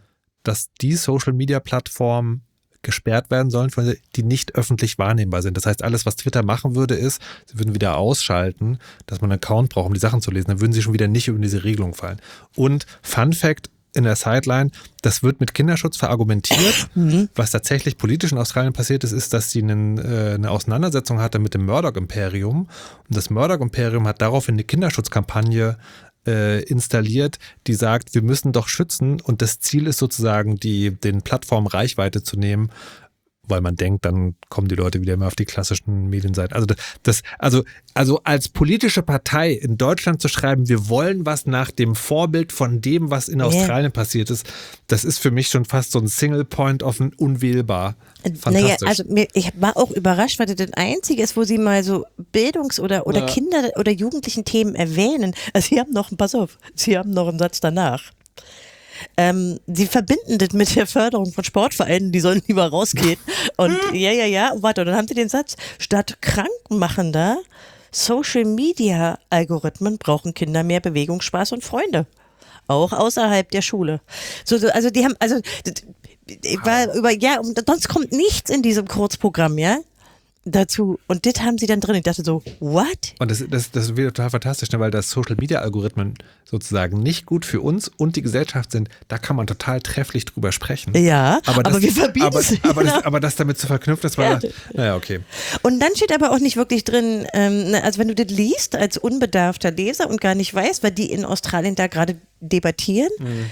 dass die Social-Media-Plattformen gesperrt werden sollen, die nicht öffentlich wahrnehmbar sind. Das heißt, alles, was Twitter machen würde, ist, sie würden wieder ausschalten, dass man einen Account braucht, um die Sachen zu lesen. Dann würden sie schon wieder nicht über diese Regelung fallen. Und Fun Fact in der Sideline, das wird mit Kinderschutz verargumentiert. Was tatsächlich politisch in Australien passiert ist, dass sie eine Auseinandersetzung hatte mit dem Murdoch-Imperium. Und das Murdoch-Imperium hat daraufhin eine Kinderschutzkampagne installiert, die sagt, wir müssen doch schützen, und das Ziel ist sozusagen, den Plattformen Reichweite zu nehmen, weil man denkt, dann kommen die Leute wieder mehr auf die klassischen Medienseiten. Also als politische Partei in Deutschland zu schreiben, wir wollen was nach dem Vorbild von dem, was in Australien passiert ist, das ist für mich schon fast so ein Single Point of unwählbar. Fantastisch. Naja, also ich war auch überrascht, weil das das Einzige ist, wo sie mal so Bildungs- oder Kinder- oder Jugendlichen Themen erwähnen. Also sie haben noch einen Satz danach. Sie verbinden das mit der Förderung von Sportvereinen, die sollen lieber rausgehen. Und warte, und dann haben sie den Satz, statt krankmachender Social-Media-Algorithmen brauchen Kinder mehr Bewegung, Spaß und Freunde. Auch außerhalb der Schule. Also die haben, sonst kommt nichts in diesem Kurzprogramm, ja? Dazu. Und das haben sie dann drin. Ich dachte so, what? Und das ist wieder total fantastisch, ne? Weil das Social-Media-Algorithmen sozusagen nicht gut für uns und die Gesellschaft sind. Da kann man total trefflich drüber sprechen. Ja, aber wir verbieten es. Aber das damit zu verknüpfen, das war, naja, okay. Und dann steht aber auch nicht wirklich drin, also wenn du das liest als unbedarfter Leser und gar nicht weißt, weil die in Australien da gerade debattieren,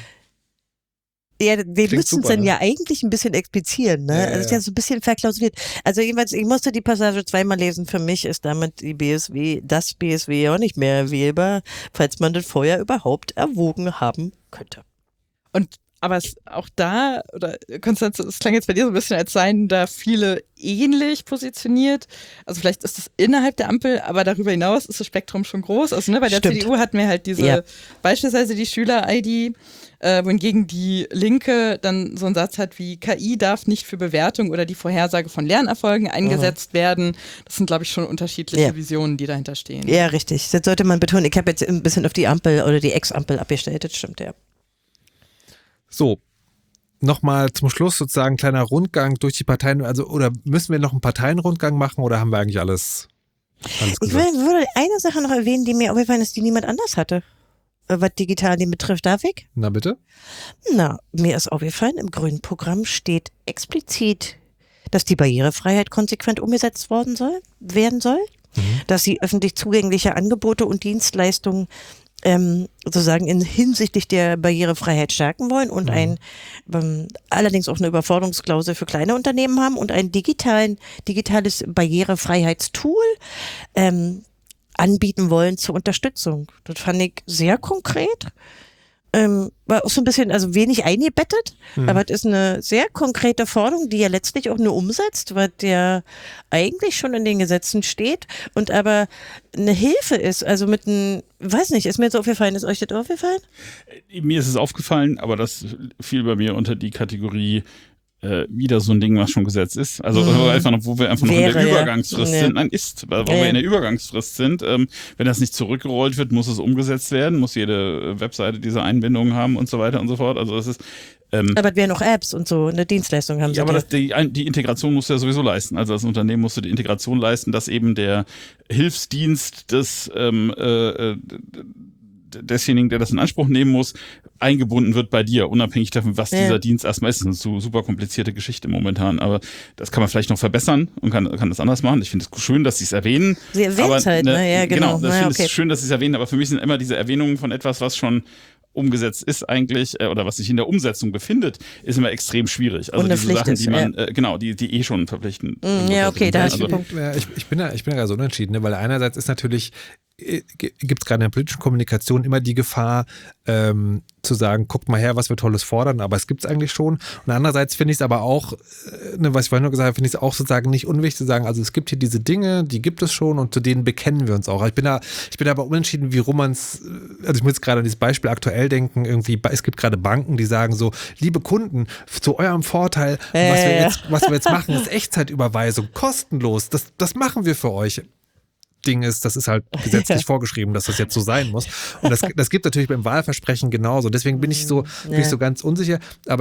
ja, wir müssen es dann ja eigentlich ein bisschen explizieren, ne? Also es ist ja so ein bisschen verklausuliert. Also jedenfalls, ich musste die Passage zweimal lesen. Für mich ist damit das BSW auch nicht mehr wählbar, falls man das vorher überhaupt erwogen haben könnte. Aber auch da, oder Konstanz, es klang jetzt bei dir so ein bisschen, als seien da viele ähnlich positioniert. Also vielleicht ist das innerhalb der Ampel, aber darüber hinaus ist das Spektrum schon groß. Also bei der CDU hatten wir halt beispielsweise die Schüler-ID, wohingegen die Linke dann so einen Satz hat wie KI darf nicht für Bewertung oder die Vorhersage von Lernerfolgen eingesetzt werden. Das sind, glaube ich, schon unterschiedliche Visionen, die dahinter stehen. Ja, richtig. Das sollte man betonen. Ich habe jetzt ein bisschen auf die Ampel oder die Ex-Ampel abgestellt. Das stimmt, ja. So, nochmal zum Schluss sozusagen ein kleiner Rundgang durch die Parteien. Also, oder müssen wir noch einen Parteienrundgang machen oder haben wir eigentlich alles gesagt? Ich würde eine Sache noch erwähnen, die mir aufgefallen ist, die niemand anders hatte. Was Digitalien betrifft, darf ich? Na bitte? Na, mir ist aufgefallen, im grünen Programm steht explizit, dass die Barrierefreiheit konsequent umgesetzt werden soll, dass sie öffentlich zugängliche Angebote und Dienstleistungen sozusagen hinsichtlich der Barrierefreiheit stärken wollen und allerdings auch eine Überforderungsklausel für kleine Unternehmen haben und ein digitales Barrierefreiheitstool anbieten wollen zur Unterstützung. Das fand ich sehr konkret. War auch so ein bisschen, also wenig eingebettet, aber es ist eine sehr konkrete Forderung, die ja letztlich auch nur umsetzt, was ja eigentlich schon in den Gesetzen steht und aber eine Hilfe ist, also weiß nicht, ist mir jetzt aufgefallen, ist euch das aufgefallen? Mir ist es aufgefallen, aber das fiel bei mir unter die Kategorie wieder so ein Ding, was schon Gesetz ist. Also wo wir einfach noch in der Übergangsfrist sind. Nein, weil wir in der Übergangsfrist sind. Wenn das nicht zurückgerollt wird, muss es umgesetzt werden, muss jede Webseite diese Einbindungen haben und so weiter und so fort. Also das ist aber es wären noch Apps und so, eine Dienstleistung haben sie. Ja, aber die Integration musst du ja sowieso leisten. Also als Unternehmen musst du die Integration leisten, dass eben der Hilfsdienst desjenigen, der das in Anspruch nehmen muss, eingebunden wird bei dir, unabhängig davon, was dieser Dienst erstmal ist. Das ist eine super komplizierte Geschichte momentan, aber das kann man vielleicht noch verbessern und kann das anders machen. Ich finde es schön, dass sie es erwähnen. Sie erwähnen es halt, ne? Ja, genau. Ich finde es schön, dass sie es erwähnen, aber für mich sind immer diese Erwähnungen von etwas, was schon umgesetzt ist eigentlich, oder was sich in der Umsetzung befindet, ist immer extrem schwierig. Also diese Sachen, die man, die schon verpflichten. Ja, okay, da ist ein Punkt. Ich bin ja so unentschieden, ne? Weil einerseits ist natürlich, gibt es gerade in der politischen Kommunikation immer die Gefahr, zu sagen, guckt mal her, was wir Tolles fordern, aber es gibt es eigentlich schon. Und andererseits finde ich es aber auch, was ich vorhin nur gesagt habe, finde ich es auch sozusagen nicht unwichtig zu sagen, also es gibt hier diese Dinge, die gibt es schon und zu denen bekennen wir uns auch. Ich bin aber unentschieden, wie rum man es, also ich muss jetzt gerade an dieses Beispiel aktuell denken, irgendwie, es gibt gerade Banken, die sagen so, liebe Kunden, zu eurem Vorteil, was wir jetzt machen, ist Echtzeitüberweisung, kostenlos, das machen wir für euch. Ding ist, das ist halt gesetzlich vorgeschrieben, dass das jetzt so sein muss. Und das gibt natürlich beim Wahlversprechen genauso. Deswegen bin ich so ganz unsicher. Aber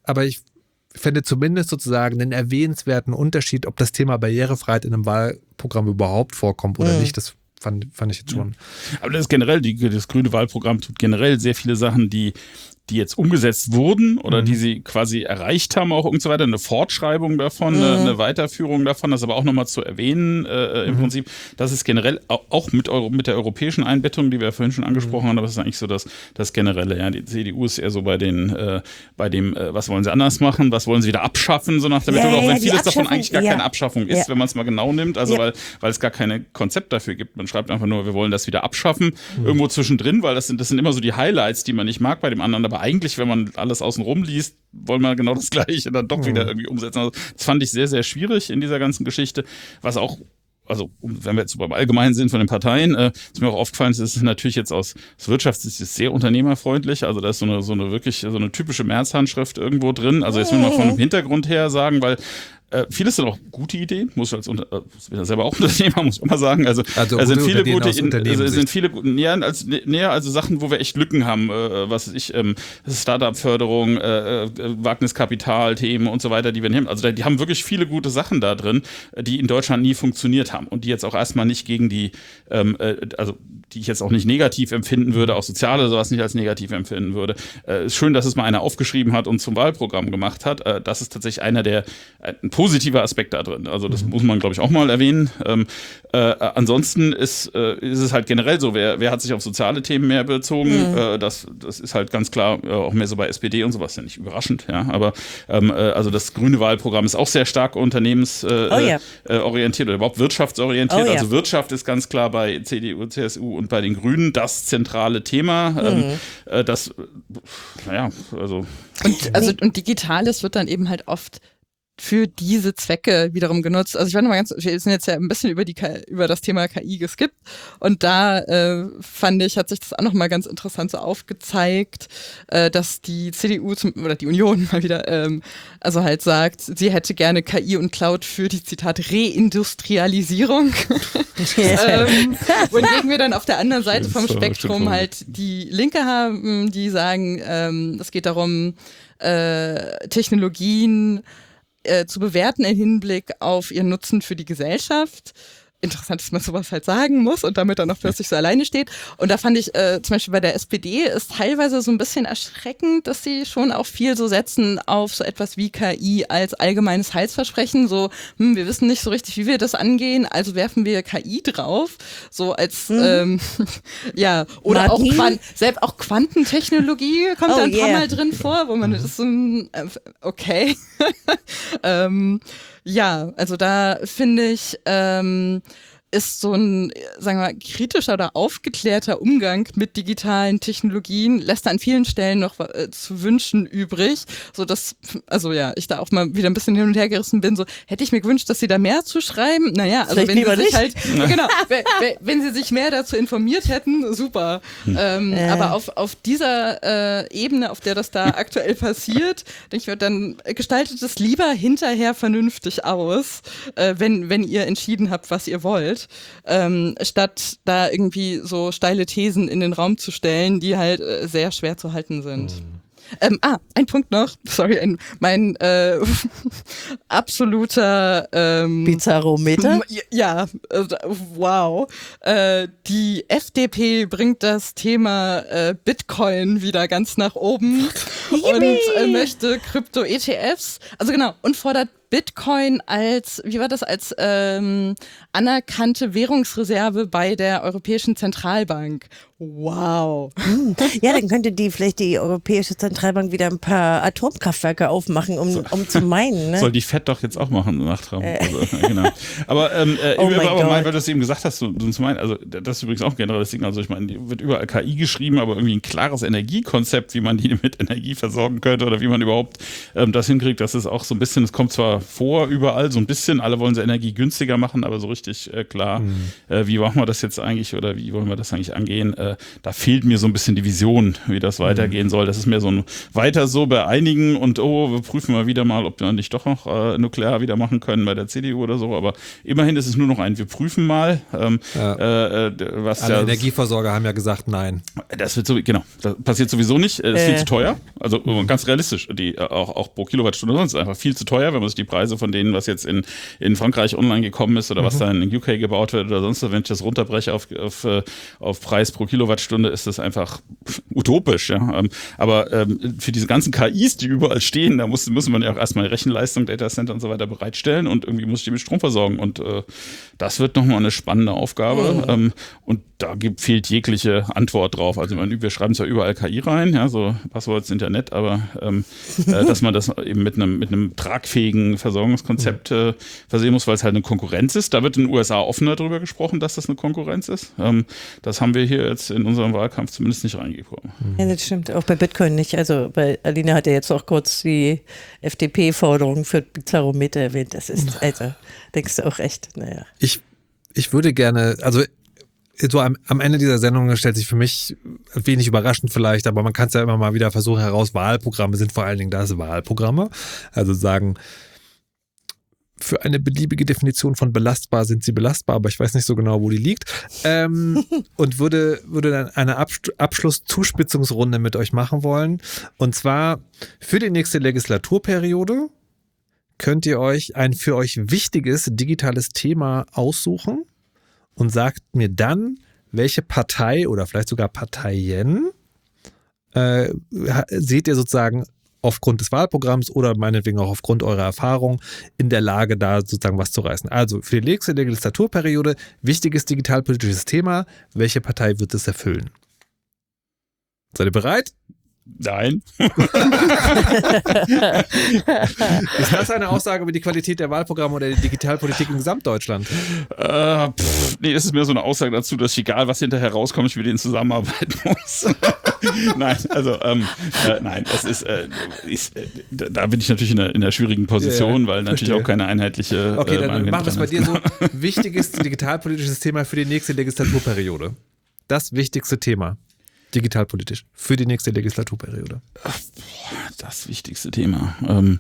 aber ich fände zumindest sozusagen einen erwähnenswerten Unterschied, ob das Thema Barrierefreiheit in einem Wahlprogramm überhaupt vorkommt oder nicht. Das fand ich jetzt schon. Aber das ist generell, das grüne Wahlprogramm tut generell sehr viele Sachen, die jetzt umgesetzt wurden oder die sie quasi erreicht haben auch und so weiter, eine Fortschreibung davon, eine Weiterführung davon, das aber auch nochmal zu erwähnen im Prinzip, das ist generell auch mit der europäischen Einbettung, die wir vorhin schon angesprochen haben, aber das ist eigentlich so das Generelle, ja, die CDU ist eher so bei dem, was wollen sie anders machen, was wollen sie wieder abschaffen, so nach der Methode, auch wenn vieles davon eigentlich gar keine Abschaffung ist, wenn man es mal genau nimmt, also weil es gar keine Konzept dafür gibt, man schreibt einfach nur, wir wollen das wieder abschaffen, irgendwo zwischendrin, weil das sind immer so die Highlights, die man nicht mag bei dem anderen, aber eigentlich, wenn man alles außen rum liest, wollen wir genau das Gleiche dann doch wieder irgendwie umsetzen. Also das fand ich sehr, sehr schwierig in dieser ganzen Geschichte, was auch, also wenn wir jetzt beim Allgemeinen sind von den Parteien, ist mir auch aufgefallen, es ist natürlich jetzt aus Wirtschaftssicht sehr unternehmerfreundlich, also da ist so eine typische Merz-Handschrift irgendwo drin, also jetzt will man von dem Hintergrund her sagen, weil vieles sind auch gute Ideen, muss ich selber auch Unternehmer, muss ich immer sagen. Also sind viele gute Ideen, also Sachen, wo wir echt Lücken haben, Startup-Förderung, Wagniskapital-Themen und so weiter, die wir nehmen. Also die haben wirklich viele gute Sachen da drin, die in Deutschland nie funktioniert haben und die jetzt auch erstmal nicht gegen die, die ich jetzt auch nicht negativ empfinden würde, auch soziale sowas nicht als negativ empfinden würde. Ist schön, dass es mal einer aufgeschrieben hat und zum Wahlprogramm gemacht hat. Das ist tatsächlich ein positiver Aspekt da drin. Also das muss man, glaube ich, auch mal erwähnen. Ansonsten ist es halt generell so, wer hat sich auf soziale Themen mehr bezogen? Das ist halt ganz klar auch mehr so bei SPD und sowas, ja nicht überraschend. Ja, aber also das grüne Wahlprogramm ist auch sehr stark unternehmensorientiert oder überhaupt wirtschaftsorientiert. Also Wirtschaft ist ganz klar bei CDU, CSU und bei den Grünen das zentrale Thema. Und Digitales wird dann eben halt oft für diese Zwecke wiederum genutzt. Also wir sind jetzt ja ein bisschen über das Thema KI geskippt und da fand ich, hat sich das auch nochmal ganz interessant so aufgezeigt, dass die CDU oder die Union mal wieder also halt sagt, sie hätte gerne KI und Cloud für die, Zitat, Reindustrialisierung. Wohingegen wir dann auf der anderen Seite vom Spektrum halt die Linke haben, die sagen, es geht darum, Technologien zu bewerten im Hinblick auf ihren Nutzen für die Gesellschaft. Interessant, dass man sowas halt sagen muss und damit dann auch plötzlich so alleine steht. Und da fand ich zum Beispiel bei der SPD ist teilweise so ein bisschen erschreckend, dass sie schon auch viel so setzen auf so etwas wie KI als allgemeines Heilsversprechen. So, wir wissen nicht so richtig, wie wir das angehen, also werfen wir KI drauf. So als, oder auch Quantentechnologie kommt da ein paar Mal drin vor, wo man das so, okay. Ja, also da finde ich, ist so ein, sagen wir mal, kritischer oder aufgeklärter Umgang mit digitalen Technologien lässt an vielen Stellen noch zu wünschen übrig, so dass, also ja, ich da auch mal wieder ein bisschen hin und her gerissen bin, so hätte ich mir gewünscht, dass sie da mehr zu schreiben, naja, also wenn sie sich halt, genau, wenn sie sich mehr dazu informiert hätten, super, aber auf dieser Ebene, auf der das da aktuell passiert, denke ich, dann gestaltet es lieber hinterher vernünftig aus, wenn ihr entschieden habt, was ihr wollt. Statt da irgendwie so steile Thesen in den Raum zu stellen, die halt sehr schwer zu halten sind. Ein Punkt noch, sorry, mein absoluter Bizarrometer? Ja, wow. Die FDP bringt das Thema Bitcoin wieder ganz nach oben und möchte Krypto-ETFs, also genau, und fordert Bitcoin als anerkannte Währungsreserve bei der Europäischen Zentralbank. Wow. Ja, dann könnte vielleicht die Europäische Zentralbank wieder ein paar Atomkraftwerke aufmachen, um zu meinen. Ne? Soll die FED doch jetzt auch machen, Nachtraum. Also, genau. Aber weil du das eben gesagt hast, so zu meinen, also das ist übrigens auch generell das Ding, also ich meine, wird überall KI geschrieben, aber irgendwie ein klares Energiekonzept, wie man die mit Energie versorgen könnte oder wie man überhaupt das hinkriegt, das ist auch so ein bisschen, es kommt zwar vor überall, so ein bisschen. Alle wollen sie Energie günstiger machen, aber so richtig klar, wie machen wir das jetzt eigentlich oder wie wollen wir das eigentlich angehen? Da fehlt mir so ein bisschen die Vision, wie das weitergehen soll. Das ist mehr so ein weiter so bei einigen und wir prüfen mal wieder mal, ob wir nicht doch noch nuklear wieder machen können bei der CDU oder so. Aber immerhin ist es nur noch wir prüfen mal. Alle Energieversorger haben ja gesagt, nein. Das wird das passiert sowieso nicht. Das ist viel zu teuer. Also ganz realistisch, auch pro Kilowattstunde sonst einfach viel zu teuer, wenn man sich die Preise von denen, was jetzt in Frankreich online gekommen ist oder was da in UK gebaut wird oder sonst, wenn ich das runterbreche auf Preis pro Kilowattstunde, ist das einfach utopisch. Ja? Aber für diese ganzen KIs, die überall stehen, da muss man ja auch erstmal Rechenleistung, Datacenter und so weiter bereitstellen und irgendwie muss ich die mit Strom versorgen und das wird nochmal eine spannende Aufgabe und da fehlt jegliche Antwort drauf. Also wir schreiben zwar überall KI rein, ja, so Passwords sind ja nett, aber dass man das eben mit einem tragfähigen Versorgungskonzept versehen muss, weil es halt eine Konkurrenz ist. Da wird in den USA offener darüber gesprochen, dass das eine Konkurrenz ist. Das haben wir hier jetzt in unserem Wahlkampf zumindest nicht reingekommen. Ja, das stimmt. Auch bei Bitcoin nicht. Also bei Alina hat ja jetzt auch kurz die FDP-Forderung für Bizarrometer erwähnt. Das ist, also denkst du auch echt, naja. Ich würde gerne, also so am Ende dieser Sendung stellt sich für mich wenig überraschend vielleicht, aber man kann es ja immer mal wieder versuchen Wahlprogramme sind vor allen Dingen das Wahlprogramme. Also sagen, für eine beliebige Definition von belastbar sind sie belastbar, aber ich weiß nicht so genau, wo die liegt. Und würde dann eine Abschlusszuspitzungsrunde mit euch machen wollen. Und zwar für die nächste Legislaturperiode könnt ihr euch ein für euch wichtiges digitales Thema aussuchen und sagt mir dann, welche Partei oder vielleicht sogar Parteien seht ihr sozusagen aufgrund des Wahlprogramms oder meinetwegen auch aufgrund eurer Erfahrung in der Lage, da sozusagen was zu reißen. Also für die nächste Legislaturperiode, wichtiges digitalpolitisches Thema, welche Partei wird es erfüllen? Seid ihr bereit? Nein. Ist das eine Aussage über die Qualität der Wahlprogramme oder der Digitalpolitik in Gesamtdeutschland? Nee, das ist mehr so eine Aussage dazu, dass egal, was hinterher rauskommt, ich mit denen zusammenarbeiten muss. Nein, also nein, das ist da bin ich natürlich in einer schwierigen Position, weil natürlich auch keine einheitliche. Okay, dann machen wir es bei dir so. Wichtiges digitalpolitisches Thema für die nächste Legislaturperiode. Das wichtigste Thema. Digitalpolitisch für die nächste Legislaturperiode. Das wichtigste Thema.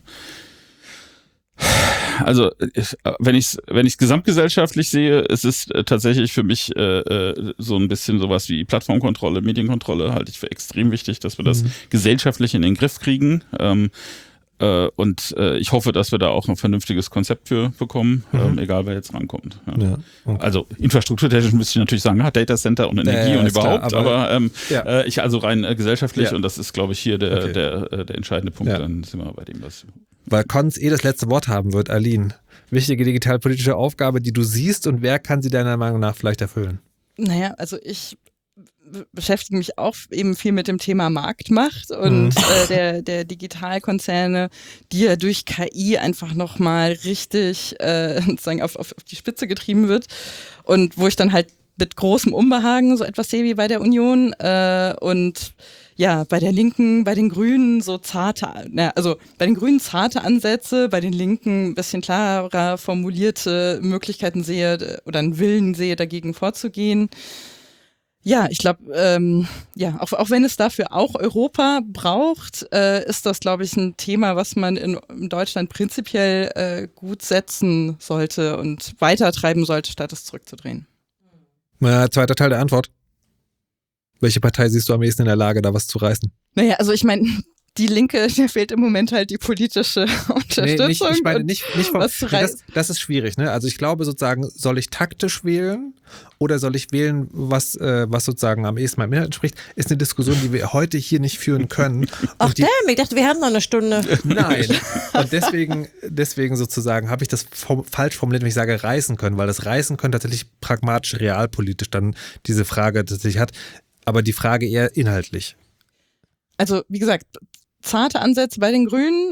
Also wenn ich es gesamtgesellschaftlich sehe, ist es tatsächlich für mich so ein bisschen sowas wie Plattformkontrolle, Medienkontrolle halte ich für extrem wichtig, dass wir das gesellschaftlich in den Griff kriegen. Und ich hoffe, dass wir da auch ein vernünftiges Konzept für bekommen, egal wer jetzt rankommt. Ja. Ja, okay. Also infrastrukturtechnisch müsste ich natürlich sagen, Datacenter und Energie und überhaupt, klar, aber ich also rein gesellschaftlich und das ist, glaube ich, hier der entscheidende Punkt, dann sind wir bei dem, was... Weil Cons das letzte Wort haben wird, Aline. Wichtige digitalpolitische Aufgabe, die du siehst und wer kann sie deiner Meinung nach vielleicht erfüllen? Naja, also ich beschäftige mich auch eben viel mit dem Thema Marktmacht und der Digitalkonzerne, die ja durch KI einfach nochmal richtig sozusagen auf die Spitze getrieben wird und wo ich dann halt mit großem Unbehagen so etwas sehe wie bei der Union und ja, bei der Linken, bei den Grünen so also bei den Grünen zarte Ansätze, bei den Linken ein bisschen klarer formulierte Möglichkeiten sehe oder einen Willen sehe, dagegen vorzugehen. Ja, ich glaube, auch wenn es dafür auch Europa braucht, ist das, glaube ich, ein Thema, was man in Deutschland prinzipiell gut setzen sollte und weitertreiben sollte, statt es zurückzudrehen. Zweiter Teil der Antwort. Welche Partei siehst du am ehesten in der Lage, da was zu reißen? Naja, also ich meine, die Linke, der fehlt im Moment halt die politische Unterstützung. Ich meine nicht was zu reißen. Das ist schwierig, ne? Also ich glaube sozusagen, soll ich taktisch wählen oder soll ich wählen, was sozusagen am ehesten meinem Inhalt entspricht, ist eine Diskussion, die wir heute hier nicht führen können. Ach damn, ich dachte, wir haben noch eine Stunde. Nein. Und deswegen sozusagen habe ich das falsch formuliert, wenn ich sage reißen können, weil das reißen können tatsächlich pragmatisch, realpolitisch dann diese Frage tatsächlich hat, aber die Frage eher inhaltlich. Also wie gesagt, zarte Ansätze bei den Grünen,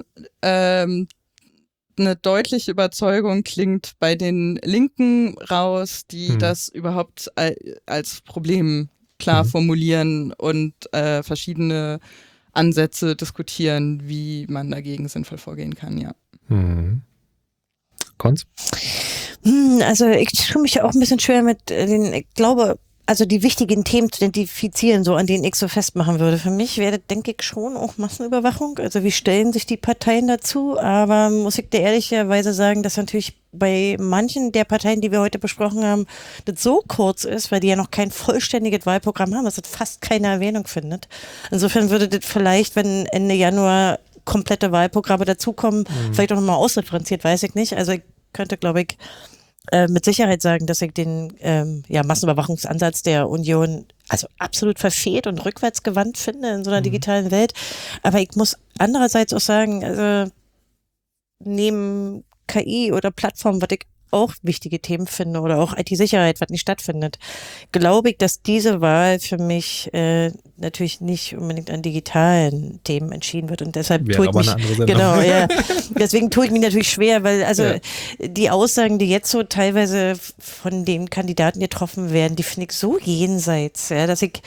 eine deutliche Überzeugung klingt bei den Linken raus, die das überhaupt als Problem klar formulieren und verschiedene Ansätze diskutieren, wie man dagegen sinnvoll vorgehen kann, ja. Konz? Also ich tue mich auch ein bisschen schwer mit ich glaube, also die wichtigen Themen zu identifizieren, so an denen ich so festmachen würde. Für mich wäre, denke ich, schon auch Massenüberwachung. Also wie stellen sich die Parteien dazu? Aber muss ich dir ehrlicherweise sagen, dass natürlich bei manchen der Parteien, die wir heute besprochen haben, das so kurz ist, weil die ja noch kein vollständiges Wahlprogramm haben, dass das fast keine Erwähnung findet. Insofern würde das vielleicht, wenn Ende Januar komplette Wahlprogramme dazukommen, vielleicht auch nochmal ausdifferenziert, weiß ich nicht. Also ich könnte, glaube ich, mit Sicherheit sagen, dass ich den Massenüberwachungsansatz der Union also absolut verfehlt und rückwärtsgewandt finde in so einer digitalen Welt. Aber ich muss andererseits auch sagen, also neben KI oder Plattformen, was ich auch wichtige Themen finde oder auch IT-Sicherheit, was nicht stattfindet, glaube ich, dass diese Wahl für mich natürlich nicht unbedingt an digitalen Themen entschieden wird und deshalb tue ich mich, genau, ja, deswegen tue ich mich natürlich schwer, weil die Aussagen, die jetzt so teilweise von den Kandidaten getroffen werden, die finde ich so jenseits, dass ich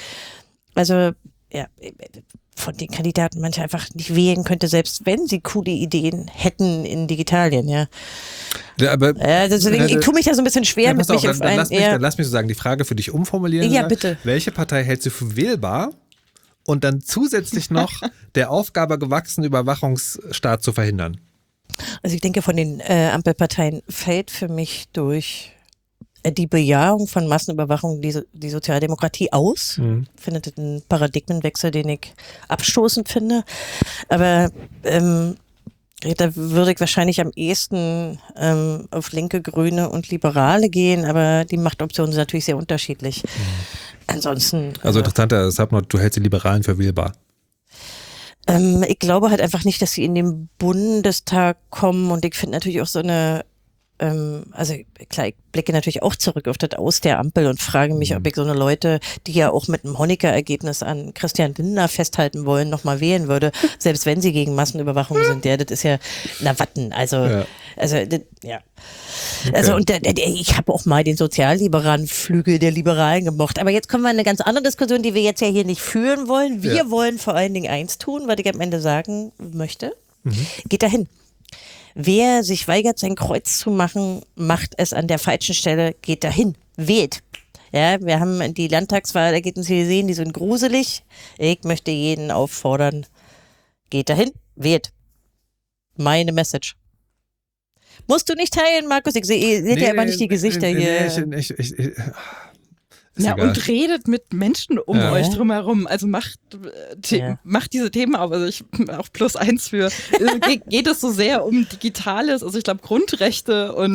von den Kandidaten manche einfach nicht wählen könnte, selbst wenn sie coole Ideen hätten in Digitalien, ja. Aber deswegen, ich tue mich da so ein bisschen schwer mit mich auf einen. Dann lass mich so sagen, die Frage für dich umformulieren. Ja, bitte. Welche Partei hältst du für wählbar und dann zusätzlich noch der Aufgabe gewachsen, Überwachungsstaat zu verhindern? Also ich denke, von den Ampelparteien fällt für mich durch die Bejahung von Massenüberwachung die Sozialdemokratie aus. Findet das einen Paradigmenwechsel, den ich abstoßend finde. Aber da würde ich wahrscheinlich am ehesten auf Linke, Grüne und Liberale gehen, aber die Machtoptionen sind natürlich sehr unterschiedlich. Ansonsten. Also interessanter, du hältst die Liberalen für wählbar. Ich glaube halt einfach nicht, dass sie in den Bundestag kommen und ich finde natürlich auch so eine also klar, ich blicke natürlich auch zurück auf das Aus der Ampel und frage mich, ob ich so eine Leute, die ja auch mit einem Honecker-Ergebnis an Christian Lindner festhalten wollen, nochmal wählen würde, selbst wenn sie gegen Massenüberwachung sind. Ja, das ist ja Watten. Also Okay. Also und ich habe auch mal den sozialliberalen Flügel der Liberalen gemocht. Aber jetzt kommen wir in eine ganz andere Diskussion, die wir jetzt ja hier nicht führen wollen. Wir wollen vor allen Dingen eins tun, was ich am Ende sagen möchte. Geht dahin. Wer sich weigert, sein Kreuz zu machen, macht es an der falschen Stelle, geht dahin, wählt. Ja, wir haben die Landtagswahlergebnisse gesehen, die sind gruselig. Ich möchte jeden auffordern, geht dahin, wählt. Meine Message. Musst du nicht teilen, Markus? Ich sehe ja immer nicht die Gesichter hier. Ja, und redet mit Menschen um euch drumherum. Also macht diese Themen auf. Also ich auch +1 für. Geht es so sehr um Digitales, also ich glaube Grundrechte und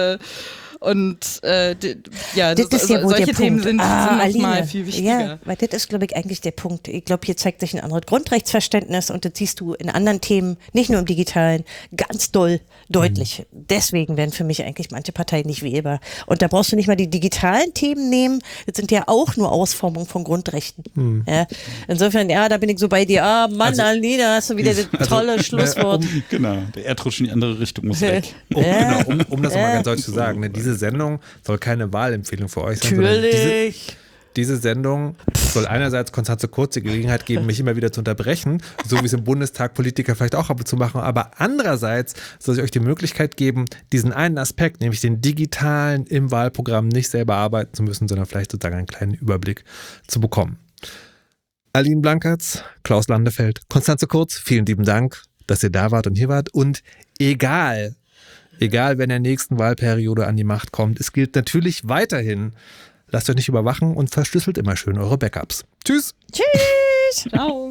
solche Themen sind nochmal viel wichtiger. Ja, weil das ist, glaube ich, eigentlich der Punkt. Ich glaube, hier zeigt sich ein anderes Grundrechtsverständnis und das siehst du in anderen Themen, nicht nur im Digitalen, ganz deutlich. Deswegen werden für mich eigentlich manche Parteien nicht wählbar. Und da brauchst du nicht mal die digitalen Themen nehmen, das sind ja auch nur Ausformungen von Grundrechten. Ja. Insofern, da bin ich so bei dir. Mann, Alina, hast du wieder das tolle Schlusswort. Genau, der Erdrutsch in die andere Richtung muss weg. Um das nochmal ganz deutlich zu sagen, ne, diese Sendung soll keine Wahlempfehlung für euch sein. Natürlich. Diese Sendung soll einerseits Konstanze Kurz die Gelegenheit geben, mich immer wieder zu unterbrechen, so wie es im Bundestag Politiker vielleicht auch ab und zu machen, aber andererseits soll sie euch die Möglichkeit geben, diesen einen Aspekt, nämlich den digitalen im Wahlprogramm nicht selber arbeiten zu müssen, sondern vielleicht sozusagen einen kleinen Überblick zu bekommen. Aline Blankertz, Klaus Landefeld, Konstanze Kurz, vielen lieben Dank, dass ihr da wart und hier wart und egal, wer in der nächsten Wahlperiode an die Macht kommt, es gilt natürlich weiterhin, lasst euch nicht überwachen und verschlüsselt immer schön eure Backups. Tschüss. Tschüss. Ciao.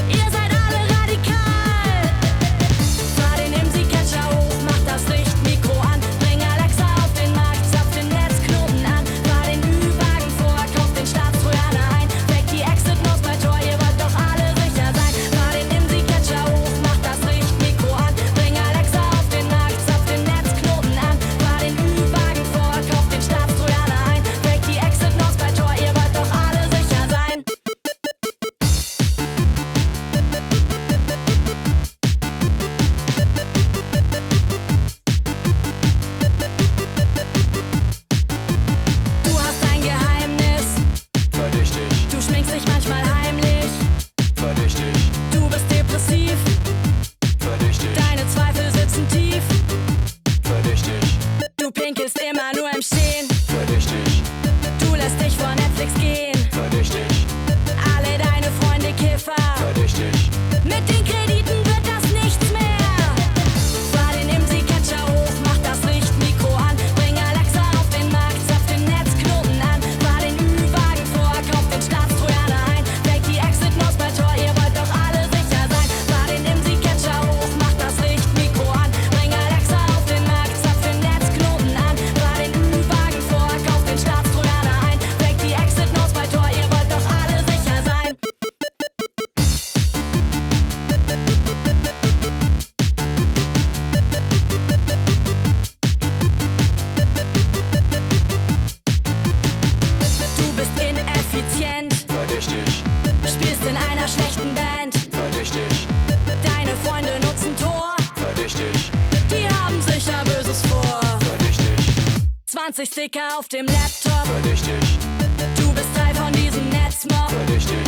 Mikro nur im Stehen. Verdächtig. Du lässt dich vor Netflix gehen. Verdächtig. Alle deine Freunde Kiffer. Verdächtig. Mit den Krediten wird das nichts mehr. Fahr den IMSI-Catcher hoch, mach das Lichtmikro an. Bring Alexa auf den Markt, zapf den Netzknoten an. Fahr den Ü-Wagen vor, kauf den Staatstrojaner ein. Fake die Exit-Maus bei Tor, ihr wollt doch alle sicher sein. Fahr den IMSI-Catcher hoch, mach das Lichtmikro an. Bring Alexa auf den Markt, zapf den Netzknoten an. Fahr den Ü-Wagen vor, kauf den Staatstrojaner ein. Fake die Exit-Maus bei Tor, ihr wollt doch alle sicher sein. Du bist ineffizient, Verdächtig. spielst in einer schlechten Band. Verdächtig. Deine Freunde nutzen Tor, Verdächtig. die haben sicher Böses vor. Verdächtig. 20 Sticker auf dem Laptop, Verdächtig. du bist Teil von diesem Netzmob. Verdächtig.